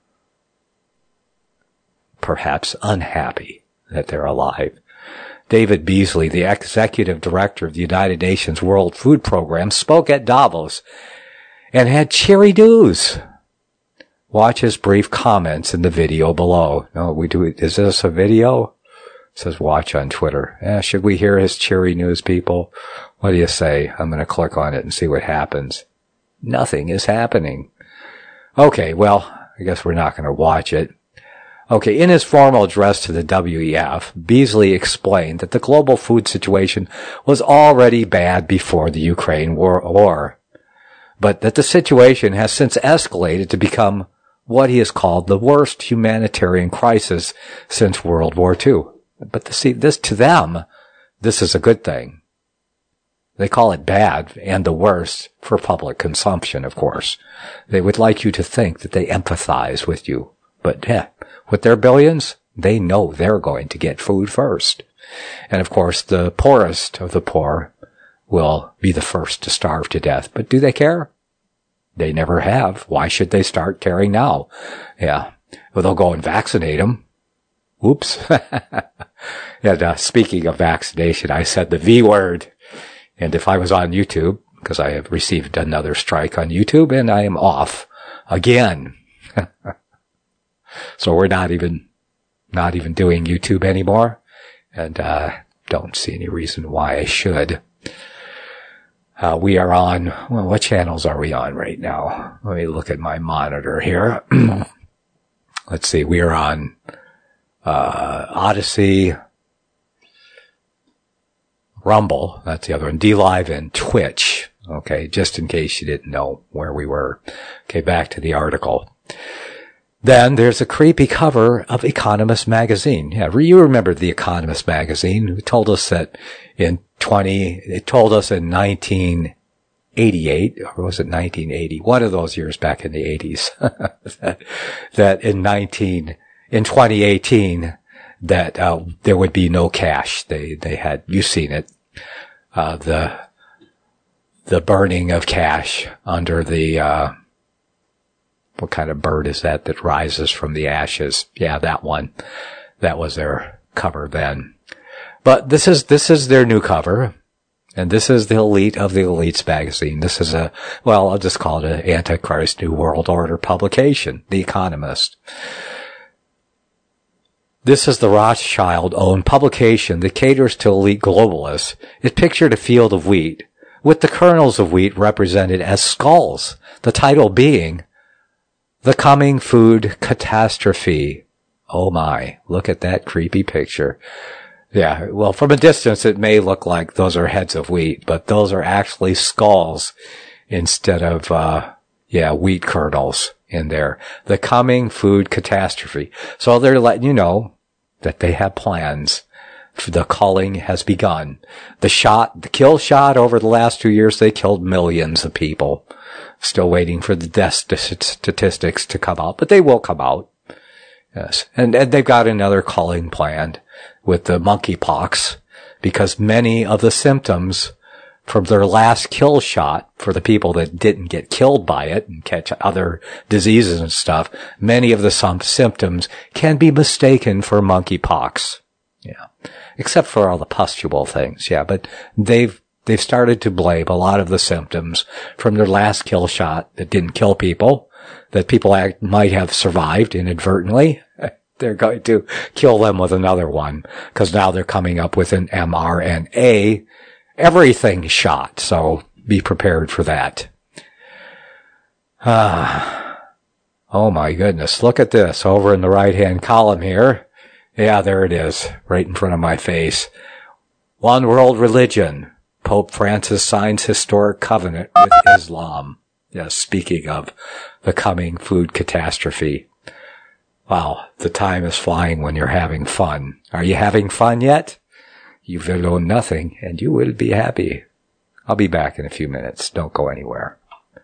Perhaps unhappy that they're alive. David Beasley, the executive director of the United Nations World Food Program, spoke at Davos and had cheery news. Watch his brief comments in the video below. No, is this a video? It says watch on Twitter. Should we hear his cheery news, people? What do you say? I'm going to click on it and see what happens. Nothing is happening. Okay, well, I guess we're not going to watch it. Okay, in his formal address to the WEF, Beasley explained that the global food situation was already bad before the Ukraine war, but that the situation has since escalated to become what he has called the worst humanitarian crisis since World War II. But to them, this is a good thing. They call it bad and the worst for public consumption, of course. They would like you to think that they empathize with you. But with their billions, they know they're going to get food first. And of course, the poorest of the poor will be the first to starve to death. But do they care? They never have. Why should they start caring now? Yeah. Well, they'll go and vaccinate them. Oops. And speaking of vaccination, I said the V word. And if I was on YouTube, because I have received another strike on YouTube, and I am off again. So we're not even doing YouTube anymore, and don't see any reason why I should. We are on, well, what channels are we on right now? Let me look at my monitor here. Let's see, we are on Odyssey, Rumble, that's the other one, DLive, and Twitch. Okay, just in case you didn't know where we were. Okay, back to the article. Then there's a creepy cover of Economist magazine. Yeah, you remember the Economist magazine. It told us that it told us in 1988, or was it 1980? One of those years back in the 80s, that in 2018, that, there would be no cash. They had, you've seen it, the burning of cash under the, what kind of bird is that rises from the ashes? Yeah, that one. That was their cover then. But this is their new cover. And this is the elite of the elites magazine. This is I'll just call it an Antichrist New World Order publication, The Economist. This is the Rothschild-owned publication that caters to elite globalists. It pictured a field of wheat, with the kernels of wheat represented as skulls, the title being The Coming Food Catastrophe. Oh my, look at that creepy picture. Yeah, well, from a distance it may look like those are heads of wheat, but those are actually skulls instead of, wheat kernels in there. The Coming Food Catastrophe. So they're letting you know that they have plans. The culling has begun. The kill shot over the last 2 years, they killed millions of people. Still waiting for the death statistics to come out, but they will come out. Yes. And they've got another culling planned with the monkeypox, because many of the symptoms from their last kill shot, for the people that didn't get killed by it and catch other diseases and stuff, many of the symptoms can be mistaken for monkeypox. Yeah. Except for all the pustule things. Yeah. But they've started to blame a lot of the symptoms from their last kill shot that didn't kill people, that people might have survived inadvertently. They're going to kill them with another one, because now they're coming up with an mRNA everything shot. So be prepared for that. Oh my goodness. Look at this over in the right-hand column here. Yeah, there it is, right in front of my face. One world religion. Pope Francis signs historic covenant with Islam. Yes, speaking of the coming food catastrophe. Wow, the time is flying when you're having fun. Are you having fun yet? You will own nothing, and you will be happy. I'll be back in a few minutes. Don't go anywhere.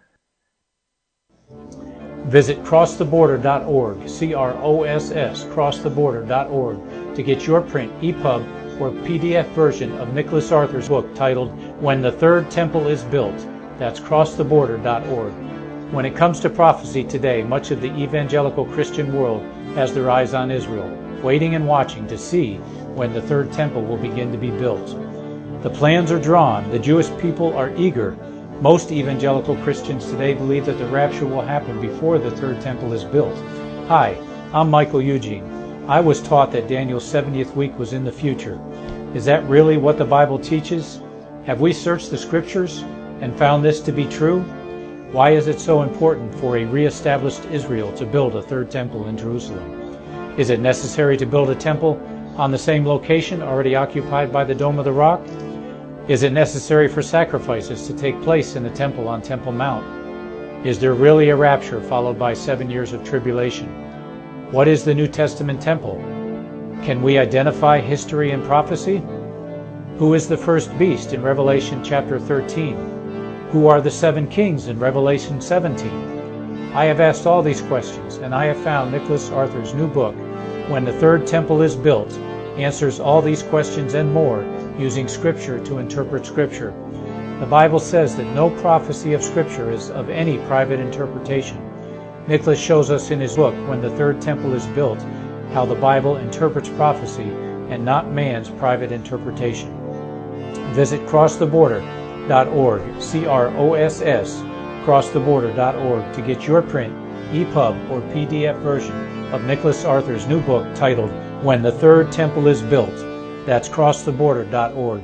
Visit crosstheborder.org, CROSS, crosstheborder.org, to get your print, EPUB, or PDF version of Nicholas Arthur's book titled When the Third Temple is Built. That's crosstheborder.org. When it comes to prophecy today, much of the evangelical Christian world has their eyes on Israel, waiting and watching to see when the third temple will begin to be built. The plans are drawn. The Jewish people are eager. Most evangelical Christians today believe that the rapture will happen before the third temple is built. Hi, I'm Michael Eugene. I was taught that Daniel's 70th week was in the future. Is that really what the Bible teaches? Have we searched the Scriptures and found this to be true? Why is it so important for a re-established Israel to build a third temple in Jerusalem? Is it necessary to build a temple on the same location already occupied by the Dome of the Rock? Is it necessary for sacrifices to take place in the temple on Temple Mount? Is there really a rapture followed by 7 years of tribulation? What is the New Testament temple? Can we identify history and prophecy? Who is the first beast in Revelation chapter 13? Who are the 7 kings in Revelation 17? I have asked all these questions, and I have found Nicholas Arthur's new book, When the Third Temple is Built, answers all these questions and more using Scripture to interpret Scripture. The Bible says that no prophecy of Scripture is of any private interpretation. Nicholas shows us in his book, When the Third Temple is Built, how the Bible interprets prophecy and not man's private interpretation. Visit crosstheborder.org, CROSS, crosstheborder.org, to get your print, EPUB, or PDF version of Nicholas Arthur's new book titled When the Third Temple is Built. That's crosstheborder.org.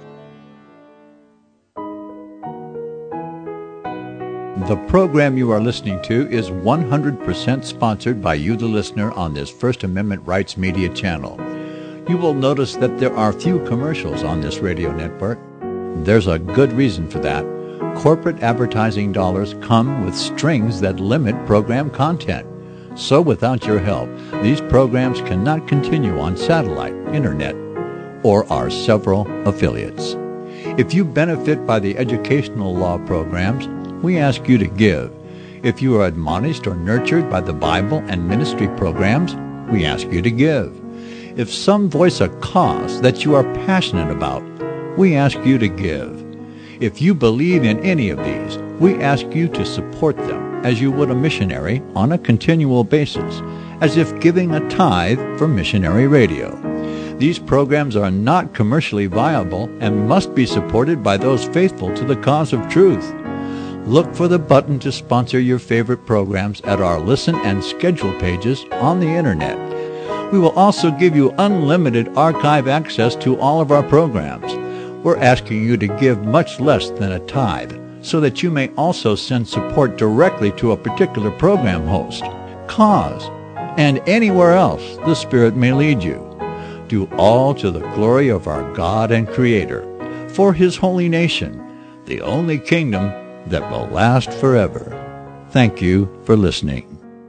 The program you are listening to is 100% sponsored by you, the listener, on this First Amendment Rights Media channel. You will notice that there are few commercials on this radio network. There's a good reason for that. Corporate advertising dollars come with strings that limit program content. So without your help, these programs cannot continue on satellite, internet, or our several affiliates. If you benefit by the educational law programs, we ask you to give. If you are admonished or nurtured by the Bible and ministry programs, we ask you to give. If some voice a cause that you are passionate about, we ask you to give. If you believe in any of these, we ask you to support them as you would a missionary on a continual basis, as if giving a tithe for missionary radio. These programs are not commercially viable and must be supported by those faithful to the cause of truth. Look for the button to sponsor your favorite programs at our listen and schedule pages on the internet. We will also give you unlimited archive access to all of our programs. We're asking you to give much less than a tithe so that you may also send support directly to a particular program host, cause, and anywhere else the Spirit may lead you. Do all to the glory of our God and Creator, for His holy nation, the only kingdom that will last forever. Thank you for listening.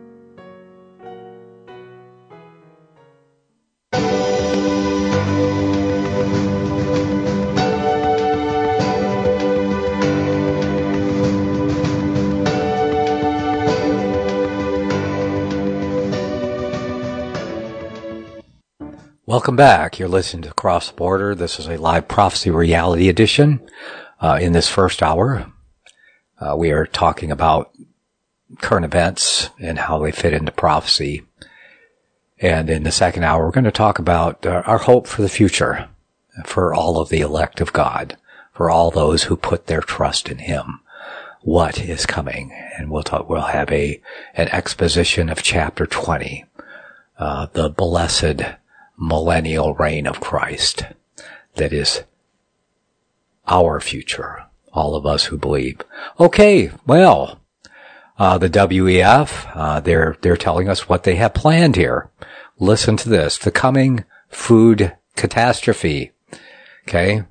Welcome back. You're listening to Cross the Border. This is a live prophecy reality edition. In this first hour, we are talking about current events and how they fit into prophecy. And in the second hour, we're going to talk about our hope for the future, for all of the elect of God, for all those who put their trust in Him. What is coming? And we'll have an exposition of chapter 20, the blessed millennial reign of Christ. That is our future. All of us who believe. Okay, well, the WEF, they're telling us what they have planned here. Listen to this. The coming food catastrophe. Okay.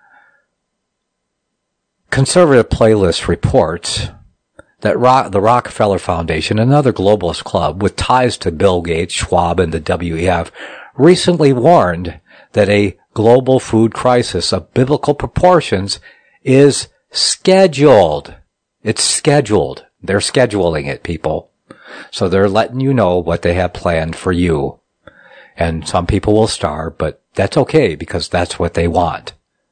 Conservative Playlist reports that the Rockefeller Foundation, another globalist club with ties to Bill Gates, Schwab, and the WEF, recently warned that a global food crisis of biblical proportions is scheduled. It's scheduled. They're scheduling it, people. So they're letting you know what they have planned for you. And some people will starve, but that's okay because that's what they want.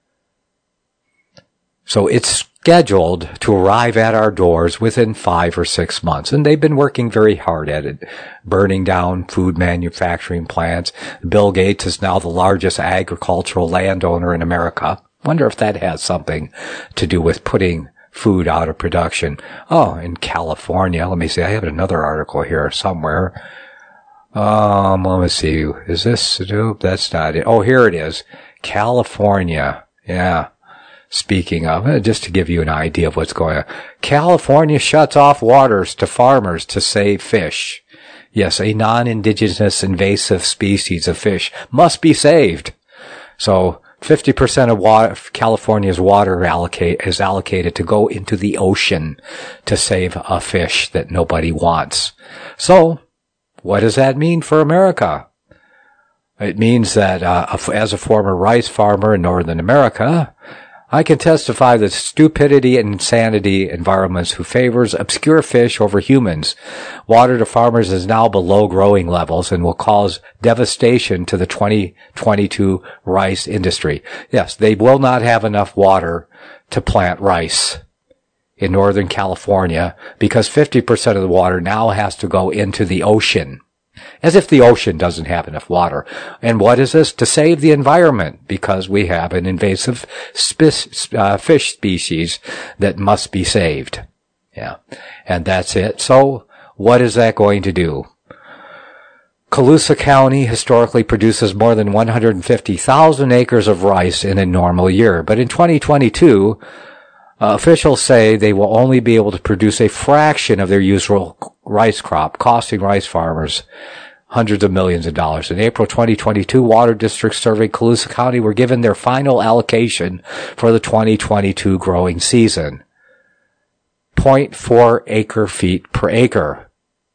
So it's scheduled to arrive at our doors within 5 or 6 months. And they've been working very hard at it, burning down food manufacturing plants. Bill Gates is now the largest agricultural landowner in America. Wonder if that has something to do with putting food out of production. Oh, in California, let me see. I have another article here somewhere. Let me see. Is this? Nope, that's not it. Oh, here it is. California. Yeah. Speaking of, just to give you an idea of what's going on. California shuts off waters to farmers to save fish. Yes, a non-indigenous invasive species of fish must be saved. So 50% of California's water is allocated to go into the ocean to save a fish that nobody wants. So, what does that mean for America? It means that as a former rice farmer in northern America, I can testify that stupidity and insanity environments who favors obscure fish over humans. Water to farmers is now below growing levels and will cause devastation to the 2022 rice industry. Yes, they will not have enough water to plant rice in Northern California because 50% of the water now has to go into the ocean. As if the ocean doesn't have enough water. And what is this? To save the environment, because we have an invasive fish species that must be saved. Yeah. And that's it. So, what is that going to do? Colusa County historically produces more than 150,000 acres of rice in a normal year. But in 2022, officials say they will only be able to produce a fraction of their usual rice crop, costing rice farmers hundreds of millions of dollars. In April 2022, water districts serving Colusa County were given their final allocation for the 2022 growing season. 0.4 acre-feet per acre,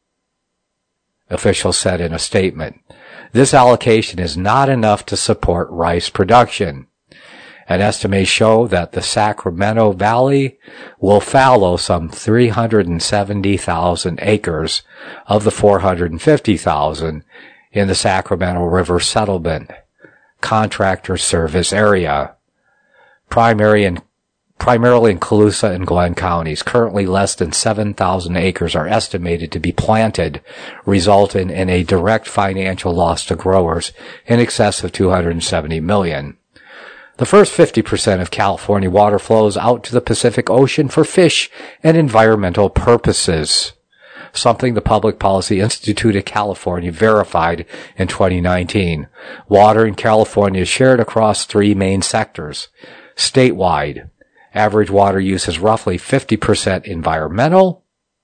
officials said in a statement. This allocation is not enough to support rice production. And estimates show that the Sacramento Valley will fallow some 370,000 acres of the 450,000 in the Sacramento River Settlement Contractor Service Area, primarily in Colusa and Glenn counties. Currently, less than 7,000 acres are estimated to be planted, resulting in a direct financial loss to growers in excess of $270 million. The first 50% of California water flows out to the Pacific Ocean for fish and environmental purposes, something the Public Policy Institute of California verified in 2019. Water in California is shared across three main sectors. Statewide, average water use is roughly 50% environmental,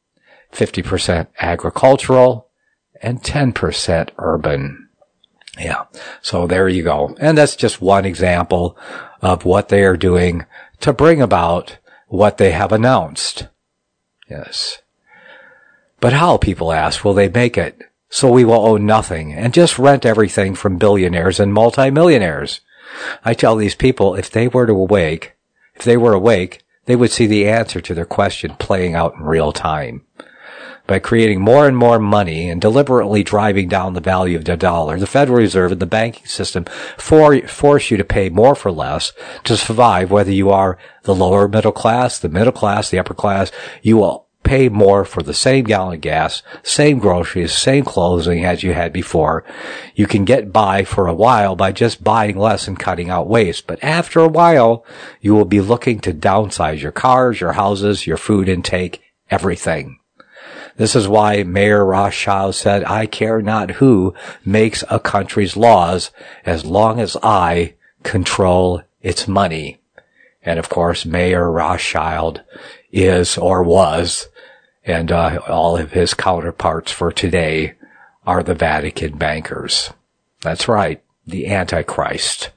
50% agricultural, and 10% urban. Yeah, so there you go. And that's just one example of what they are doing to bring about what they have announced. Yes. But how, people ask, will they make it so we will own nothing and just rent everything from billionaires and multimillionaires? I tell these people, if they were awake, they would see the answer to their question playing out in real time. By creating more and more money and deliberately driving down the value of the dollar, the Federal Reserve and the banking system force you to pay more for less to survive, whether you are the lower middle class, the upper class. You will pay more for the same gallon of gas, same groceries, same clothing as you had before. You can get by for a while by just buying less and cutting out waste. But after a while, you will be looking to downsize your cars, your houses, your food intake, everything. This is why Mayor Rothschild said, "I care not who makes a country's laws as long as I control its money." And of course, Mayor Rothschild is or was, and all of his counterparts for today are the Vatican bankers. That's right. The Antichrist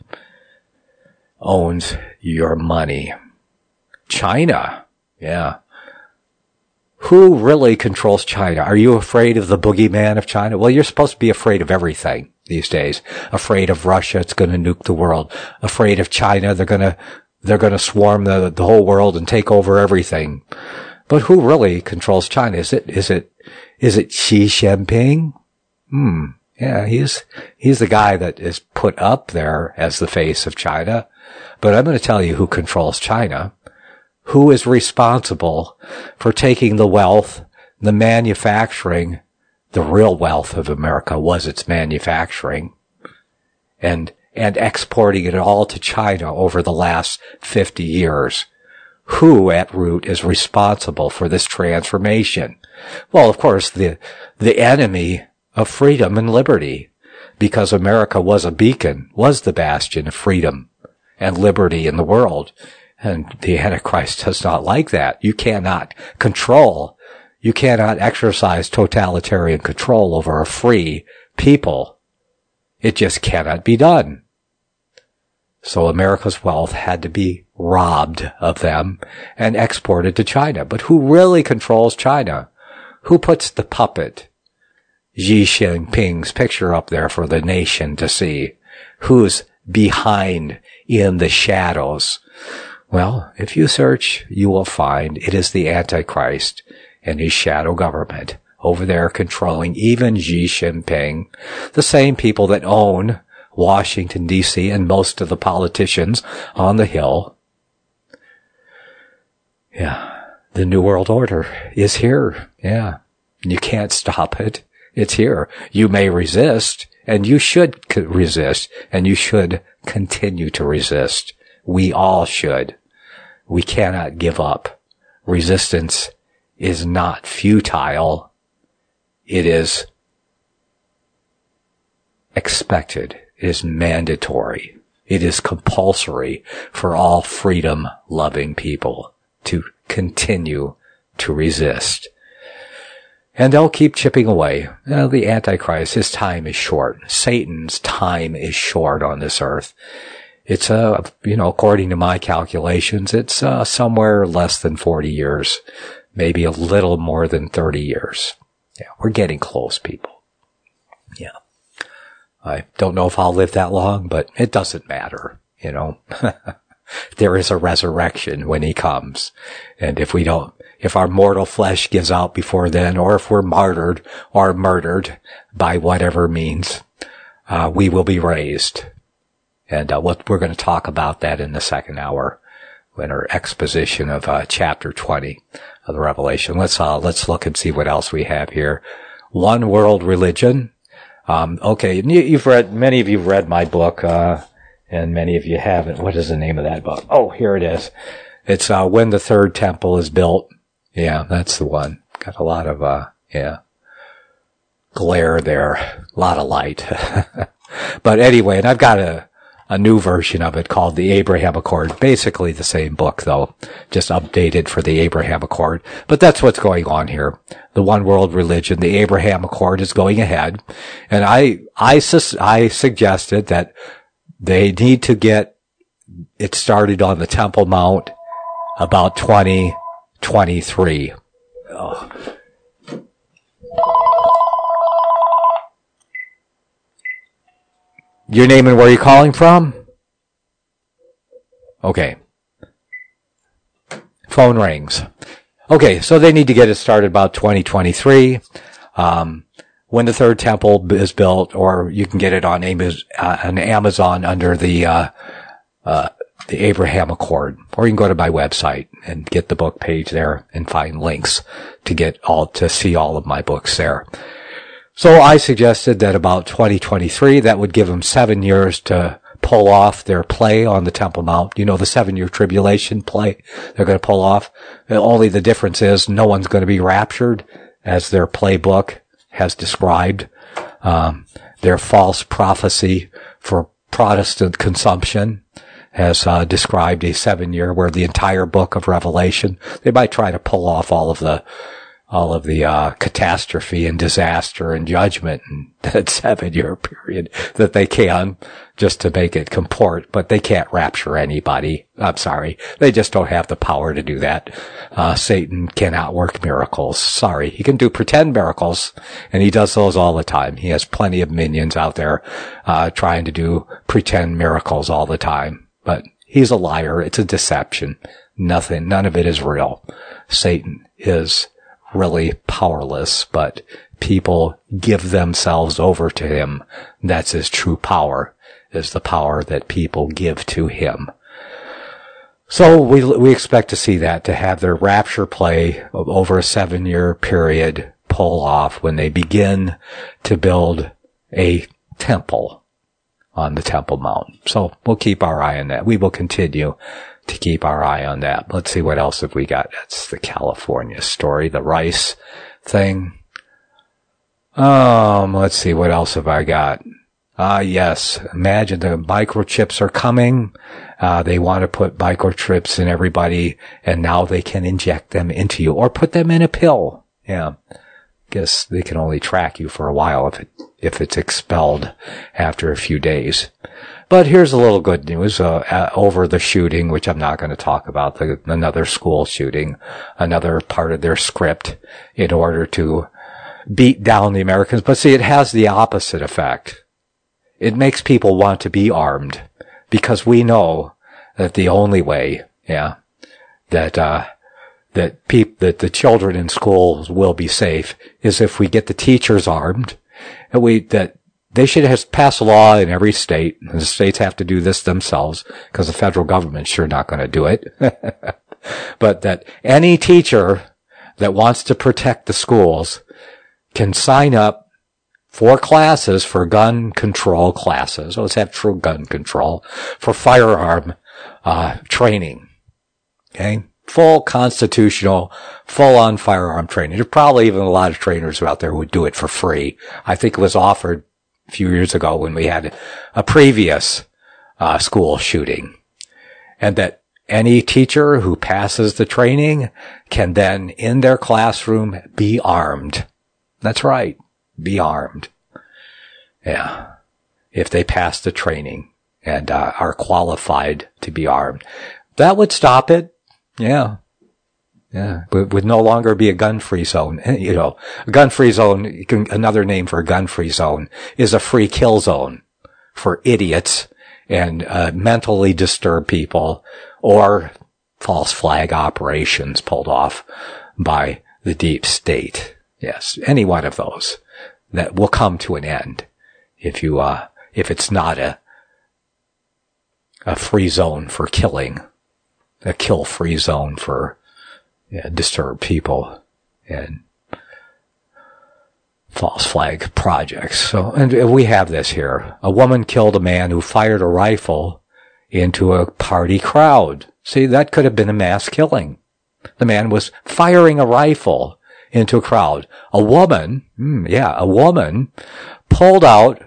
owns your money. China. Yeah. Who really controls China? Are you afraid of the boogeyman of China? Well, you're supposed to be afraid of everything these days. Afraid of Russia, it's going to nuke the world. Afraid of China, they're going to swarm the whole world and take over everything. But who really controls China? Is it Xi Jinping? Yeah, he's the guy that is put up there as the face of China. But I'm going to tell you who controls China. Who is responsible for taking the wealth, the manufacturing, the real wealth of America was its manufacturing, and exporting it all to China over the last 50 years? Who at root is responsible for this transformation? Well, of course, the enemy of freedom and liberty, because America was a beacon, was the bastion of freedom and liberty in the world. And the Antichrist does not like that. You cannot exercise totalitarian control over a free people. It just cannot be done. So America's wealth had to be robbed of them and exported to China. But who really controls China? Who puts the puppet, Xi Jinping's picture up there for the nation to see? Who's behind in the shadows? Well, if you search, you will find it is the Antichrist and his shadow government over there controlling even Xi Jinping, the same people that own Washington, D.C., and most of the politicians on the Hill. Yeah, the New World Order is here. Yeah, you can't stop it. It's here. You may resist, and you should resist, and you should continue to resist. We all should. We cannot give up. Resistance is not futile. It is expected. It is mandatory. It is compulsory for all freedom-loving people to continue to resist. And they'll keep chipping away. The Antichrist, his time is short. Satan's time is short on this earth. It's, according to my calculations, it's somewhere less than 40 years. Maybe a little more than 30 years. Yeah, we're getting close, people. Yeah. I don't know if I'll live that long, but it doesn't matter, There is a resurrection when he comes. And if our mortal flesh gives out before then, or if we're martyred or murdered by whatever means, we will be raised. And we're going to talk about that in the second hour in our exposition of chapter 20 of the Revelation. Let's look and see what else we have here. One world religion. Okay, many of you have read my book, and many of you haven't. What is the name of that book? Oh, here it is. It's When the Third Temple is Built. Yeah, that's the one. Got a lot of glare there, a lot of light. But anyway, and I've got a new version of it called the Abraham Accord. Basically the same book, though, just updated for the Abraham Accord. But that's what's going on here. The one world religion, the Abraham Accord, is going ahead. And I suggested that they need to get it started on the Temple Mount about 2023. Oh. Your name and where you're calling from? Okay. Phone rings. Okay, so they need to get it started about 2023. When the third temple is built, or you can get it on Amazon under the Abraham Accord, or you can go to my website and get the book page there and find links to see all of my books there. So I suggested that about 2023, that would give them 7 years to pull off their play on the Temple Mount. The 7-year tribulation play they're going to pull off. Only the difference is no one's going to be raptured, as their playbook has described. Their false prophecy for Protestant consumption has described a 7-year, where the entire book of Revelation, they might try to pull off all of the catastrophe and disaster and judgment in that 7-year period that they can, just to make it comport, but they can't rapture anybody. I'm sorry. They just don't have the power to do that. Satan cannot work miracles. Sorry. He can do pretend miracles, and he does those all the time. He has plenty of minions out there, trying to do pretend miracles all the time. But he's a liar. It's a deception. None of it is real. Satan is really powerless, but people give themselves over to him. That's his true power, is the power that people give to him. So we expect to see that, to have their rapture play over a 7-year period pull off when they begin to build a temple on the Temple Mount. So we'll keep our eye on that. We will continue to keep our eye on that. Let's see what else have we got. That's the California story, the rice thing. Let's see, what else have I got? Yes, imagine the microchips are coming. They want to put microchips in everybody, and now they can inject them into you or put them in a pill. Yeah. Guess they can only track you for a while if it's expelled after a few days. But here's a little good news, over the shooting, which I'm not going to talk about, another school shooting, another part of their script in order to beat down the Americans. But see, it has the opposite effect. It makes people want to be armed, because we know that the only way, that the children in schools will be safe is if we get the teachers armed, and that they should have passed a law in every state, and the states have to do this themselves, because the federal government's sure not going to do it. But that any teacher that wants to protect the schools can sign up for classes, for gun control classes. Let's have true gun control, for firearm training. Okay? Full constitutional, full-on firearm training. There's probably even a lot of trainers out there who would do it for free. I think it was offered a few years ago when we had a previous school shooting, and that any teacher who passes the training can then, in their classroom, be armed. That's right. Be armed. Yeah. If they pass the training and are qualified to be armed. That would stop it. Yeah. Yeah. It would no longer be a gun-free zone. You know, a gun-free zone, another name for a gun-free zone is a free kill zone for idiots and mentally disturbed people, or false flag operations pulled off by the deep state. Yes, any one of those that will come to an end if it's not a free zone for killing, a kill-free zone for disturbed people and false flag projects. So, and we have this here. A woman killed a man who fired a rifle into a party crowd. See, that could have been a mass killing. The man was firing a rifle into a crowd. A woman pulled out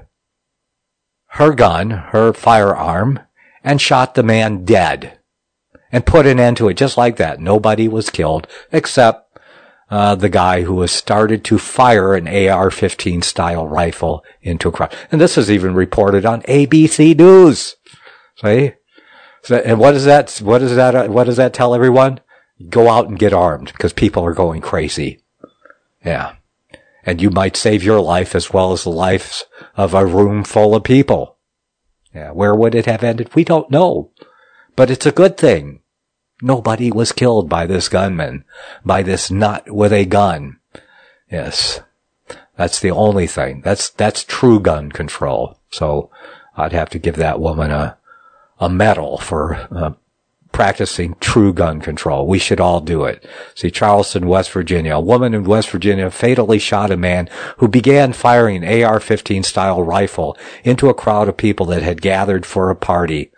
her gun, her firearm, and shot the man dead and put an end to it just like that. Nobody was killed except the guy who has started to fire an AR-15 style rifle into a crowd. And this is even reported on ABC News. See? So, and what does that tell everyone? Go out and get armed because people are going crazy. Yeah. And you might save your life as well as the lives of a room full of people. Yeah. Where would it have ended? We don't know. But it's a good thing. Nobody was killed by this gunman, by this nut with a gun. Yes. That's the only thing. That's true gun control. So I'd have to give that woman a medal for practicing true gun control. We should all do it. See, Charleston, West Virginia. A woman in West Virginia fatally shot a man who began firing an AR-15 style rifle into a crowd of people that had gathered for a party.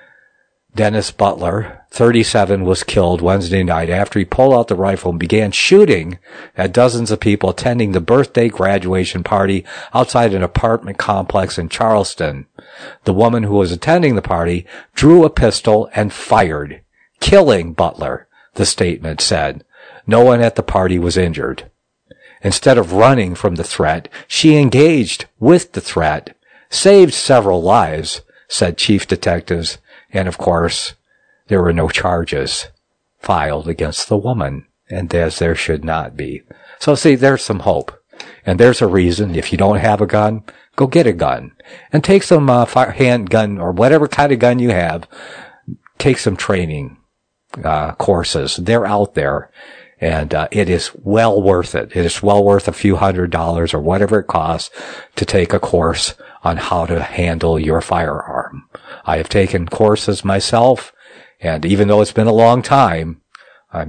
Dennis Butler, 37, was killed Wednesday night after he pulled out the rifle and began shooting at dozens of people attending the birthday graduation party outside an apartment complex in Charleston. The woman who was attending the party drew a pistol and fired, killing Butler, the statement said. No one at the party was injured. Instead of running from the threat, she engaged with the threat, saved several lives, said chief detectives. And of course, there were no charges filed against the woman, and as there should not be. So see, there's some hope. And there's a reason. If you don't have a gun, go get a gun. And take some handgun or whatever kind of gun you have. Take some training courses. They're out there. And it is well worth it. It is well worth a few $100s or whatever it costs to take a course on how to handle your firearm. I have taken courses myself, and even though it's been a long time, I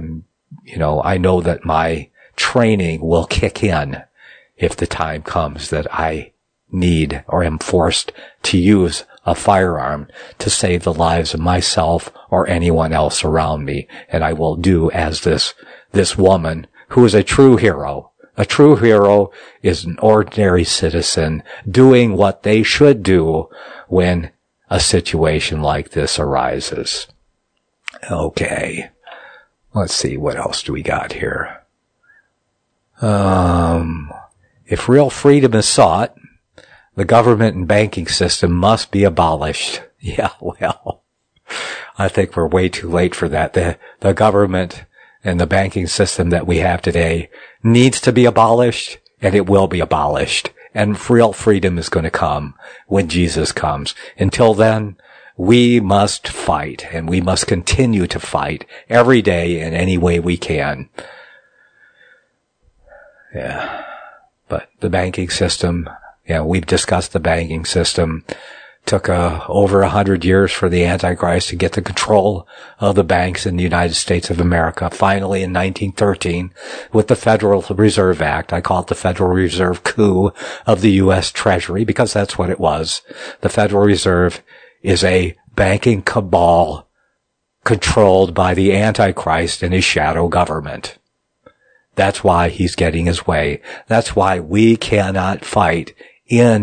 know that my training will kick in if the time comes that I need or am forced to use a firearm to save the lives of myself or anyone else around me. And I will do as this woman who is a true hero. A true hero is an ordinary citizen doing what they should do when a situation like this arises. Okay. Let's see, what else do we got here? If real freedom is sought, the government and banking system must be abolished. Yeah, well, I think we're way too late for that. The government and the banking system that we have today needs to be abolished, and it will be abolished. And real freedom is going to come when Jesus comes. Until then, we must fight, and we must continue to fight every day in any way we can. Yeah. But the banking system, we've discussed the banking system. Took over 100 years for the Antichrist to get the control of the banks in the United States of America. Finally, in 1913, with the Federal Reserve Act, I call it the Federal Reserve coup of the U.S. Treasury, because that's what it was. The Federal Reserve is a banking cabal controlled by the Antichrist and his shadow government. That's why he's getting his way. That's why we cannot fight in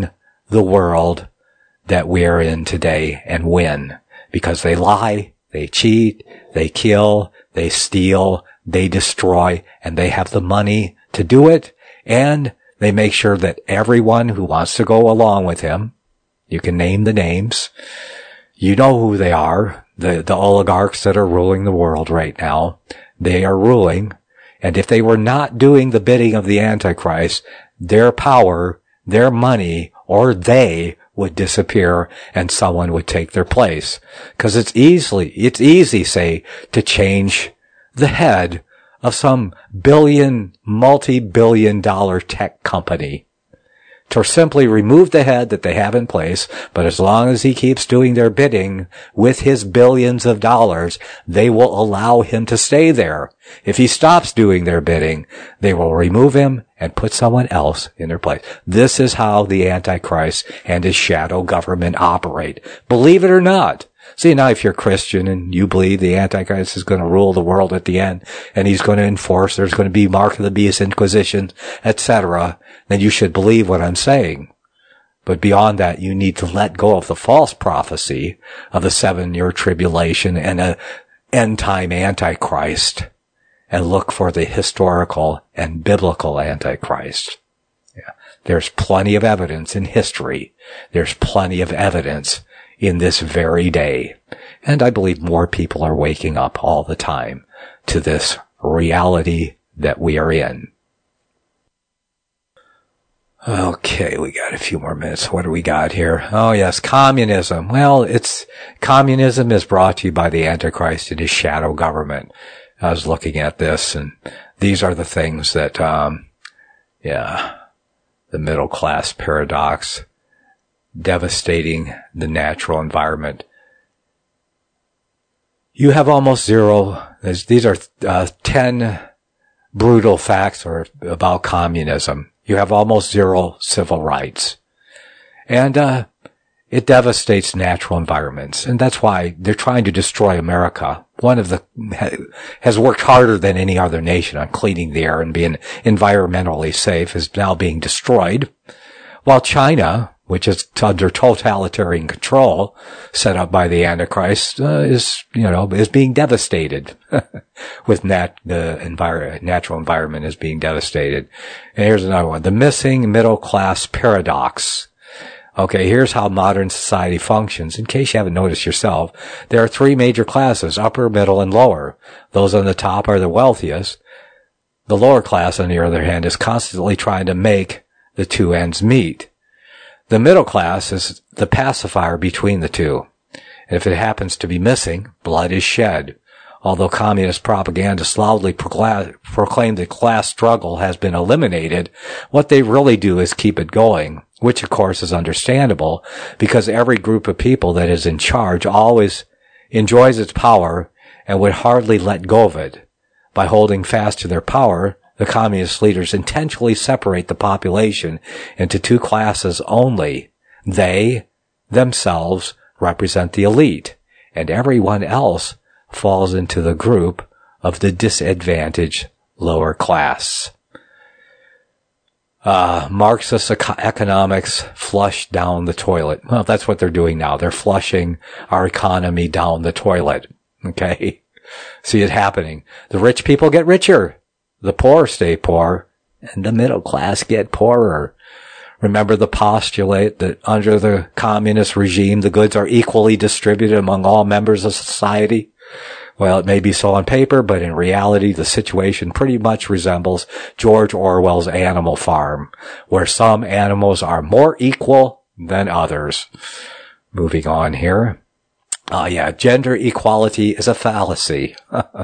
the world that we're in today and win, because they lie, they cheat, they kill, they steal, they destroy, and they have the money to do it, and they make sure that everyone who wants to go along with him, you can name the names, you know who they are, the oligarchs that are ruling the world right now. They are ruling, and if they were not doing the bidding of the Antichrist, their power, their money, or they would disappear and someone would take their place. Because it's easy, say, to change the head of some multi-billion dollar tech company. To simply remove the head that they have in place, but as long as he keeps doing their bidding with his billions of dollars, they will allow him to stay there. If he stops doing their bidding, they will remove him and put someone else in their place. This is how the Antichrist and his shadow government operate. Believe it or not. See, now if you're Christian and you believe the Antichrist is going to rule the world at the end, and he's going to enforce, there's going to be Mark of the Beast, Inquisition, etc., then you should believe what I'm saying. But beyond that, you need to let go of the false prophecy of the 7-year tribulation and a end-time Antichrist, and look for the historical and biblical Antichrist. Yeah. There's plenty of evidence in history. There's plenty of evidence in this very day. And I believe more people are waking up all the time to this reality that we are in. Okay, we got a few more minutes. What do we got here? Oh yes, communism. Well, communism is brought to you by the Antichrist and his shadow government. I was looking at this, and these are the things that, the middle class paradox, devastating the natural environment. You have almost zero. These are 10 brutal facts about communism. You have almost zero civil rights. And it devastates natural environments. And that's why they're trying to destroy America. Has worked harder than any other nation on cleaning the air and being environmentally safe, is now being destroyed. While China, which is under totalitarian control set up by the Antichrist, is being devastated with the natural environment is being devastated. And here's another one. The missing middle class paradox. Okay, here's how modern society functions. In case you haven't noticed yourself, there are 3 major classes, upper, middle, and lower. Those on the top are the wealthiest. The lower class, on the other hand, is constantly trying to make the two ends meet. The middle class is the pacifier between the two. And if it happens to be missing, blood is shed. Although communist propaganda loudly proclaim the class struggle has been eliminated, what they really do is keep it going, which of course is understandable, because every group of people that is in charge always enjoys its power and would hardly let go of it. By holding fast to their power, the communist leaders intentionally separate the population into 2 classes only. They, themselves, represent the elite, and everyone else falls into the group of the disadvantaged lower class. Marxist economics flush down the toilet. Well, that's what they're doing now. They're flushing our economy down the toilet. Okay? See it happening. The rich people get richer. The poor stay poor, and the middle class get poorer. Remember the postulate that under the communist regime, the goods are equally distributed among all members of society? Well, it may be so on paper, but in reality, the situation pretty much resembles George Orwell's Animal Farm, where some animals are more equal than others. Moving on here. Gender equality is a fallacy.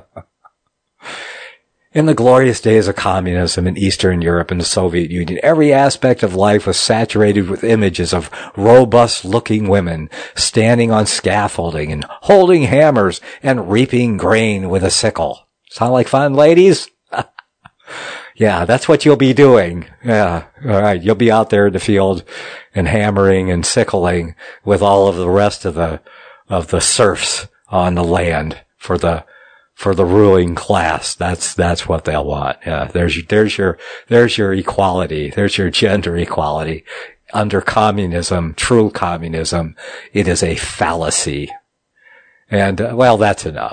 In the glorious days of communism in Eastern Europe and the Soviet Union, every aspect of life was saturated with images of robust-looking women standing on scaffolding and holding hammers and reaping grain with a sickle. Sound like fun, ladies? Yeah, that's what you'll be doing. Yeah, all right. You'll be out there in the field and hammering and sickling with all of the rest of the serfs on the land for the ruling class. That's what they'll want. Yeah, there's your equality. There's your gender equality. under communism, true communism, it is a fallacy. And, well, that's enough.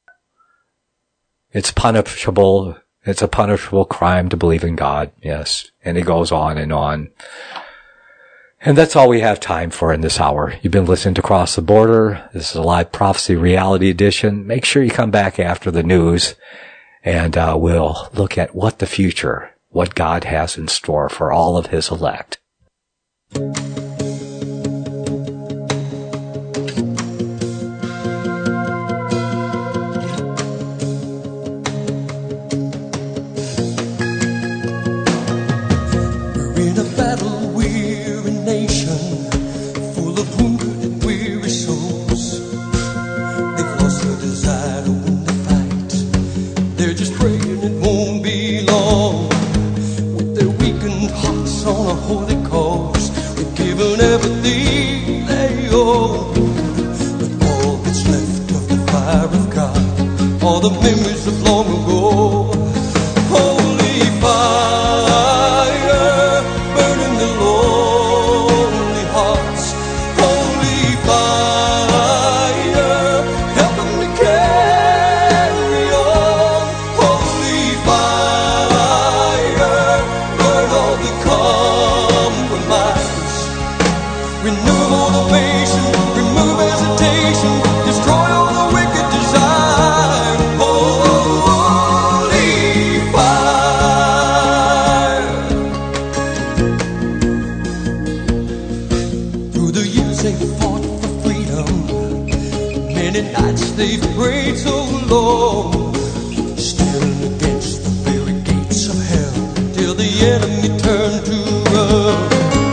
It's punishable. It's a punishable crime to believe in God. Yes. And it goes on and on. And that's all we have time for in this hour. You've been listening to Cross the Border. This is a live prophecy reality edition. Make sure you come back after the news, and we'll look at what the future, what God has in store for all of his elect. Everything they own, but all that's left of the fire of God, all the memories of long ago. Holy fire, burning the lonely hearts. Holy fire, help them to carry on. Holy fire, burn all the compromise. Renew motivation, remove hesitation, destroy all the wicked desire. Holy fire. Through the years they fought for freedom, many nights they've prayed so long, staring against the very gates of hell, till the enemy turned to run.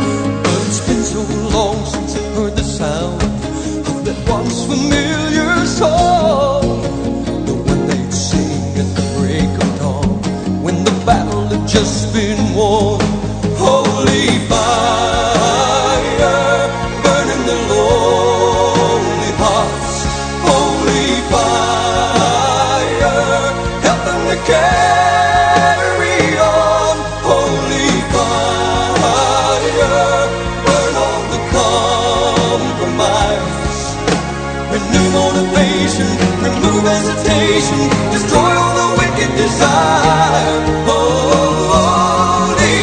Once familiar song, the one they'd sing at the break of dawn, when the battle had just been won. Holy fire, burning the lonely hearts. Holy fire, help them to carry on. Holy fire, burn all the compromise. Renew motivation, remove hesitation, destroy all the wicked desire. Holy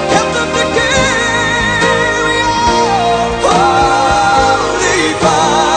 fire.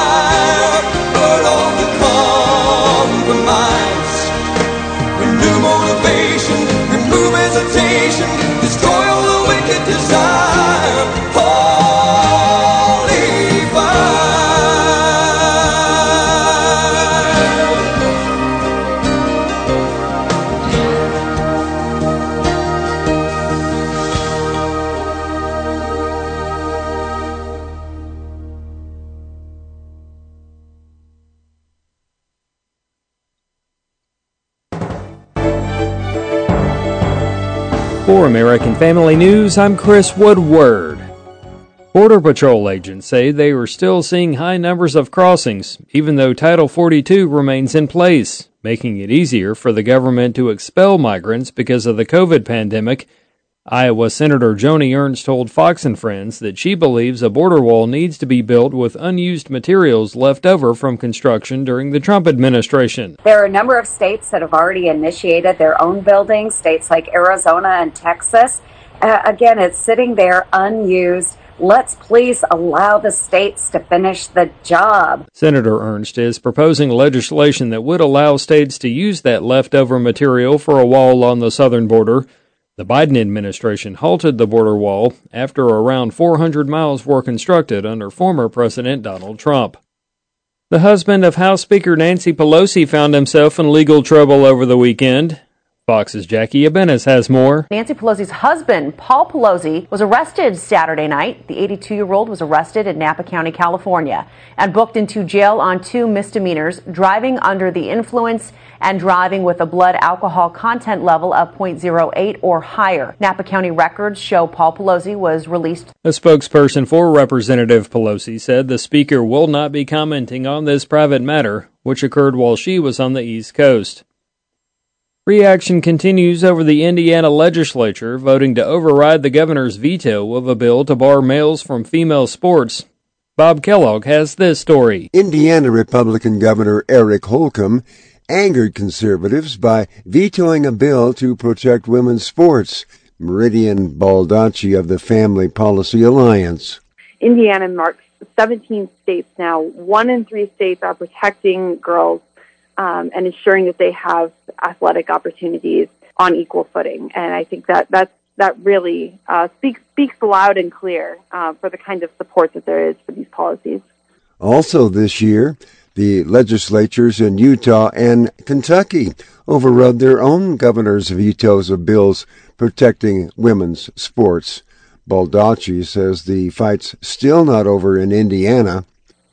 For American Family News, I'm Chris Woodward. Border Patrol agents say they are still seeing high numbers of crossings, even though Title 42 remains in place, making it easier for the government to expel migrants because of the COVID pandemic. Iowa Senator Joni Ernst told Fox and Friends that she believes a border wall needs to be built with unused materials left over from construction during the Trump administration. There are a number of states that have already initiated their own building, states like Arizona and Texas. Again, it's sitting there unused. Let's please allow the states to finish the job. Senator Ernst is proposing legislation that would allow states to use that leftover material for a wall on the southern border. The Biden administration halted the border wall after around 400 miles were constructed under former President Donald Trump. The husband of House Speaker Nancy Pelosi found himself in legal trouble over the weekend. Fox's Jackie Abenes has more. Nancy Pelosi's husband, Paul Pelosi, was arrested Saturday night. The 82-year-old was arrested in Napa County, California, and booked into jail on 2 misdemeanors, driving under the influence and driving with a blood alcohol content level of 0.08 or higher. Napa County records show Paul Pelosi was released. A spokesperson for Representative Pelosi said the speaker will not be commenting on this private matter, which occurred while she was on the East Coast. Reaction continues over the Indiana legislature voting to override the governor's veto of a bill to bar males from female sports. Bob Kellogg has this story. Indiana Republican Governor Eric Holcomb angered conservatives by vetoing a bill to protect women's sports. Meridian Baldacci of the Family Policy Alliance. Indiana marks 17 states now. 1 in 3 states are protecting girls and ensuring that they have athletic opportunities on equal footing. And I think that really speaks loud and clear for the kind of support that there is for these policies. Also this year, the legislatures in Utah and Kentucky overrode their own governor's vetoes of bills protecting women's sports. Baldacci says the fight's still not over in Indiana.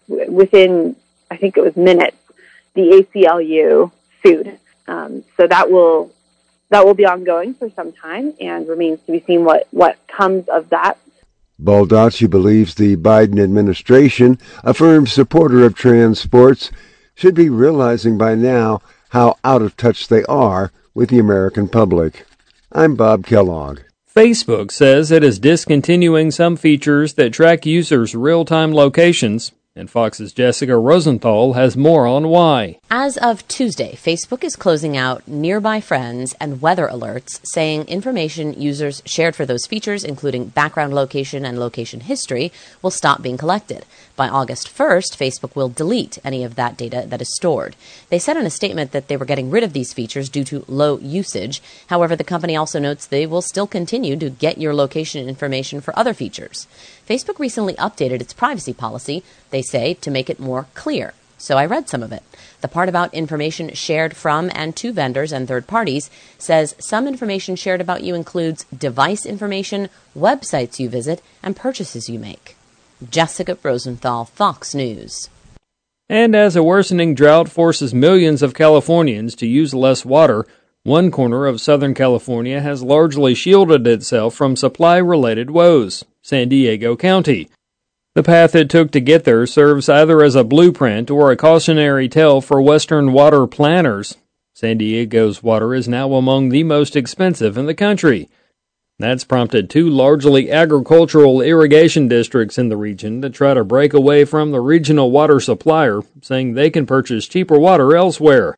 Within, I think it was minutes, the ACLU sued. So that will be ongoing for some time and remains to be seen what comes of that. Baldacci believes the Biden administration, a firm supporter of trans sports, should be realizing by now how out of touch they are with the American public. I'm Bob Kellogg. Facebook says it is discontinuing some features that track users' real-time locations. And Fox's Jessica Rosenthal has more on why. As of Tuesday, Facebook is closing out nearby friends and weather alerts, saying information users shared for those features, including background location and location history, will stop being collected. By August 1st, Facebook will delete any of that data that is stored. They said in a statement that they were getting rid of these features due to low usage. However, the company also notes they will still continue to get your location information for other features. Facebook recently updated its privacy policy, they say, to make it more clear. So I read some of it. The part about information shared from and to vendors and third parties says some information shared about you includes device information, websites you visit, and purchases you make. Jessica Rosenthal, Fox News. And as a worsening drought forces millions of Californians to use less water, one corner of Southern California has largely shielded itself from supply-related woes, San Diego County. The path it took to get there serves either as a blueprint or a cautionary tale for Western water planners. San Diego's water is now among the most expensive in the country. That's prompted 2 largely agricultural irrigation districts in the region to try to break away from the regional water supplier, saying they can purchase cheaper water elsewhere.